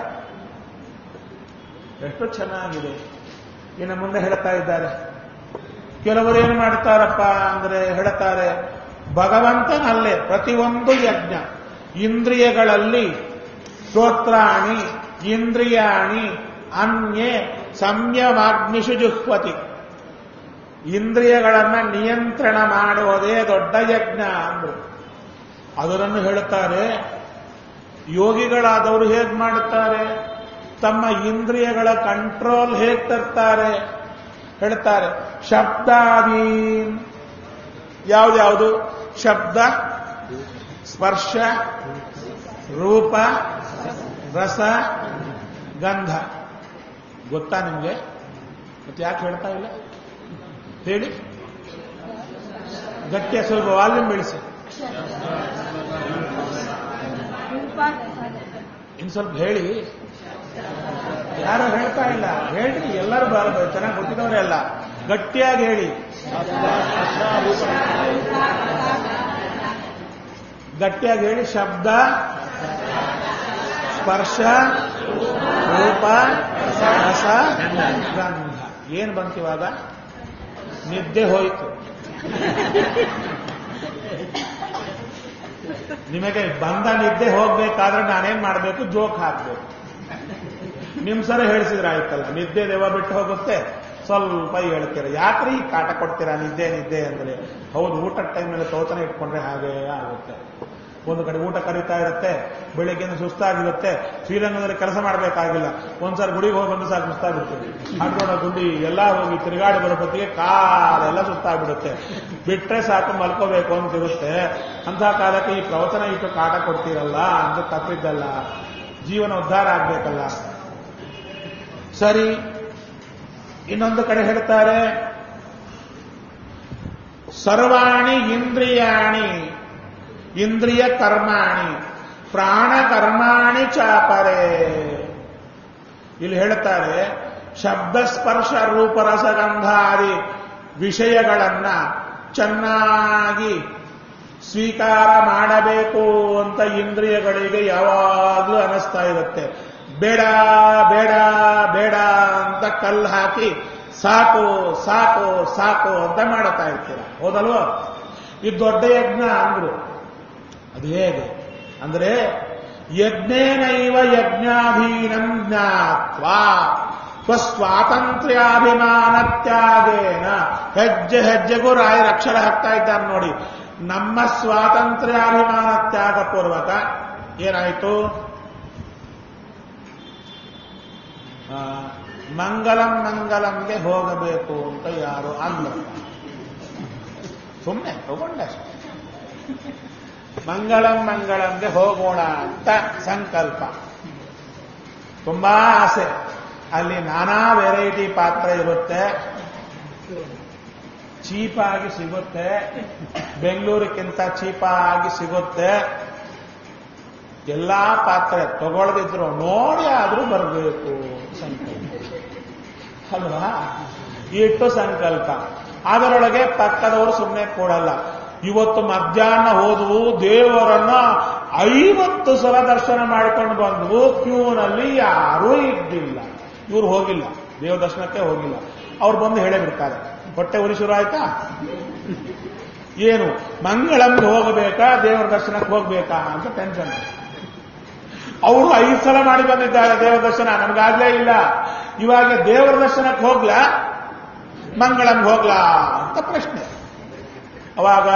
ಎಷ್ಟು ಚೆನ್ನಾಗಿದೆ. ಇನ್ನು ಮುಂದೆ ಹೇಳ್ತಾ ಇದ್ದಾರೆ. ಕೆಲವರು ಏನು ಮಾಡ್ತಾರಪ್ಪ ಅಂದ್ರೆ ಹೇಳ್ತಾರೆ, ಭಗವಂತನಲ್ಲೇ ಪ್ರತಿಯೊಂದು ಯಜ್ಞ ಇಂದ್ರಿಯಗಳಲ್ಲಿ ಶ್ರೋತ್ರಾಣಿ ಇಂದ್ರಿಯಾಣಿ ಅನ್ಯೇ ಸಂಯಮಾಗ್ನಿಷು ಜುಹ್ವತಿ. ಇಂದ್ರಿಯಗಳನ್ನ ನಿಯಂತ್ರಣ ಮಾಡುವುದೇ ದೊಡ್ಡ ಯಜ್ಞ ಅಂದ್ರು. ಅದರನ್ನು ಹೇಳುತ್ತಾರೆ, ಯೋಗಿಗಳಾದವರು ಹೇಗೆ ಮಾಡುತ್ತಾರೆ, ತಮ್ಮ ಇಂದ್ರಿಯಗಳ ಕಂಟ್ರೋಲ್ ಹೇಗೆ ತರ್ತಾರೆ ಹೇಳ್ತಾರೆ. ಶಬ್ದಾದಿ ಯಾವ್ದ್ಯಾವುದು? ಶಬ್ದ, ಸ್ಪರ್ಶ, ರೂಪ, ರಸ, ಗಂಧ. ಗೊತ್ತಾ ನಿಮ್ಗೆ? ಮತ್ತೆ ಯಾಕೆ ಹೇಳ್ತಾ ಇಲ್ಲ ಹೇಳಿ? ಗಟ್ಟಿಯ ಸ್ವಲ್ಪ ವಾಲ್ಯೂಮ್ ಬೆಳೆಸಿ. ಇನ್ ಸ್ವಲ್ಪ ಹೇಳಿ. ಯಾರು ಹೇಳ್ತಾ ಇಲ್ಲ, ಹೇಳ್ರಿ. ಎಲ್ಲರೂ ಚೆನ್ನಾಗಿ ಗೊತ್ತಿದವರೇ ಅಲ್ಲ, ಗಟ್ಟಿಯಾಗಿ ಹೇಳಿ. ಗಟ್ಟಿಯಾಗಿ ಹೇಳಿ. ಶಬ್ದ, ಸ್ಪರ್ಶ, ರೂಪ, ರಸ, ಗಂಧ. ಏನ್ ಬಂತಿವಾಗ? ನಿದ್ದೆ ಹೋಯಿತು. ನಿಮಗೆ ಬಂದ ನಿದ್ದೆ ಹೋಗ್ಬೇಕಾದ್ರೆ ನಾನೇನ್ ಮಾಡಬೇಕು? ಜೋಕ್ ಹಾಕ್ಬೇಕು. ನಿಮ್ ಸರ ಹೇಳಿಸಿದ್ರೆ ಆಯ್ತಲ್ಲ, ನಿದ್ದೆ ದೆವ್ವ ಬಿಟ್ಟು ಹೋಗುತ್ತೆ. ಸ್ವಲ್ಪ ಹೇಳ್ತೀರ, ಯಾಕ್ರಿ ಕಾಟ ಕೊಡ್ತೀರಾ ನಿದ್ದೆ ನಿದ್ದೆ ಅಂದ್ರೆ? ಹೌದು, ಊಟದ ಟೈಮ್ನಲ್ಲಿ ತೋಚನೆ ಇಟ್ಕೊಂಡ್ರೆ ಹಾಗೇ ಆಗುತ್ತೆ. ಒಂದು ಕಡೆ ಊಟ ಕರೀತಾ ಇರುತ್ತೆ, ಬೆಳಿಗ್ಗೆನ ಸುಸ್ತಾಗಿರುತ್ತೆ, ಶ್ರೀರಂಗದಲ್ಲಿ ಕೆಲಸ ಮಾಡಬೇಕಾಗಿಲ್ಲ, ಒಂದ್ಸಾರಿ ಗುಡಿಗೆ ಹೋಗಿ ಬಂದು ಸಾಕು ಸುಸ್ತಾಗಿರ್ತೀವಿ. ಹಾಡ್ಕೊಂಡ ಗುಂಡಿ ಎಲ್ಲ ಹೋಗಿ ತಿರುಗಾಡಿ ಬರೋ ಹೊತ್ತಿಗೆ ಕಾಲೆಲ್ಲ ಸುಸ್ತಾಗ್ಬಿಡುತ್ತೆ. ಬಿಟ್ರೆ ಸಾಕು ಮಲ್ಕೋಬೇಕು ಅಂತಿರುತ್ತೆ. ಅಂತ ಕಾಲಕ್ಕೆ ಈ ಪ್ರವಚನ ಇಟ್ಟು ಕಾಟ ಕೊಡ್ತೀರಲ್ಲ ಅಂತ ತಪ್ಪಿದ್ದಲ್ಲ. ಜೀವನ ಉದ್ಧಾರ ಆಗ್ಬೇಕಲ್ಲ. ಸರಿ. ಇನ್ನೊಂದು ಕಡೆ ಹೇಳ್ತಾರೆ, ಸರ್ವಾಣಿ ಇಂದ್ರಿಯಾಣಿ ಇಂದ್ರಿಯ ಕರ್ಮಾಣಿ ಪ್ರಾಣ ಕರ್ಮಾಣಿ ಚಾಪರೆ. ಇಲ್ಲಿ ಹೇಳ್ತಾರೆ, ಶಬ್ದ ಸ್ಪರ್ಶ ರೂಪರಸಗಂಧಾದಿ ವಿಷಯಗಳನ್ನ ಚೆನ್ನಾಗಿ ಸ್ವೀಕಾರ ಮಾಡಬೇಕು ಅಂತ ಇಂದ್ರಿಯಗಳಿಗೆ ಯಾವಾಗಲೂ ಅನಿಸ್ತಾ ಇರುತ್ತೆ. ಬೇಡ ಬೇಡ ಬೇಡ ಅಂತ ಕಲ್ಲು ಹಾಕಿ ಸಾಕು ಸಾಕು ಸಾಕು ಅಂತ ಮಾಡುತ್ತಾ ಇರ್ತೀರ. ಹೌದಲ್ವೋ? ಇದು ದೊಡ್ಡ ಯಜ್ಞ ಅಂದ್ರು. ಅದು ಹೇಗೆ ಅಂದ್ರೆ, ಯಜ್ಞೇನೈವ ಯಜ್ಞಾಧೀನಂ ಜ್ಞಾತ್ವಾ ಸ್ವಸ್ವಾತಂತ್ರ್ಯಾಭಿಮಾನ ತ್ಯಾಗೇನ. ಹೆಜ್ಜೆ ಹೆಜ್ಜೆಗೂ ರಾಯರ ಅಕ್ಷರ ಹಾಕ್ತಾ ಇದ್ದಾರೆ ನೋಡಿ. ನಮ್ಮ ಸ್ವಾತಂತ್ರ್ಯಾಭಿಮಾನ ತ್ಯಾಗ ಪೂರ್ವಕ ಏನಾಯಿತು? ಮಂಗಲಂ ಮಂಗಲಂಗೆ ಹೋಗಬೇಕು ಅಂತ ಯಾರು ಅಂದ್ರ? ಸುಮ್ಮನೆ ತಗೊಂಡೆ. ಮಂಗಳಂ ಮಂಗಳಂಗೆ ಹೋಗೋಣ ಅಂತ ಸಂಕಲ್ಪ, ತುಂಬಾ ಆಸೆ. ಅಲ್ಲಿ ನಾನಾ ವೆರೈಟಿ ಪಾತ್ರ ಇರುತ್ತೆ, ಚೀಪಾಗಿ ಸಿಗುತ್ತೆ, ಬೆಂಗಳೂರಿಗಿಂತ ಚೀಪಾಗಿ ಸಿಗುತ್ತೆ. ಎಲ್ಲಾ ಪಾತ್ರೆ ತಗೊಳ್ದಿದ್ರು ನೋಡಿ ಆದ್ರೂ ಬರಬೇಕು ಸಂಕಲ್ಪ ಅಲ್ವಾ? ಇಟ್ಟು ಸಂಕಲ್ಪ. ಅದರೊಳಗೆ ಪಕ್ಕದವರು ಸುಮ್ಮನೆ ಕೊಡಲ್ಲ. ಇವತ್ತು ಮಧ್ಯಾಹ್ನ ಹೋದವು, ದೇವರನ್ನ 50 ಸಲ ದರ್ಶನ ಮಾಡಿಕೊಂಡು ಬಂದವು. ಕ್ಯೂನಲ್ಲಿ ಯಾರೂ ಇದ್ದಿಲ್ಲ. ಇವ್ರು ಹೋಗಿಲ್ಲ, ದೇವ ದರ್ಶನಕ್ಕೆ ಹೋಗಿಲ್ಲ. ಅವ್ರು ಬಂದು ಹೇಳೇ ಬಿಡ್ತಾರೆ, ಹೊಟ್ಟೆ ಉರಿ ಶುರು ಆಯ್ತಾ? ಏನು ಮಂಗಳಂಗೆ ಹೋಗಬೇಕಾ ದೇವರ ದರ್ಶನಕ್ಕೆ ಹೋಗ್ಬೇಕಾ ಅಂತ ಟೆನ್ಷನ್. ಅವರು 5 ಸಲ ಮಾಡಿ ಬಂದಿದ್ದಾರೆ ದೇವರ ದರ್ಶನ, ನಮಗಾಗ್ಲೇ ಇಲ್ಲ. ಇವಾಗ ದೇವರ ದರ್ಶನಕ್ಕೆ ಹೋಗ್ಲಾ ಮಂಗಳಂಗೆ ಹೋಗ್ಲಾ ಅಂತ ಪ್ರಶ್ನೆ. ಅವಾಗ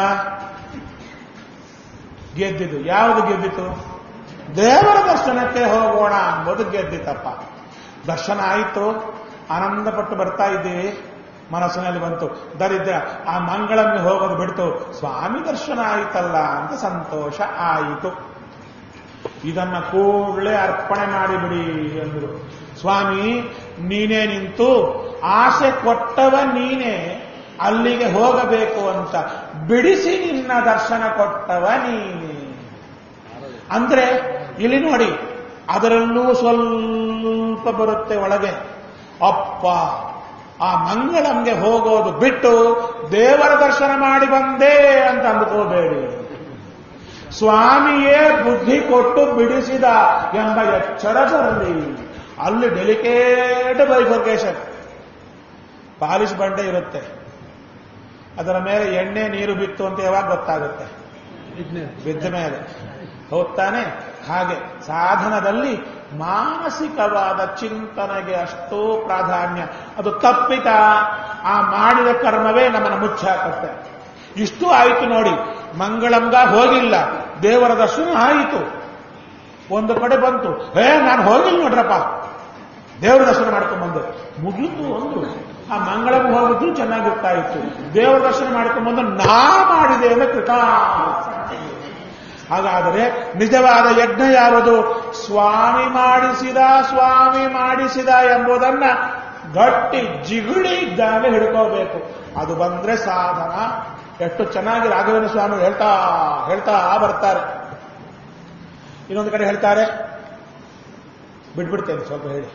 ಗೆದ್ದಿದ್ದು ಯಾವುದು? ಗೆದ್ದಿತು ದೇವರ ದರ್ಶನಕ್ಕೆ ಹೋಗೋಣ ಅಂಬೋದು ಗೆದ್ದಿತಪ್ಪ. ದರ್ಶನ ಆಯಿತು, ಆನಂದಪಟ್ಟು ಬರ್ತಾ ಇದ್ದೀವಿ, ಮನಸ್ಸಿನಲ್ಲಿ ಬಂತು ದರಿದ್ರ. ಆ ಮಂಗಳಂಗೆ ಹೋಗೋದು ಬಿಡ್ತು, ಸ್ವಾಮಿ ದರ್ಶನ ಆಯಿತಲ್ಲ ಅಂತ ಸಂತೋಷ ಆಯಿತು. ಇದನ್ನ ಕೂಡಲೇ ಅರ್ಪಣೆ ಮಾಡಿಬಿಡಿ ಎಂದರು. ಸ್ವಾಮಿ ನೀನೇ ನಿಂತು ಆಸೆ ಕೊಟ್ಟವ ನೀನೇ, ಅಲ್ಲಿಗೆ ಹೋಗಬೇಕು ಅಂತ ಬಿಡಿಸಿ ನಿನ್ನ ದರ್ಶನ ಕೊಟ್ಟವ ನೀನೇ. ಅಂದ್ರೆ ಇಲ್ಲಿ ನೋಡಿ, ಅದರಲ್ಲೂ ಸ್ವಲ್ಪ ಬರುತ್ತೆ ಒಳಗೆ. ಅಪ್ಪ, ಆ ಮಂಗಳಂಗೆ ಹೋಗೋದು ಬಿಟ್ಟು ದೇವರ ದರ್ಶನ ಮಾಡಿ ಬಂದೆ ಅಂತ ಅಂದುಕೋಬೇಡಿ. ಸ್ವಾಮಿಯೇ ಬುದ್ಧಿ ಕೊಟ್ಟು ಬಿಡಿಸಿದ ಎಂಬ ಎಚ್ಚರ ಬರಲಿ. ಅಲ್ಲಿ ಡೆಲಿಕೇಟ್ ಬೈಫರ್ಕೇಶನ್. ಪಾಲಿಶ್ ಬಂಡೆ ಇರುತ್ತೆ, ಅದರ ಮೇಲೆ ಎಣ್ಣೆ ನೀರು ಬಿತ್ತು ಅಂತ ಯಾವಾಗ ಗೊತ್ತಾಗುತ್ತೆ? ಬಿದ್ದ ಮೇಲೆ. ಹೋಗ್ತಾನೆ. ಹಾಗೆ ಸಾಧನದಲ್ಲಿ ಮಾನಸಿಕವಾದ ಚಿಂತನೆಗೆ ಅಷ್ಟೋ ಪ್ರಾಧಾನ್ಯ. ಅದು ತಪ್ಪಿತ ಆ ಮಾಡಿದ ಕರ್ಮವೇ ನಮ್ಮನ್ನು ಮುಚ್ಚಾಕತ್ತೆ. ಇಷ್ಟು ಆಯಿತು ನೋಡಿ. ಮಂಗಳಂಗ ಹೋಗಿಲ್ಲ, ದೇವರ ದರ್ಶನ ಆಯಿತು. ಒಂದು ಕಡೆ ಬಂತು, ನಾನು ಹೋಗಿಲ್ಲ ನೋಡ್ರಪ್ಪ, ದೇವರ ದರ್ಶನ ಮಾಡ್ಕೊಂಡ್ಬಂದು ಮುಗಿತು. ಒಂದು ಆ ಮಂಗಳಂ ಹೋಗಿದ್ದು ಚೆನ್ನಾಗಿರ್ತಾ ಇತ್ತು, ದೇವರ ದರ್ಶನ ಮಾಡ್ಕೊಂಡ್ಬಂದು ನಾ ಮಾಡಿದೆ ಅಂದ್ರೆ ಕೃತ. ಹಾಗಾದರೆ ನಿಜವಾದ ಯಜ್ಞ ಯಾವುದು? ಸ್ವಾಮಿ ಮಾಡಿಸಿದ ಎಂಬುದನ್ನ ಗಟ್ಟಿ ಜಿಗುಳಿ ಇದ್ದಾಗ ಹಿಡ್ಕೋಬೇಕು. ಅದು ಬಂದ್ರೆ ಸಾಧನ. ಎಷ್ಟು ಚೆನ್ನಾಗಿ ರಾಘವೇಂದ್ರ ಸ್ವಾಮಿ ಹೇಳ್ತಾ ಬರ್ತಾರೆ. ಇನ್ನೊಂದು ಕಡೆ ಹೇಳ್ತಾರೆ, ಬಿಟ್ಬಿಡ್ತೇನೆ ಸ್ವಲ್ಪ ಹೇಳಿ.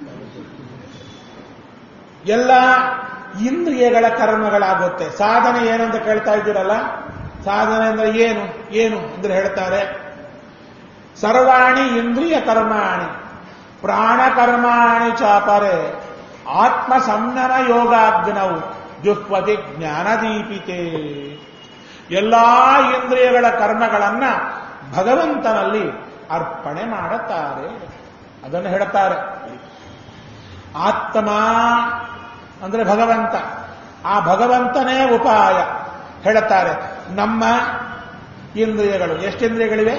ಎಲ್ಲ ಇಂದ್ರಿಯಗಳ ಕರ್ಮಗಳಾಗುತ್ತೆ. ಸಾಧನೆ ಏನಂತ ಕೇಳ್ತಾ ಇದ್ದೀರಲ್ಲ, ಸಾಧನೆ ಅಂದ್ರೆ ಏನು ಅಂದ್ರೆ ಹೇಳ್ತಾರೆ, ಸರ್ವಾಣಿ ಇಂದ್ರಿಯ ಕರ್ಮಾಣಿ ಪ್ರಾಣಕರ್ಮಾಣಿ ಚಾಪರೆ ಆತ್ಮ ಸಂಯಮ ಯೋಗಾಗ್ನವು ಜುಹ್ವತಿ ಜ್ಞಾನದೀಪಿಕೆ. ಎಲ್ಲಾ ಇಂದ್ರಿಯಗಳ ಕರ್ಮಗಳನ್ನ ಭಗವಂತನಲ್ಲಿ ಅರ್ಪಣೆ ಮಾಡುತ್ತಾರೆ. ಅದನ್ನು ಹೇಳುತ್ತಾರೆ. ಆತ್ಮ ಅಂದ್ರೆ ಭಗವಂತ, ಆ ಭಗವಂತನೇ ಉಪಾಯ. ಹೇಳುತ್ತಾರೆ, ನಮ್ಮ ಇಂದ್ರಿಯಗಳು ಎಷ್ಟೇಂದ್ರಿಯಗಳಿವೆ?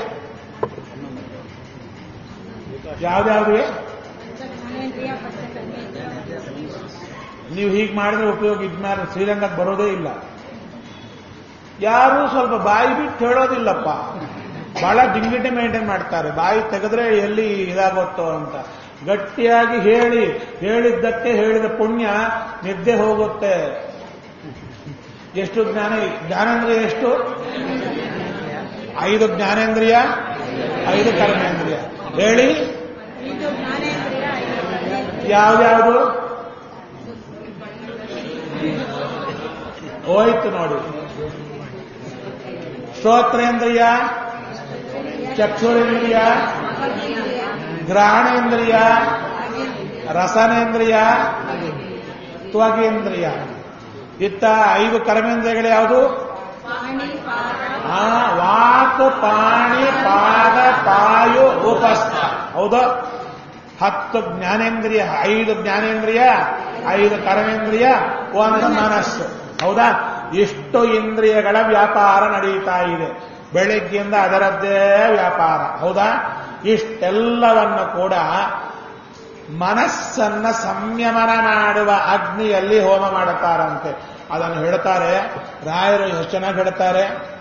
ಯಾವ್ದಾವುದಿವೆ? ನೀವು ಹೀಗೆ ಮಾಡಿದ್ರೆ ಉಪಯೋಗ ಇದ್ಮೇಲೆ ಶ್ರೀರಂಗಕ್ಕೆ ಬರೋದೇ ಇಲ್ಲ. ಯಾರು ಸ್ವಲ್ಪ ಬಾಯಿ ಬಿಟ್ಟು ಹೇಳೋದಿಲ್ಲಪ್ಪ. ಬಹಳ ಡಿಗ್ನಿಟಿ ಮೇಂಟೈನ್ ಮಾಡ್ತಾರೆ. ಬಾಯಿ ತೆಗೆದ್ರೆ ಎಲ್ಲಿ ಇದಾಗುತ್ತೋ ಅಂತ ಗಟ್ಟಿಯಾಗಿ ಹೇಳಿದ್ದಕ್ಕೆ ಹೇಳಿದ ಪುಣ್ಯ ನಿದ್ದೆ ಹೋಗುತ್ತೆ. ಎಷ್ಟು ಜ್ಞಾನೇಂದ್ರಿಯ ಎಷ್ಟು? 5 ಜ್ಞಾನೇಂದ್ರಿಯ, 5 ಕರ್ಮೇಂದ್ರಿಯ. ಹೇಳಿ ಯಾವ್ಯಾವುದು? ಹೋಯ್ತು ನೋಡಿ. ಶ್ರೋತ್ರೇಂದ್ರಿಯ, ಚಕ್ಷುರೇಂದ್ರಿಯ, ಘ್ರಾಣೇಂದ್ರಿಯ, ರಸನೇಂದ್ರಿಯ, ತ್ವಗೇಂದ್ರಿಯ. ಇತ್ತ 5 ಕರ್ಮೇಂದ್ರಿಯಗಳು ಯಾವುದು? ವಾಕ್, ಪಾಣಿ, ಪಾದ, ಪಾಯು, ಉಪಸ್ಥ. ಹೌದು. 10 ಜ್ಞಾನೇಂದ್ರಿಯ, 5 ಜ್ಞಾನೇಂದ್ರಿಯ, 5 ಕರ್ಮೇಂದ್ರಿಯ, 1 ಮನಸ್ಸು. ಹೌದಾ? ಇಷ್ಟು ಇಂದ್ರಿಯಗಳ ವ್ಯಾಪಾರ ನಡೀತಾ ಇದೆ. ಬೆಳಿಗ್ಗೆಯಿಂದ ಅದರದ್ದೇ ವ್ಯಾಪಾರ. ಹೌದಾ? ಇಷ್ಟೆಲ್ಲವನ್ನು ಕೂಡ ಮನಸ್ಸನ್ನ ಸಂಯಮನ ಮಾಡುವ ಅಗ್ನಿಯಲ್ಲಿ ಹೋಮ ಮಾಡುತ್ತಾರಂತೆ. ಅದನ್ನು ಹೇಳ್ತಾರೆ ರಾಯರು. ಎಷ್ಟು ಚೆನ್ನಾಗಿ ಹೇಳ್ತಾರೆ.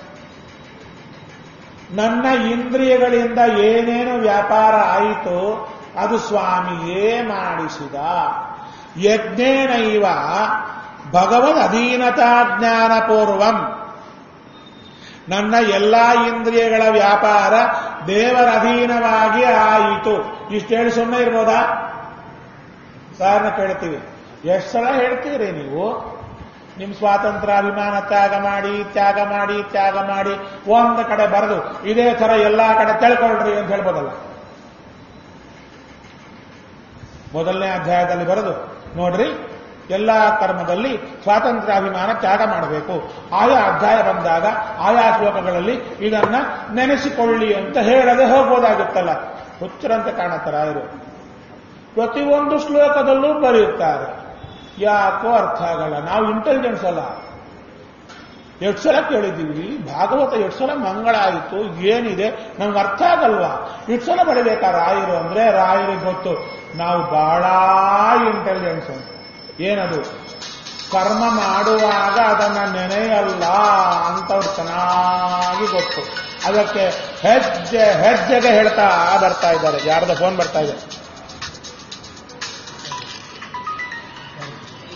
ನನ್ನ ಇಂದ್ರಿಯಗಳಿಂದ ಏನೇನು ವ್ಯಾಪಾರ ಆಯಿತು ಅದು ಸ್ವಾಮಿಯೇ ಮಾಡಿಸಿದ. ಯಜ್ಞೇನೈವ ಭಗವದ್ ಅಧೀನತಾ ಜ್ಞಾನಪೂರ್ವಂ. ನನ್ನ ಎಲ್ಲಾ ಇಂದ್ರಿಯಗಳ ವ್ಯಾಪಾರ ದೇವರ ಅಧೀನವಾಗಿ ಆಯಿತು. ಇಷ್ಟು ಹೇಳಿ ಸುಮ್ಮನೆ ಇರ್ಬೋದಾ? ಸಾರನ್ನ ಕೇಳ್ತೀವಿ. ಎಷ್ಟು ಸಲ ಹೇಳ್ತೀರಿ ನೀವು? ನಿಮ್ಮ ಸ್ವಾತಂತ್ರ್ಯ ಅಭಿಮಾನ ತ್ಯಾಗ ಮಾಡಿ ಒಂದು ಕಡೆ ಬರೆದು ಇದೇ ತರ ಎಲ್ಲಾ ಕಡೆ ತಿಳ್ಕೊಳ್ರಿ ಅಂತ ಹೇಳ್ಬೋದಲ್ಲ. ಮೊದಲನೇ ಅಧ್ಯಾಯದಲ್ಲಿ ಬರೆದು ನೋಡ್ರಿ, ಎಲ್ಲಾ ಕರ್ಮದಲ್ಲಿ ಸ್ವಾತಂತ್ರ್ಯಾಭಿಮಾನ ತ್ಯಾಗ ಮಾಡಬೇಕು. ಆಯಾ ಅಧ್ಯಾಯ ಬಂದಾಗ ಆಯಾ ಶ್ಲೋಕಗಳಲ್ಲಿ ಇದನ್ನ ನೆನೆಸಿಕೊಳ್ಳಿ ಅಂತ ಹೇಳದೆ ಹೋಗ್ಬೋದಾಗುತ್ತಲ್ಲ. ಹುಚ್ಚರಂತೆ ಕಾಣುತ್ತಾರೆ ರಾಯರು. ಪ್ರತಿಯೊಂದು ಶ್ಲೋಕದಲ್ಲೂ ಬರೆಯುತ್ತಾರೆ. ಯಾಕೋ ಅರ್ಥ ಆಗಲ್ಲ. ನಾವು ಇಂಟೆಲಿಜೆನ್ಸ್ ಅಲ್ಲ. 8 ಸಲ ಕೇಳಿದ್ದೀವಿ ಭಾಗವತ, 8 ಸಲ ಮಂಗಳ ಆಯಿತು, ಏನಿದೆ ನಮ್ಗೆ ಅರ್ಥ ಆಗಲ್ವಾ? 8 ಸಲ ಬರೀಬೇಕಾ ರಾಯರು ಅಂದ್ರೆ? ರಾಯರಿಗೆ ಗೊತ್ತು ನಾವು ಬಹಳ ಇಂಟೆಲಿಜೆನ್ಸ್ ಅಂತ. ಏನದು? ಕರ್ಮ ಮಾಡುವಾಗ ಅದನ್ನ ನೆನೆಯಲ್ಲ ಅಂತವ್ರು ಚೆನ್ನಾಗಿ ಗೊತ್ತು. ಅದಕ್ಕೆ ಹೆಜ್ಜೆಗೆ ಹೇಳ್ತಾ ಬರ್ತಾ ಇದ್ದಾರೆ. ಯಾರ್ದ ಫೋನ್ ಬರ್ತಾ ಇದೆ.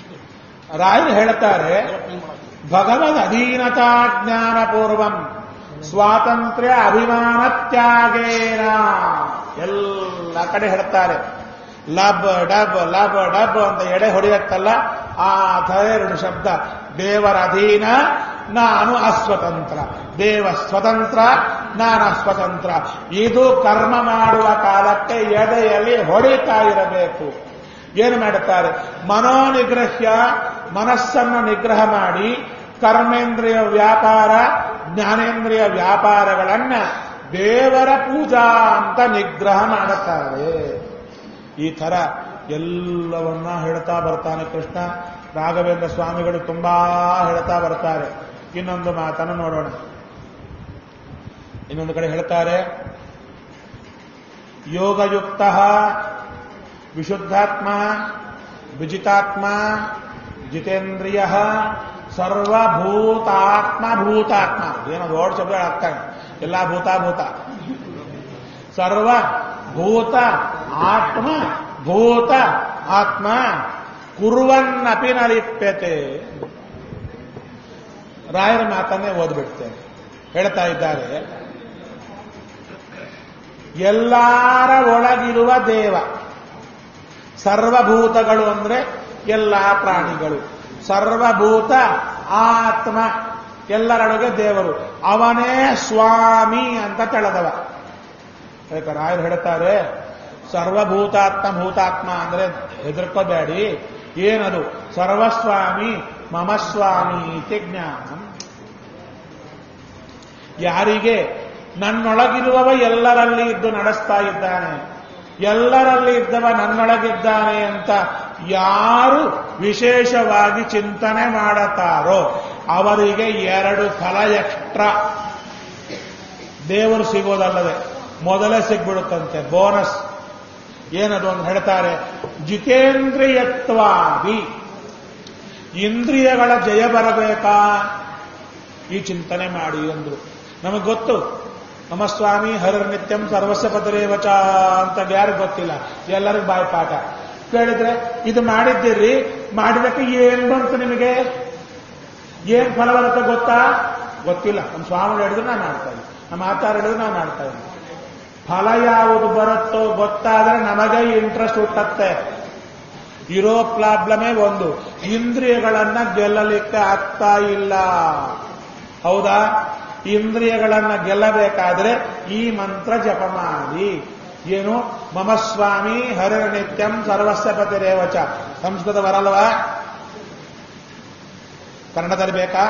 ರಾಯರು ಹೇಳ್ತಾರೆ, ಭಗವದ್ ಅಧೀನತಾ ಜ್ಞಾನಪೂರ್ವಂ. ಸ್ವಾತಂತ್ರ್ಯ ಅಭಿಮಾನ ತ್ಯಾಗೇನ. ಎಲ್ಲ ಕಡೆ ಹೇಳ್ತಾರೆ ಲಬ್ ಡಬ್ ಅಂತ ಎಡೆ ಹೊಡೆಯತ್ತಲ್ಲ, ಆ ಎರಡು ಶಬ್ದ. ದೇವರ ಅಧೀನ, ನಾನು ಅಸ್ವತಂತ್ರ. ದೇವ ಸ್ವತಂತ್ರ, ನಾನು ಅಸ್ವತಂತ್ರ. ಇದು ಕರ್ಮ ಮಾಡುವ ಕಾಲಕ್ಕೆ ಎದೆಯಲ್ಲಿ ಹೊಡಿತಾ ಇರಬೇಕು. ಏನು ಮಾಡುತ್ತಾರೆ? ಮನೋನಿಗ್ರಹ್ಯ, ಮನಸ್ಸನ್ನು ನಿಗ್ರಹ ಮಾಡಿ ಕರ್ಮೇಂದ್ರಿಯ ವ್ಯಾಪಾರ, ಜ್ಞಾನೇಂದ್ರಿಯ ವ್ಯಾಪಾರಗಳನ್ನ ದೇವರ ಪೂಜಾ ಅಂತ ನಿಗ್ರಹ ಮಾಡುತ್ತಾರೆ. ಈ ತರ ಎಲ್ಲವನ್ನ ಹೇಳ್ತಾ ಬರ್ತಾನೆ ಕೃಷ್ಣ. ರಾಘವೇಂದ್ರ ಸ್ವಾಮಿಗಳು ತುಂಬಾ ಹೇಳ್ತಾ ಬರ್ತಾರೆ. ಇನ್ನೊಂದು ಮಾತನ್ನು ನೋಡೋಣ. ಇನ್ನೊಂದು ಕಡೆ ಹೇಳ್ತಾರೆ, ಯೋಗಯುಕ್ತ ವಿಶುದ್ಧಾತ್ಮ ವಿಜಿತಾತ್ಮ ಜಿತೇಂದ್ರಿಯ ಸರ್ವಭೂತಾತ್ಮ ಭೂತಾತ್ಮ. ಏನೋ ದೊಡ್ಡ ಶಬ್ದ ಆಗ್ತಾನೆ, ಎಲ್ಲ ಭೂತ ಸರ್ವಭೂತ ಆತ್ಮ ಭೂತ ಆತ್ಮ ಕುರುವನ್ನಪಿ ನ ಲಿಪ್ಯತೆ. ರಾಯರ ಮಾತನ್ನೇ ಓದ್ಬಿಡ್ತೇನೆ. ಹೇಳ್ತಾ ಇದ್ದಾರೆ, ಎಲ್ಲರ ಒಳಗಿರುವ ದೇವ. ಸರ್ವಭೂತಗಳು ಅಂದ್ರೆ ಎಲ್ಲಾ ಪ್ರಾಣಿಗಳು. ಸರ್ವಭೂತ ಆತ್ಮ, ಎಲ್ಲರೊಳಗೆ ದೇವರು. ಅವನೇ ಸ್ವಾಮಿ ಅಂತ ತಿಳಿದವ. ರಾಯರು ಹೇಳ್ತಾರೆ, ಸರ್ವಭೂತಾತ್ಮ ಭೂತಾತ್ಮ ಅಂದ್ರೆ ಹೆದರ್ಕೋಬೇಡಿ. ಏನದು? ಸರ್ವಸ್ವಾಮಿ ಮಮ ಸ್ವಾಮಿ ಇತಿ ಜ್ಞಾನ. ಯಾರಿಗೆ ನನ್ನೊಳಗಿರುವವ ಎಲ್ಲರಲ್ಲಿ ಇದ್ದು ನಡೆಸ್ತಾ ಇದ್ದಾನೆ, ಎಲ್ಲರಲ್ಲಿ ಇದ್ದವ ನನ್ನೊಳಗಿದ್ದಾನೆ ಅಂತ ಯಾರು ವಿಶೇಷವಾಗಿ ಚಿಂತನೆ ಮಾಡುತ್ತಾರೋ ಅವರಿಗೆ 2 ಫಲ ಎಕ್ಸ್ಟ್ರಾ. ದೇವರು ಸಿಗೋದಲ್ಲದೆ ಮೊದಲೇ ಸಿಗ್ಬಿಡುತ್ತಂತೆ, ಬೋನಸ್. ಏನದು ಅಂತ ಹೇಳ್ತಾರೆ, ಜಿತೇಂದ್ರಿಯತ್ವಾದಿ. ಇಂದ್ರಿಯಗಳ ಜಯ ಬರಬೇಕಾ? ಈ ಚಿಂತನೆ ಮಾಡಿ ಅಂದ್ರು. ನಮಗೆ ಗೊತ್ತು, ನಮ್ಮ ಸ್ವಾಮಿ ಹರಿರ್ ನಿತ್ಯಂ ಸರ್ವಸ್ಯ ಪದರೇವಚ ಅಂತ ಯಾರಿಗೆ ಗೊತ್ತಿಲ್ಲ, ಎಲ್ಲರಿಗೂ ಬಾಯ್ಪಾಠ. ಕೇಳಿದ್ರೆ ಇದು ಮಾಡಿದ್ದೀರಿ, ಮಾಡಿದಕ್ಕೆ ಏನ್ ಬಂತು ನಿಮಗೆ? ಏನ್ ಫಲ ಬರುತ್ತೆ ಗೊತ್ತಾ? ಗೊತ್ತಿಲ್ಲ. ನಮ್ಮ ಸ್ವಾಮಿ ಹೇಳಿದ್ರು ನಾನು ಮಾಡ್ತಾ ಇದ್ದೀನಿ, ನಮ್ಮ ಆಚಾರ ಹೇಳಿದ್ರು ನಾನು ಮಾಡ್ತಾ ಇದ್ದೀನಿ. ಫಲ ಯಾವುದು ಬರುತ್ತೋ ಗೊತ್ತಾದ್ರೆ ನಮಗೆ ಇಂಟ್ರೆಸ್ಟ್ ಹುಟ್ಟತ್ತೆ. ಇರೋ ಪ್ರಾಬ್ಲಮೇ ಒಂದು, ಇಂದ್ರಿಯಗಳನ್ನ ಗೆಲ್ಲಲಿಕ್ಕೆ ಆಗ್ತಾ ಇಲ್ಲ. ಹೌದಾ? ಇಂದ್ರಿಯಗಳನ್ನ ಗೆಲ್ಲಬೇಕಾದ್ರೆ ಈ ಮಂತ್ರ ಜಪ ಮಾಡಿ. ಏನು? ಮಮ ಸ್ವಾಮಿ ಹರಿರ್ ನಿತ್ಯಂ ಸರ್ವಸ್ಯ ಪತಿರೇವಚ. ಸಂಸ್ಕೃತ ಬರಲ್ವಾ? ಕನ್ನಡದಲ್ಲಿ ಬೇಕಾ?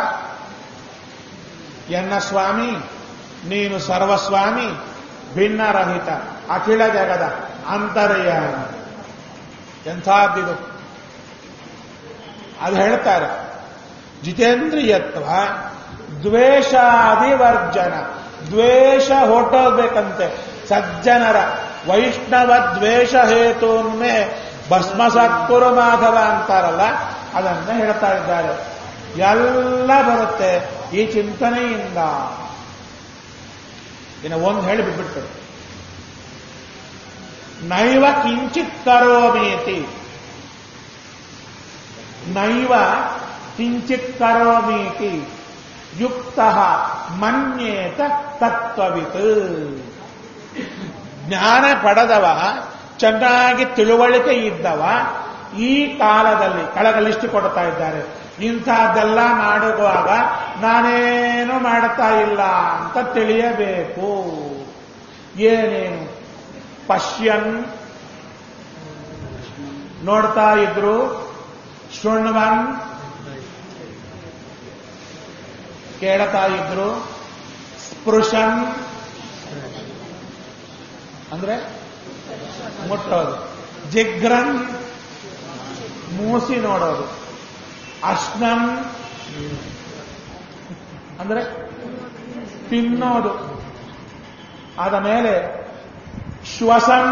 ಎನ್ನ ಸ್ವಾಮಿ ನೀನು ಸರ್ವಸ್ವಾಮಿ, ಭಿನ್ನರಹಿತ, ಅಖಿಲ ಜಗದ ಅಂತರ್ಯಾಮಿ. ಎಂಥದ್ದಿದು! ಅದು ಹೇಳ್ತಾರೆ, ಜಿತೇಂದ್ರಿಯತ್ವ ದ್ವೇಷಾದಿವರ್ಜನ. ದ್ವೇಷ ಹೊಟ್ಟೋಗ್ಬೇಕಂತೆ. ಸಜ್ಜನರ ವೈಷ್ಣವ ದ್ವೇಷ ಹೇತುನ್ಮೆ ಭಸ್ಮಸತ್ಕುರು ಮಾಧವ ಅಂತಾರಲ್ಲ, ಅದನ್ನ ಹೇಳ್ತಾ ಇದ್ದಾರೆ. ಎಲ್ಲ ಬರುತ್ತೆ ಈ ಚಿಂತನೆಯಿಂದ. ಇನ್ನು ಒಂದು ಹೇಳಿ ಬಿಟ್ಬಿಡ್ತಾರೆ, ನೈವ ಕಿಂಚಿತ್ ಕರೋಮೀತಿ. ನೈವ ಕಿಂಚಿತ್ ಕರೋಮೀತಿ ಯುಕ್ತ ಮನ್ಯೇತ ತತ್ವವಿತ್. ಜ್ಞಾನ ಪಡೆದವ, ಚೆನ್ನಾಗಿ ತಿಳುವಳಿಕೆ ಇದ್ದವ ಈ ಕಾಲದಲ್ಲಿ ಕೆಳಗಲಿಷ್ಟು ಕೊಡ್ತಾ ಇದ್ದಾರೆ. ಇಂಥದ್ದೆಲ್ಲ ಮಾಡುವಾಗ ನಾನೇನು ಮಾಡ್ತಾ ಇಲ್ಲ ಅಂತ ತಿಳಿಯಬೇಕು. ಏನೇನು? ಪಶ್ಯನ್ ನೋಡ್ತಾ ಇದ್ರು, ಶೃಣ್ವನ್ ಕೇಳ್ತಾ ಇದ್ರು, ಸ್ಪೃಶನ್ ಅಂದ್ರೆ ಮುಟ್ಟೋದು, ಜಿಗ್ರನ್ ಮೂಸಿ ನೋಡೋದು, ಅಶ್ನನ್ ಅಂದ್ರೆ ತಿನ್ನೋದು, ಆದ ಮೇಲೆ ಶ್ವಸನ್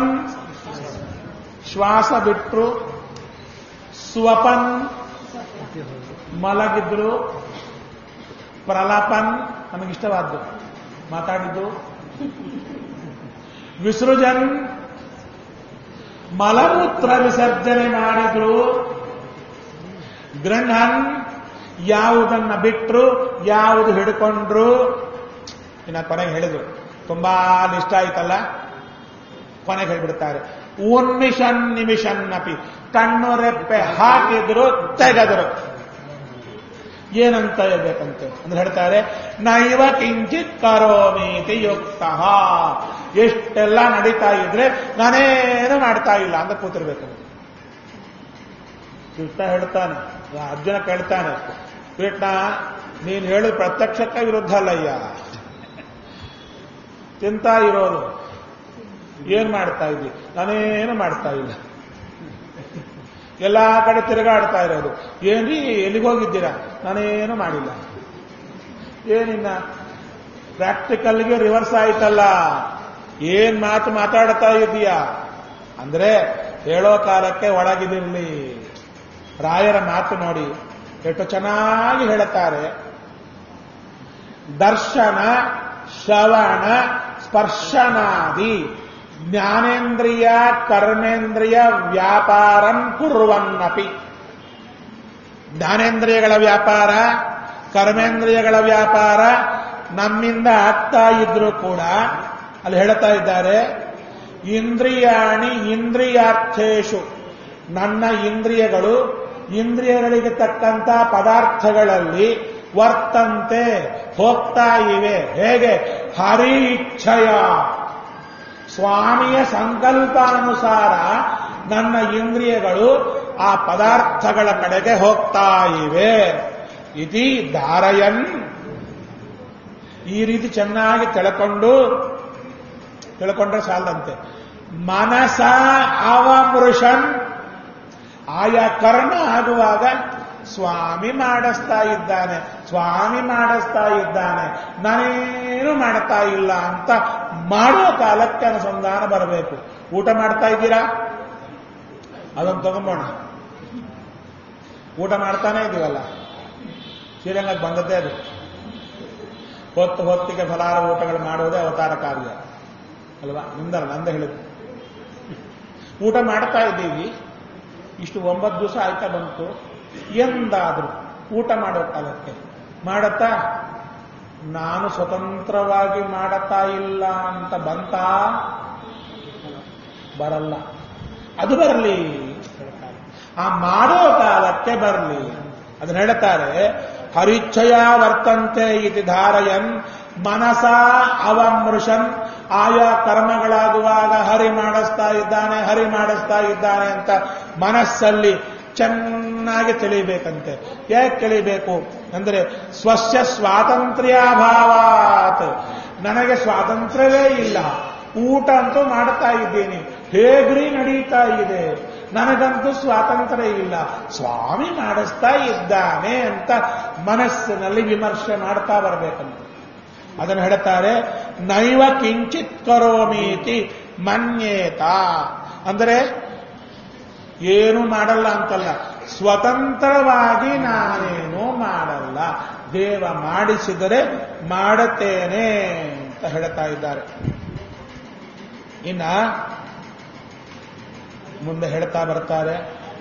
ಶ್ವಾಸ ಬಿಟ್ರು, ಸ್ವಪನ್ ಮಲಗಿದ್ರು, ಪ್ರಲಪನ್ ನಮಗಿಷ್ಟವಾದ್ದು ಮಾತಾಡಿದ್ದು, ವಿಸೃಜನ್ ಮಲಮೂತ್ರ ವಿಸರ್ಜನೆ ಮಾಡಿದ್ರು, ಗೃಹನ್ ಯಾವುದನ್ನ ಬಿಟ್ರು ಯಾವುದು ಹಿಡ್ಕೊಂಡ್ರು. ಇನ್ನು ಕೊನೆಗೆ ಹೇಳಿದ್ರು, ತುಂಬಾ ಇಷ್ಟ ಆಯ್ತಲ್ಲ, ಕೊನೆಗೆ ಹೇಳ್ಬಿಡ್ತಾರೆ, ಉನ್ಮಿಷನ್ ನಿಮಿಷನ್ ಅಪಿ, ಕಣ್ಣು ರೆಪ್ಪೆ ಹಾಕಿದ್ರು ತೆಗೆದರು. ಏನಂತ ಹೇಳ್ಬೇಕಂತೆ ಅಂದ್ರೆ ಹೇಳ್ತಾರೆ, ನೈವ ಕಿಂಚಿತ್ ಕರೋಮೀತಿ ಯುಕ್ತ. ಎಷ್ಟೆಲ್ಲ ನಡೀತಾ ಇದ್ರೆ ನಾನೇನು ಮಾಡ್ತಾ ಇಲ್ಲ ಅಂತ ಕೂತಿರ್ಬೇಕಂತೆ. ಕೃಷ್ಣ ಹೇಳ್ತಾನೆ, ಅರ್ಜುನ ಕೇಳ್ತಾನೆ, ಕೃಷ್ಣ ನೀನು ಹೇಳಿದ ಪ್ರತ್ಯಕ್ಷಕ್ಕೆ ವಿರುದ್ಧ ಅಲ್ಲಯ್ಯ, ತಿಂತಾ ಇರೋದು ಏನ್ ಮಾಡ್ತಾ ಇದ್ದಿ? ನಾನೇನು ಮಾಡ್ತಾ ಇಲ್ಲ, ಎಲ್ಲಾ ಕಡೆ ತಿರುಗಾಡ್ತಾ ಇರೋದು. ಏನ್ರಿ ಎಲ್ಲಿಗೋಗಿದ್ದೀರಾ? ನಾನೇನು ಮಾಡಿಲ್ಲ. ಏನಿನ್ನ ಪ್ರಾಕ್ಟಿಕಲ್ಗೆ ರಿವರ್ಸ್ ಆಯ್ತಲ್ಲ, ಏನ್ ಮಾತು ಮಾತಾಡ್ತಾ ಇದೀಯಾ ಅಂದ್ರೆ ಹೇಳೋ ಕಾಲಕ್ಕೆ ಒಳಗಿದಿರ್ಲಿ. ರಾಯರ ಮಾತು ನೋಡಿ ಎಷ್ಟು ಚೆನ್ನಾಗಿ ಹೇಳುತ್ತಾರೆ. ದರ್ಶನ ಶ್ರವಣ ಸ್ಪರ್ಶನಾದಿ ಜ್ಞಾನೇಂದ್ರಿಯ ಕರ್ಮೇಂದ್ರಿಯ ವ್ಯಾಪಾರಂ ಕುರ್ವನ್ನಪಿ. ಜ್ಞಾನೇಂದ್ರಿಯಗಳ ವ್ಯಾಪಾರ, ಕರ್ಮೇಂದ್ರಿಯಗಳ ವ್ಯಾಪಾರ ನಮ್ಮಿಂದ ಆಗ್ತಾ ಇದ್ರು ಕೂಡ ಅಲ್ಲಿ ಹೇಳ್ತಾ ಇದ್ದಾರೆ, ಇಂದ್ರಿಯಾಣಿ ಇಂದ್ರಿಯಾರ್ಥೇಶು, ನನ್ನ ಇಂದ್ರಿಯಗಳು ಇಂದ್ರಿಯಗಳಿಗೆ ತಕ್ಕಂತ ಪದಾರ್ಥಗಳಲ್ಲಿ ವರ್ತಂತೆ ಹೋಗ್ತಾ ಇವೆ. ಹೇಗೆ? ಹರಿ ಇಚ್ಛೆಯ, ಸ್ವಾಮಿಯ ಸಂಕಲ್ಪಾನುಸಾರ ನನ್ನ ಇಂದ್ರಿಯಗಳು ಆ ಪದಾರ್ಥಗಳ ಕಡೆಗೆ ಹೋಗ್ತಾ ಇವೆ. ಇತಿ ಧಾರಯನ್, ಈ ರೀತಿ ಚೆನ್ನಾಗಿ ತಿಳ್ಕೊಂಡ್ರೆ ಸಾಲದಂತೆ. ಮನಸ ಅವಮೃಷನ್, ಆಯಾ ಕರ್ಮ ಆಗುವಾಗ ಸ್ವಾಮಿ ಮಾಡಿಸ್ತಾ ಇದ್ದಾನೆ, ಸ್ವಾಮಿ ಮಾಡಿಸ್ತಾ ಇದ್ದಾನೆ, ನಾನೇನು ಮಾಡ್ತಾ ಇಲ್ಲ ಅಂತ ಮಾಡೋ ಕಾಲಕ್ಕೆ ಅನುಸಂಧಾನ ಬರಬೇಕು. ಊಟ ಮಾಡ್ತಾ ಇದ್ದೀರಾ? ಅದನ್ನು ತಗೊಂಬೋಣ. ಊಟ ಮಾಡ್ತಾನೆ ಇದ್ದೀವಲ್ಲ, ಶ್ರೀರಂಗಕ್ಕೆ ಬಂದದ್ದೇ ಅದು. ಹೊತ್ತಿಗೆ ಫಲಾರ ಊಟಗಳು ಮಾಡುವುದೇ ಅವತಾರ ಕಾರ್ಯ ಅಲ್ವಾ? ನಿಮ್ದಲ್ಲ, ನಂದೇ ಹೇಳಿದ್ದು. ಊಟ ಮಾಡ್ತಾ ಇದ್ದೀವಿ, ಇಷ್ಟು 9 ದಿವಸ ಆಯ್ತಾ ಬಂತು. ಎಂದಾದ್ರೂ ಊಟ ಮಾಡೋ ಕಾಲಕ್ಕೆ ಮಾಡತ್ತಾ ನಾನು ಸ್ವತಂತ್ರವಾಗಿ ಮಾಡತಾ ಇಲ್ಲ ಅಂತ ಬಂತಾ? ಬರಲ್ಲ. ಅದು ಬರಲಿ, ಆ ಮಾಡೋ ಕಾಲಕ್ಕೆ ಬರಲಿ. ಅದನ್ನ ಹೇಳ್ತಾರೆ, ಹರಿಚ್ಛಯ ವರ್ತಂತೆ ಇತಿ ಧಾರಯನ್ ಮನಸ ಅವಮೃಷನ್, ಆಯಾ ಕರ್ಮಗಳಾಗುವಾಗ ಹರಿ ಮಾಡಿಸ್ತಾ ಇದ್ದಾನೆ ಅಂತ ಮನಸ್ಸಲ್ಲಿ ಚೆನ್ನಾಗಿ ತಿಳಿಬೇಕಂತೆ. ಯಾಕೆ ತಿಳಿಬೇಕು ಅಂದ್ರೆ ಸ್ವಸ್ಯ ಸ್ವಾತಂತ್ರ್ಯಾಭಾವಾತ್, ನನಗೆ ಸ್ವಾತಂತ್ರ್ಯವೇ ಇಲ್ಲ, ಊಟ ಅಂತೂ ಮಾಡ್ತಾ ಇದ್ದೀನಿ, ಹೇಗ್ರಿ ನಡೀತಾ ಇದೆ, ನನಗಂತೂ ಸ್ವಾತಂತ್ರ್ಯ ಇಲ್ಲ, ಸ್ವಾಮಿ ಮಾಡಿಸ್ತಾ ಇದ್ದಾನೆ ಅಂತ ಮನಸ್ಸಿನಲ್ಲಿ ವಿಮರ್ಶೆ ಮಾಡ್ತಾ ಬರಬೇಕಂತ. ಅದನ್ನು ಹೇಳ್ತಾರೆ, ನೈವ ಕಿಂಚಿತ್ ಕರೋಮೀತಿ ಮನ್ಯೇತ, ಅಂದರೆ ಏನು ಮಾಡಲ್ಲ ಅಂತಲ್ಲ, ಸ್ವತಂತ್ರವಾಗಿ ನಾನೇನು ಮಾಡಲ್ಲ, ದೇವ ಮಾಡಿಸಿದರೆ ಮಾಡುತ್ತೇನೆ ಅಂತ ಹೇಳ್ತಾ ಇದ್ದಾರೆ. ಇನ್ನ ಮುಂದೆ ಹೇಳ್ತಾ ಬರ್ತಾರೆ,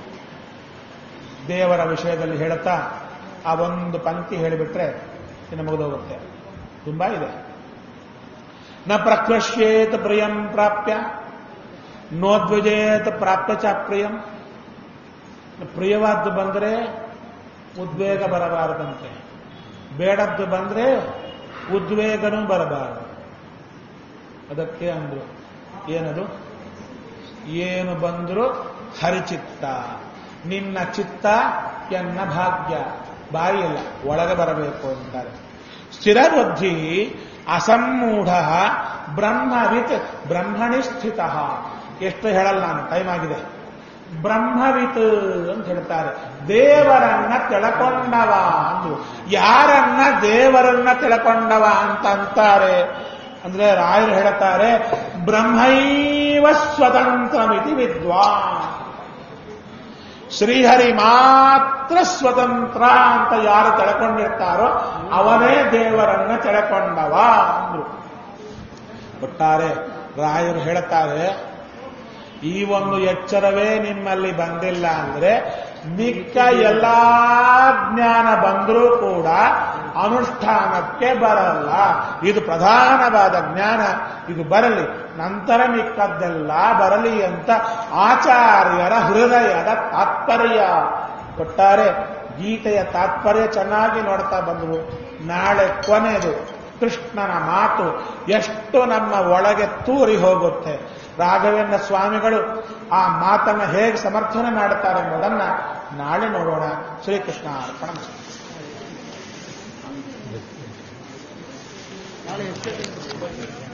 ದೇವರ ವಿಷಯದಲ್ಲಿ ಹೇಳ್ತಾ ಆ ಒಂದು ಪಂಕ್ತಿ ಹೇಳಿಬಿಟ್ರೆ ಇನ್ನು ಮುಗಿದೋಗುತ್ತೆ. ತುಂಬಾ ಇದೆ. ನ ಪ್ರಕೃಷ್ಯೇತ್ ಪ್ರಿಯಂ ಪ್ರಾಪ್ಯ ನೋದ್ವಿಜೇತ್ ಪ್ರಾಪ್ಯ ಚ ಪ್ರಿಯಂ. ಪ್ರಿಯವಾದ್ದು ಬಂದ್ರೆ ಉದ್ವೇಗ ಬರಬಾರದಂತೆ, ಬೇಡದ್ದು ಬಂದ್ರೆ ಉದ್ವೇಗನೂ ಬರಬಾರದು. ಅದಕ್ಕೆ ಅಂದ್ರು, ಏನದು? ಏನು ಬಂದ್ರು ಹರಿಚಿತ್ತ, ನಿನ್ನ ಚಿತ್ತ ಎನ್ನ ಭಾಗ್ಯ, ಬಾಯಿಲ್ಲ ಒಳಗೆ ಬರಬೇಕು ಅಂತಾರೆ. ಸ್ಥಿರಬುದ್ಧಿ ಅಸಮ್ಮೂಢ ಬ್ರಹ್ಮವಿತ್ ಬ್ರಹ್ಮಣಿ ಸ್ಥಿತ. ಎಷ್ಟು ಹೇಳಲ್ಲ ನಾನು, ಟೈಮ್ ಆಗಿದೆ. ಬ್ರಹ್ಮವಿತ್ ಅಂತ ಹೇಳ್ತಾರೆ, ದೇವರನ್ನ ತಿಳ್ಕೊಂಡವ ಅಂದ್ರು. ಯಾರನ್ನ ದೇವರನ್ನ ತಿಳ್ಕೊಂಡವ ಅಂತ ಅಂತಾರೆ ಅಂದ್ರೆ ರಾಯರು ಹೇಳ್ತಾರೆ, ಬ್ರಹ್ಮೈವ ಸ್ವತಂತ್ರಮಿತಿ ವಿದ್ವಾನ್. ಶ್ರೀಹರಿ ಮಾತ್ರ ಸ್ವತಂತ್ರ ಅಂತ ಯಾರು ತಿಳ್ಕೊಂಡಿರ್ತಾರೋ ಅವನೇ ದೇವರನ್ನ ತಿಳ್ಕೊಂಡವ ಅಂದ್ರು. ಒಟ್ಟಾರೆ ರಾಯರು ಹೇಳ್ತಾರೆ, ಈ ಒಂದು ಎಚ್ಚರವೇ ನಿಮ್ಮಲ್ಲಿ ಬಂದಿಲ್ಲ ಅಂದ್ರೆ ಮಿಕ್ಕ ಎಲ್ಲಾ ಜ್ಞಾನ ಬಂದರೂ ಕೂಡ ಅನುಷ್ಠಾನಕ್ಕೆ ಬರಲ್ಲ. ಇದು ಪ್ರಧಾನವಾದ ಜ್ಞಾನ, ಇದು ಬರಲಿ, ನಂತರ ಮಿಕ್ಕದ್ದೆಲ್ಲ ಬರಲಿ ಅಂತ ಆಚಾರ್ಯರ ಹೃದಯದ ತಾತ್ಪರ್ಯ ಕೊಟ್ಟಾರೆ. ಗೀತೆಯ ತಾತ್ಪರ್ಯ ಚೆನ್ನಾಗಿ ನೋಡ್ತಾ ಬಂದವು. ನಾಳೆ ಕೊನೆಯದು ಕೃಷ್ಣನ ಮಾತು ಎಷ್ಟು ನಮ್ಮ ಒಳಗೆ ತೂರಿ ಹೋಗುತ್ತೆ. ರಾಘವೇಂದ್ರ ಸ್ವಾಮಿಗಳು ಆ ಮಾತನ್ನು ಹೇಗೆ ಸಮರ್ಥನೆ ಮಾಡುತ್ತಾರೆ ಎಂಬುದನ್ನ ನಾಳೆ ನೋಡೋಣ. ಶ್ರೀಕೃಷ್ಣ ಅರ್ಪಣ.